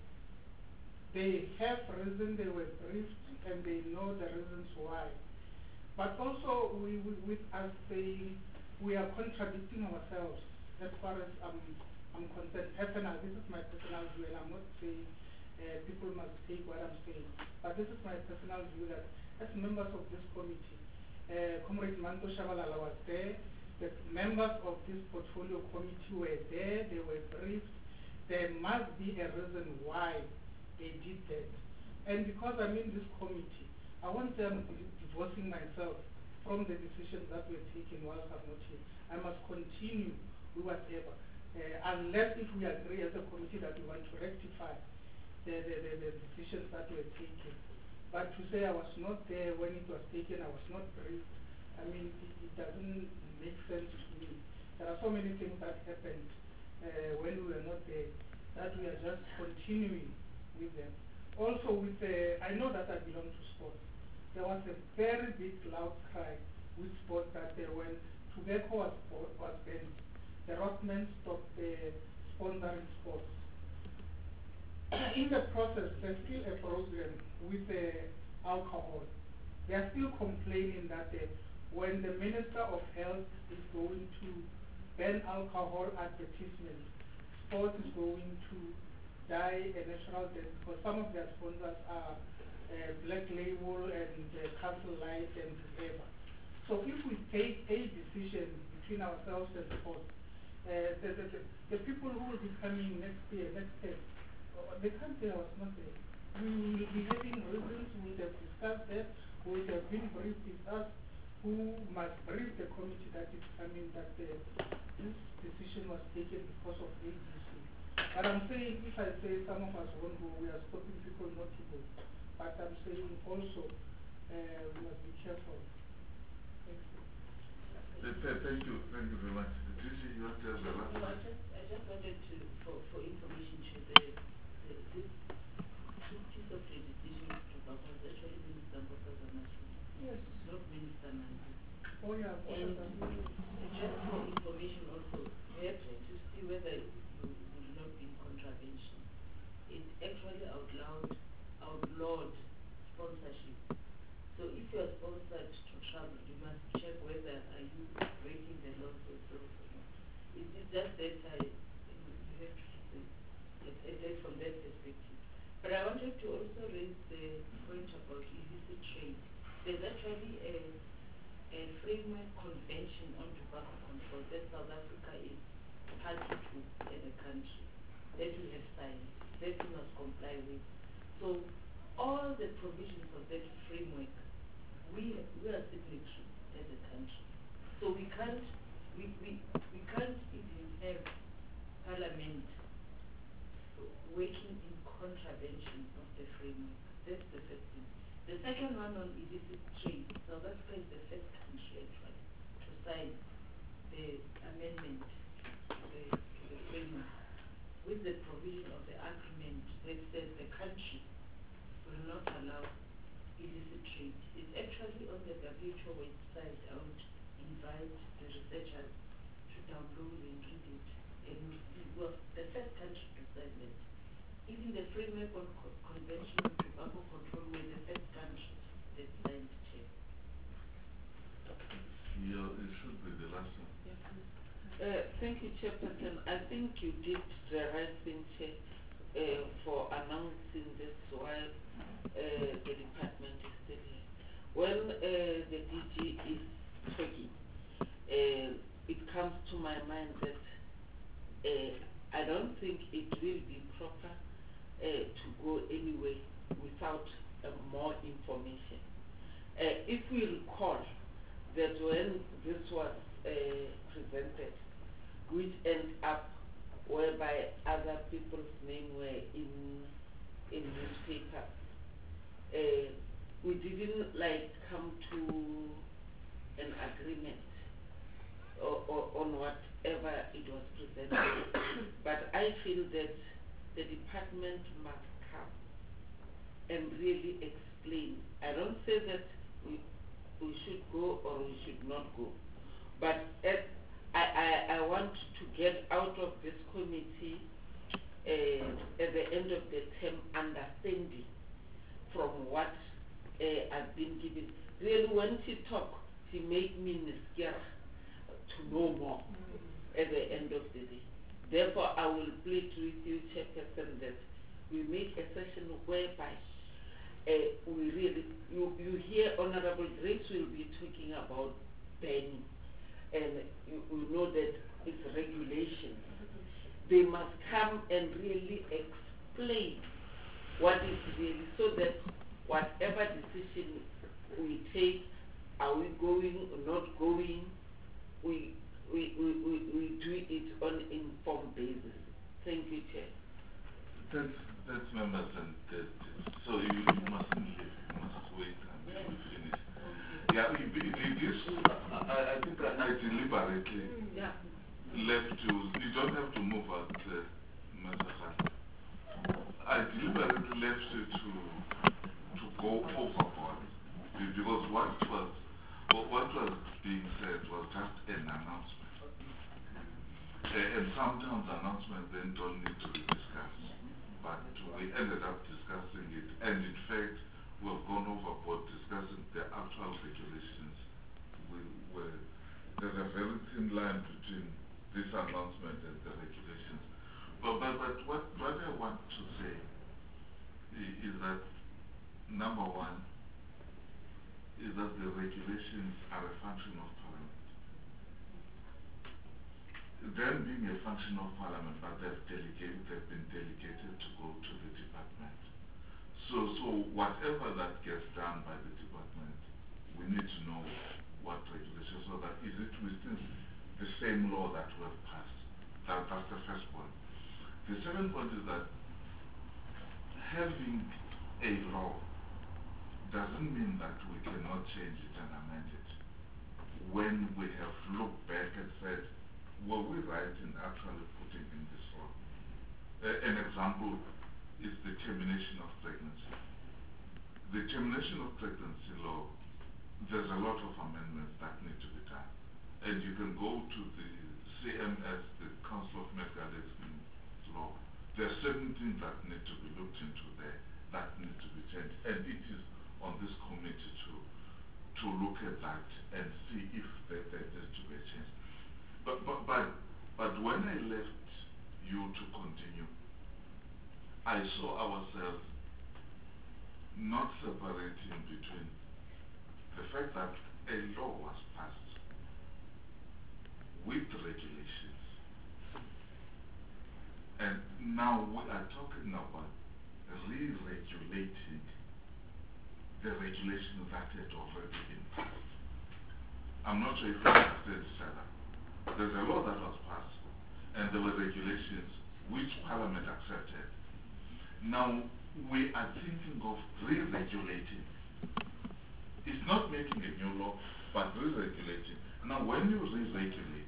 They have reason, they were briefed, and they know the reasons why. But also, we, we, with us saying, we are contradicting ourselves as far as I'm, I'm concerned. Personal, this is my personal view, and I'm not saying uh, people must take what I'm saying. But this is my personal view that as members of this committee, uh, Comrade Manto Shabalala was there, the members of this portfolio committee were there, they were briefed. There must be a reason why they did that. And because I'm in this committee, I won't say I'm divorcing myself from the decisions that were taken whilst I'm not here. I must continue with whatever, uh, unless if we agree as a committee that we want to rectify the, the, the, the decisions that were taken. But to say I was not there when it was taken, I was not briefed, I mean, it, it doesn't make sense to me. There are so many things that happened uh, when we were not there that we are just continuing with them. Also with the, I know that I belong to sports. There was a very big loud cry with sports that uh, when tobacco was, was banned, the Rothmans stopped uh, sponsoring sports. In the process, there's still a problem with uh, alcohol. They are still complaining that uh, when the Minister of Health is going to ban alcohol advertisements, sport is going to die a natural death because some of their sponsors are uh, Black Label and uh, Castle Light and whatever. So if we take a decision between ourselves and sport, uh, the, the, the, the people who will be coming next year, next year, uh, they can't say I was not there. We will be having reasons, we will have discussed that, we will have been briefed with us, who must brief the committee that is coming that uh, this decision was taken because of A B C. But I'm saying, if I say some of us won't go, we are stopping people not to go. But I'm saying also, uh, we must be careful. Thank you. Thank you, thank you very much. Did you want to have the last No, I one? just, I just wanted to, for, for information to the, the this piece of legislation to was actually Minister Bokasa Masu, Yes. not Minister Nandi. Oh, yeah. And Professor. just for information also, we have to see whether you will not be in contravention. It actually outlawed, outlawed sponsorship. So if you are sponsored to travel, you must check whether are you breaking the laws of those or not. It is just that I, you have to say, it, it, it from that perspective. But I wanted to also raise the point about illicit trade. There's actually a a framework convention on tobacco control that South Africa is party to as a country that we have signed, that we must comply with. So all the provisions of that framework, we we are signatory as a country. So we can't we, we, we can't even have Parliament working in contravention of the framework. That's the first thing. The second one on illicit trade. South Africa is the first country actually to sign the amendment to the, to the framework with the provision of the agreement that says the country will not allow illicit trade. It's actually on the W H O website. I would invite the researchers to download and read it. And it was the first country to sign that. Even the framework on co Convention on Tobacco Control were the first country that signed it. Yeah, it should be the last one. Uh, thank you, Chairperson. I think you did the right thing, Chair, uh, for announcing this while uh, the department is still here. When uh, the D G is talking, uh, it comes to my mind that uh, I don't think it will be proper uh, to go anywhere without uh, more information. Uh, if we recall that when this was uh, presented, which ended up whereby other people's name were in in newspapers, uh, we didn't like come to an agreement or, or on whatever it was presented. But I feel that the department must come and really explain. I don't say that we we should go or we should not go, but at, I, I, I want to get out of this committee uh, at the end of the term understanding from what uh, I've been given. Really, when she talk, she make me scared to know more at the end of the day. Therefore, I will plead with you, Chairperson, that we make a session whereby uh, we really, you, you hear Honorable Grace will be talking about banning, and you, you know that it's regulation. They must come and really explain what is really, so that whatever decision we take, are we going or not going, we, we, we, we, we do it on informed basis. Thank you, Chair. That's, that's members and that, so you, you mustn't leave, you must wait until we finish. Yeah, it, it, it is, I, I think I, I deliberately yeah. left to, you don't have to move out, uh, Master I deliberately left it to, to go overboard, because what was, what was being said was just an announcement. Uh, and sometimes announcements then don't need to be discussed. But we ended up discussing it, and in fact, we have gone overboard discussing the actual regulations. We were, there's a very thin line between this announcement and the regulations. But, but, but what, what I want to say is, is that, number one, is that the regulations are a function of Parliament. Them being a function of Parliament, but they've delegated, they've been delegated to go to the department. So, so whatever that gets done by the department, we need to know what regulations, so that is it within the same law that we have passed. That, that's the first point. The second point is that having a law doesn't mean that we cannot change it and amend it. When we have looked back and said, were we right in actually putting in this law? Uh, an example is the termination of pregnancy. The termination of pregnancy law, there's a lot of amendments that need to be done. And you can go to the C M S, the Council of Medical Experts law. There are certain things that need to be looked into there, that need to be changed. And it is on this committee to, to look at that and see if there, there needs to be a change. But, but, but, but when I left you to continue, I saw ourselves not separating between the fact that a law was passed with regulations, and now we are talking about re-regulating the regulations that had already been passed. I'm not sure if you understand each other. There's a law that was passed, and there were regulations which Parliament accepted. Now, we are thinking of re-regulating. It's not making a new law, but re-regulating. Now, when you re-regulate,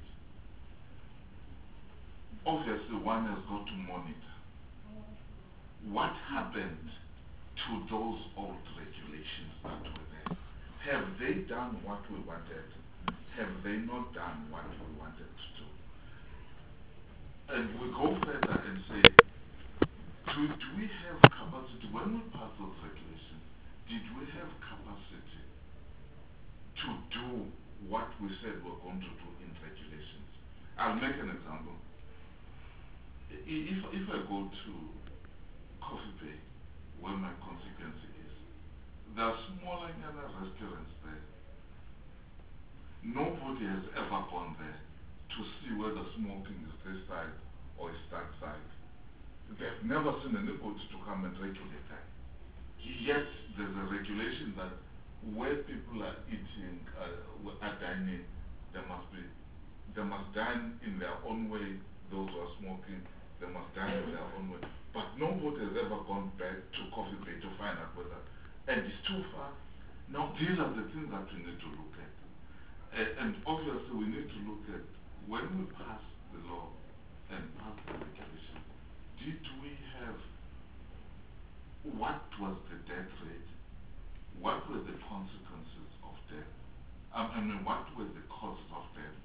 obviously one has got to monitor what happened to those old regulations that were there. Have they done what we wanted? Have they not done what we wanted to do? And we go further and say, do, do we have capacity, when we pass those regulations, did we have capacity to do what we said we're going to do in regulations? I'll make an example. If, if I go to Coffee Bay, where my constituency is, there are smaller restaurants there. Nobody has ever gone there to see whether smoking is this side or is that side. They've never seen anybody to come and regulate that. Yet there's a regulation that where people are eating, uh, are dining, they must be, they must dine in their own way. Those who are smoking, they must dine in their own way. But nobody has ever gone back to Coffee Bay to find out whether, and it's too far. Now these are the things that we need to look at. Uh, and obviously we need to look at, when we pass the law and pass the regulation, did we have, what was the death rate? What were the consequences of death? Um, I mean, what were the causes of death?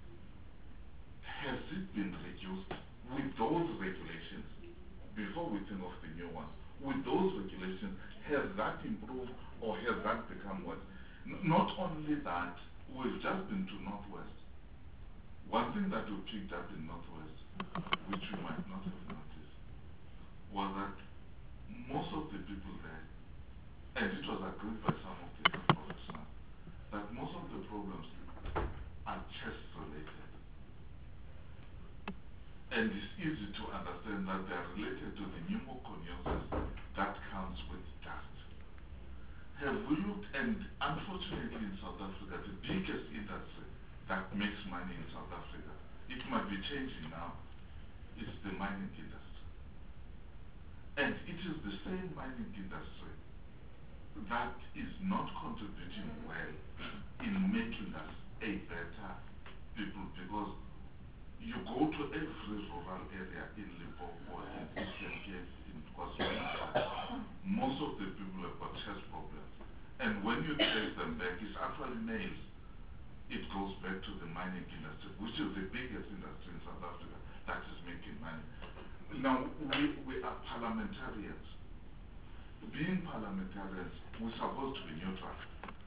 Has it been reduced with those regulations? Before we think of the new ones, with those regulations, has that improved or has that become worse? N not only that, we've just been to Northwest. One thing that we picked up in Northwest, which we might not have noticed, was that most of the people there, and it was agreed by some of the professionals, that most of the problems are chest related. And it's easy to understand that they are related to the pneumoconiosis that comes with dust. Have we looked, and unfortunately in South Africa, the biggest industry that makes money in South Africa, it might be changing now, is the mining industry. And it is the same mining industry that is not contributing well in making us a better people, because you go to every rural area in Limpopo, in Eastern Cape, in KwaZulu-Natal, most of the people have got chest problems. And when you trace them back, it's actually nails. It goes back to the mining industry, which is the biggest industry in South Africa that is making money. Now, we, we are parliamentarians. Being parliamentarians, we're supposed to be neutral.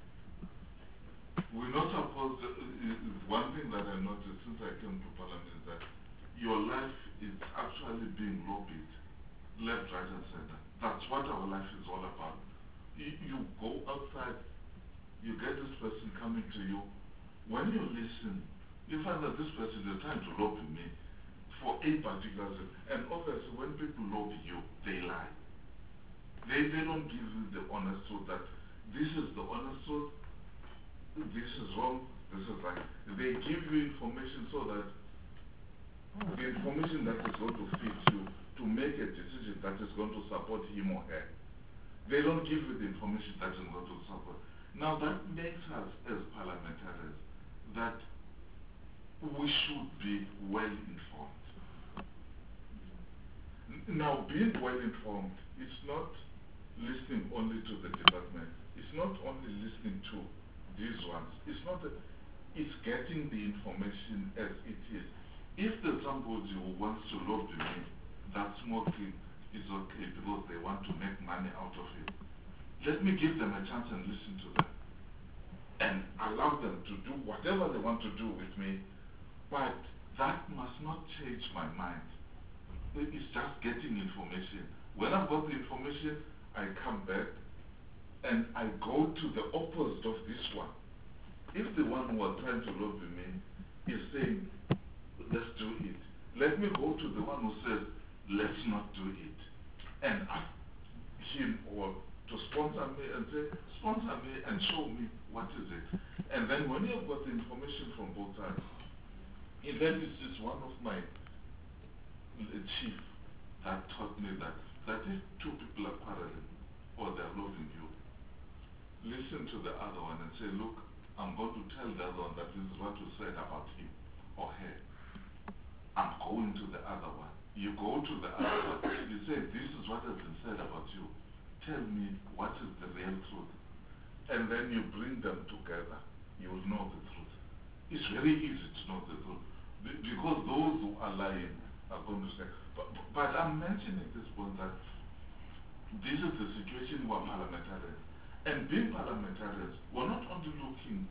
We're not supposed to, uh, one thing that I noticed since I came to Parliament is that your life is actually being lobbied, left, right, and center. That's what our life is all about. You, you go outside, you get this person coming to you. When you listen, you find that this person is trying to lobby me for a particular thing. And obviously, when people lobby you, they lie. They, they don't give you the honest truth that this is the honest truth, this is wrong, this is right. They give you information so that the information that is going to fit you to make a decision that is going to support him or her. They don't give you the information that is going to support. Now that makes us as parliamentarians that we should be well informed. Now being well informed, it's not listening only to the department, it's not only listening to these ones, it's not, a, it's getting the information as it is. If there's somebody who wants to lobby me that smoking is okay because they want to make money out of it, let me give them a chance and listen to them and allow them to do whatever they want to do with me, but that must not change my mind. It's just getting information. When I've got the information, I come back and I go to the opposite of this one. If the one who was trying to lobby me is saying, let's do it, let me go to the one who says, let's not do it, and ask him or to sponsor me and say, sponsor me and show me what is it. And then when you've got the information from both sides, and then this is one of my a chief that taught me that, that if two people are quarreling or they're loving you, listen to the other one and say, look, I'm going to tell the other one that this is what you said about him or her. I'm going to the other one. You go to the other one. You say, this is what has been said about you. Tell me what is the real truth. And then you bring them together. You will know the truth. It's very easy to know the truth. Be because those who are lying are going to say, but, but I'm mentioning this point that this is the situation we're parliamentarians. And being parliamentarians, we're not only looking,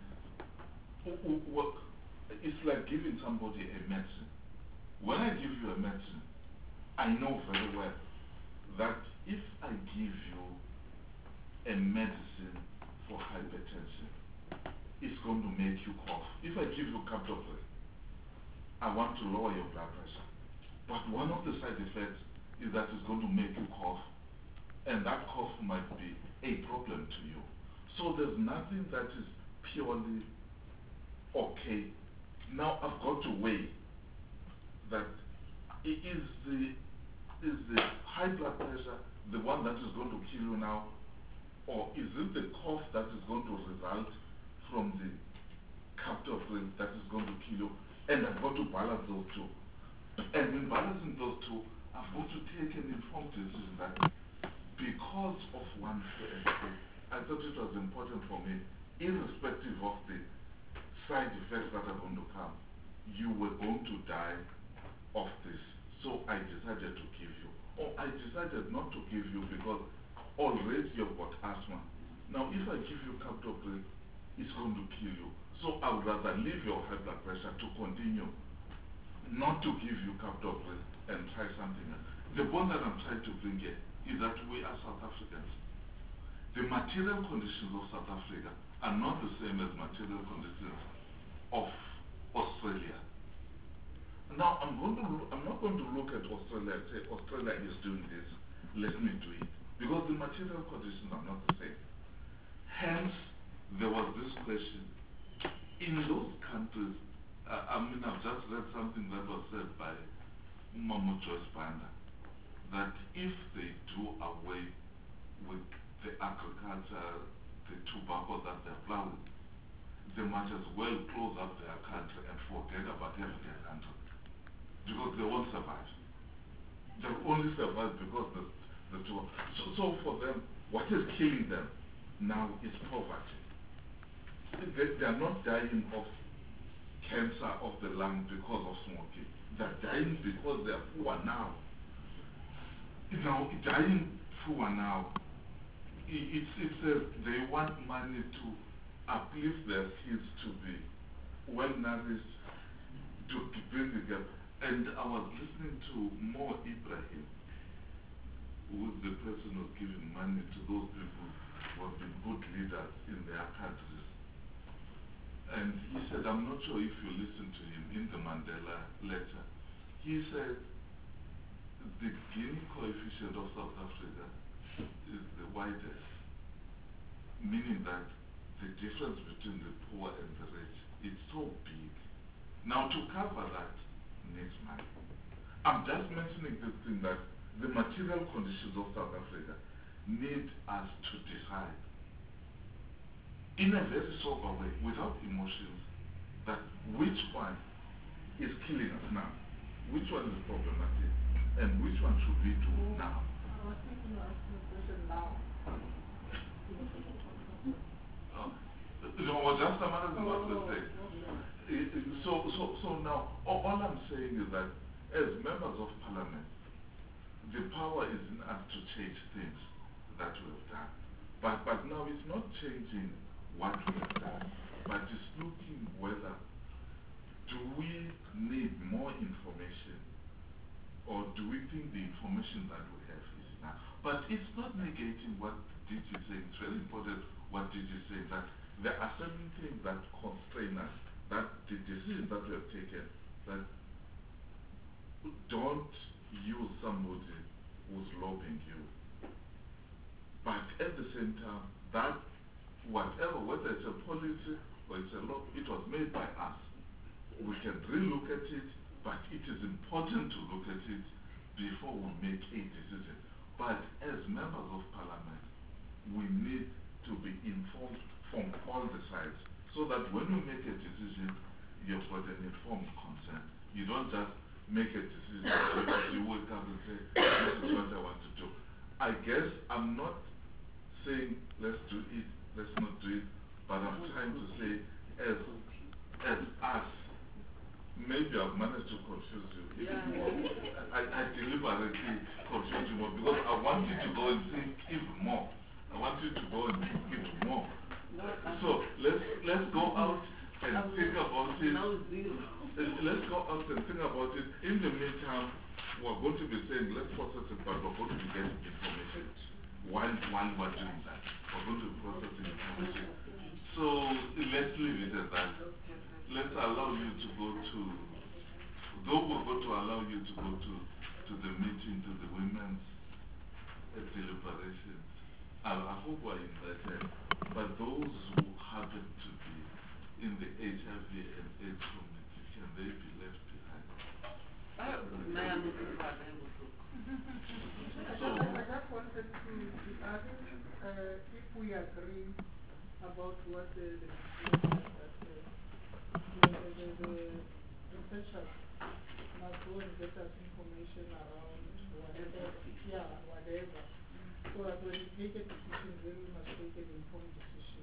it's like giving somebody a medicine. When I give you a medicine, I know very well that if I give you a medicine for hypertension, it's going to make you cough. If I give you captopril, I want to lower your blood pressure. But one of the side effects is that it's going to make you cough, and that cough might be a problem to you. So there's nothing that is purely okay. Now I've got to weigh that is the is the high blood pressure the one that is going to kill you now, or is it the cough that is going to result from the captopril that is going to kill you? And I've got to balance those two. And in balancing those two, I've got to take an informed decision that because of one fear, I thought it was important for me, irrespective of the side effects that are going to come, you were going to die of this. So I decided to give you. Or I decided not to give you because already you've got asthma. Now if I give you captopril, it's going to kill you. So I would rather leave your high blood pressure to continue, not to give you captopril and try something else. The point that I'm trying to bring here is that we are South Africans. The material conditions of South Africa are not the same as material conditions of Australia. Now I'm going to look, I'm not going to look at Australia and say Australia is doing this, let me do it, because the material conditions are not the same. Hence, there was this question in those countries. Uh, I mean, I've just read something that was said by Umama Joyce Banda, that if they do away with the agriculture, the tobacco that they're plowing, they might as well close up their country and forget about having their country. Because they won't survive. They'll only survive because the, the tobacco. So, so for them, what is killing them now is poverty. They, they are not dying of cancer of the lung because of smoking. They're dying because they are poor now. You know, dying poor now, it's, it's a, they want money to uplift their kids to be well nourished, to, to bring the gap. And I was listening to Mo Ibrahim, who is the person who's giving money to those people who have been good leaders in their countries. And he said, I'm not sure if you listened to him in the Mandela letter. He said, the Gini coefficient of South Africa is the widest, meaning that the difference between the poor and the rich is so big. Now to cover that needs money. I'm just mentioning this thing that the material conditions of South Africa need us to decide in a very sober way, without emotions, that which one is killing us now, which one is problematic, and which one should we do now. I was thinking of asking a question now. Uh, no, just a matter of what to say. So, so, so now, all, all I'm saying is that as members of parliament, the power is in us to change things that we have done. But, but now it's not changing what we have done, but it's looking whether do we need more information, or do we think the information that we have is enough? But it's not negating what D G is saying. It's very important what D G is saying, that there are certain things that constrain us, that the decisions that we have taken, that don't use somebody who's lobbying you. But at the same time, that whatever, whether it's a policy or it's a law, it was made by us. We can relook at it But it is important to look at it before we make a decision. But as members of parliament, we need to be informed from all the sides, so that when we make a decision, you've got an informed consent. You don't just make a decision because you wake up and say, this is what I want to do. I guess I'm not saying let's do it, let's not do it, but I'm trying to say as, as us, maybe I've managed to confuse you even more. I, I deliberately confuse you more because I want you to go and think even more. I want you to go and think even more. So let's let's go out and think about it. Let's go out and think about it. In the meantime, we're going to be saying let's process it, but we're going to be getting information while while we're doing that. We're going to be processing information. So let's leave it at that. Let's allow you to go to, though we're going to allow you to go to, to the meeting, to the women's uh, deliberations. I, I hope we're invited, but those who happen to be in the H I V and AIDS community, can they be left behind? Oh, man, I just, I just wanted to, to add, uh, if we agree about what the, the, the, the, the, the researchers must go and get us information around whatever, yeah, whatever, so that when we take a decision, then we must take an informed decision.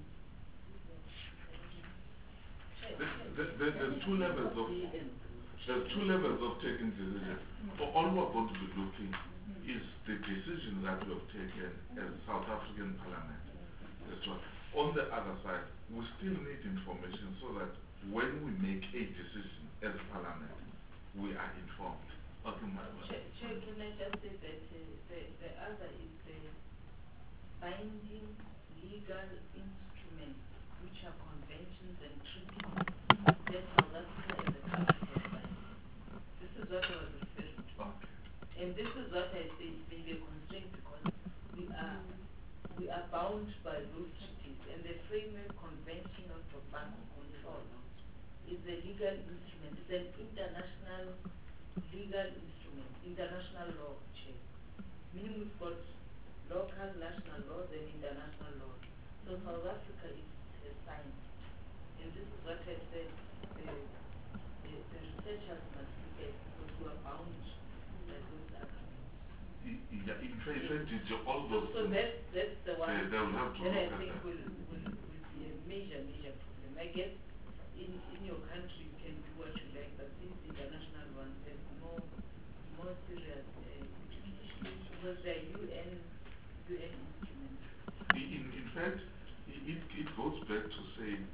The, the, the, there's two levels of there's two levels of taking decisions. All we're going to be looking is the decision that we have taken as South African Parliament. That's right. On the other side, we still need information so that when we make a decision as Parliament, we are informed. Okay, Chair, Chair, can I just say that uh, the, the other is the binding legal instruments, which are conventions and treaties that South Africa as a country has signed. This is what I was referring to. Okay. And this is what I say may be a constraint because we are we are bound by those treaties, and the Framework Convention on Tobacco Control is a legal instrument. It's an international legal instrument, international law, Chair. Meaning we've got local, national laws and international laws. So South Africa is has signed. And this is what I said, the, the, the researchers must look at because we are bound by those agreements. Yeah, in fact, it's all So, those so that's, that's the one They, they will have to that I look at think that. will, will, will be a major, major problem. I guess in, in your country you can do what you like, but these international ones have more, more serious uh, implications because they're U N, U N instruments. In, in fact, it, it goes back to saying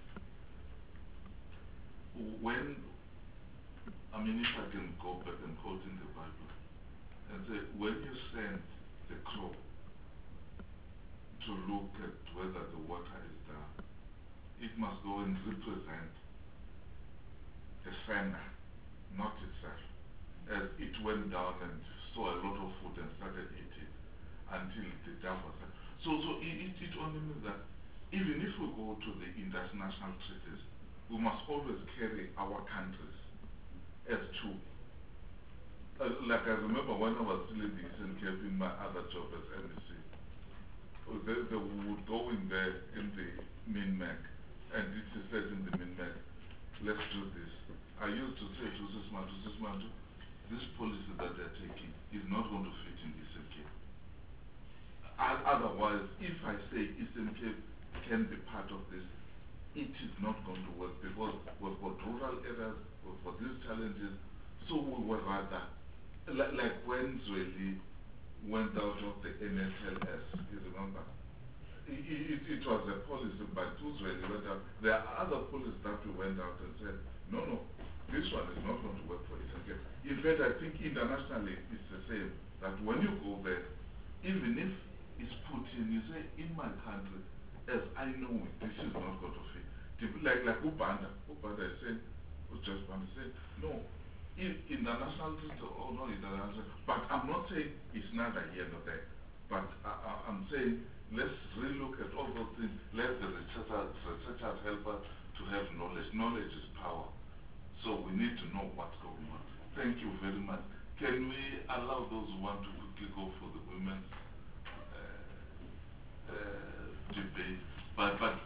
when, I mean, if I can go back and quote in the Bible, and say, when you send the crow to look at whether the water is down, it must go and represent the sender, not itself. As it went down and saw a lot of food and started eating until the dove was there. So, so it, it, it only means that even if we go to the international treaties, we must always carry our countries as two. Uh, like I remember when I was still in the Eastern Cape in my other job as M E C, they, they would go in there in the MINMAC, and it is said in the MINMAC, let's do this. I used to say to Sisman, to Sisman, this policy that they're taking is not going to fit in Eastern Cape. Otherwise, if I say Eastern Cape can be part of this, it is not going to work because we've got rural areas, we've got these challenges, so we would rather, like, like when Zweli went out of the N S L S, you remember? It, it, it was a policy, but Zweli went out. There are other policies that we went out and said, no, no, this one is not going to work for Eastern Cape. In fact, I think internationally it's the same, that when you go there, even if it's put in, you say, in my country, as I know it, this is not going to fit. Like, like Ubanda, Ubanda is saying, just Ubanda said, no, in international, or no international, but I'm not saying it's neither here nor there, but I, I, I'm saying let's relook at all those things, let the researchers, researchers help us to have knowledge. Knowledge is power. So we need to know what's going on. Thank you very much. Can we allow those who want to quickly go for the women's uh, uh, debate? But, but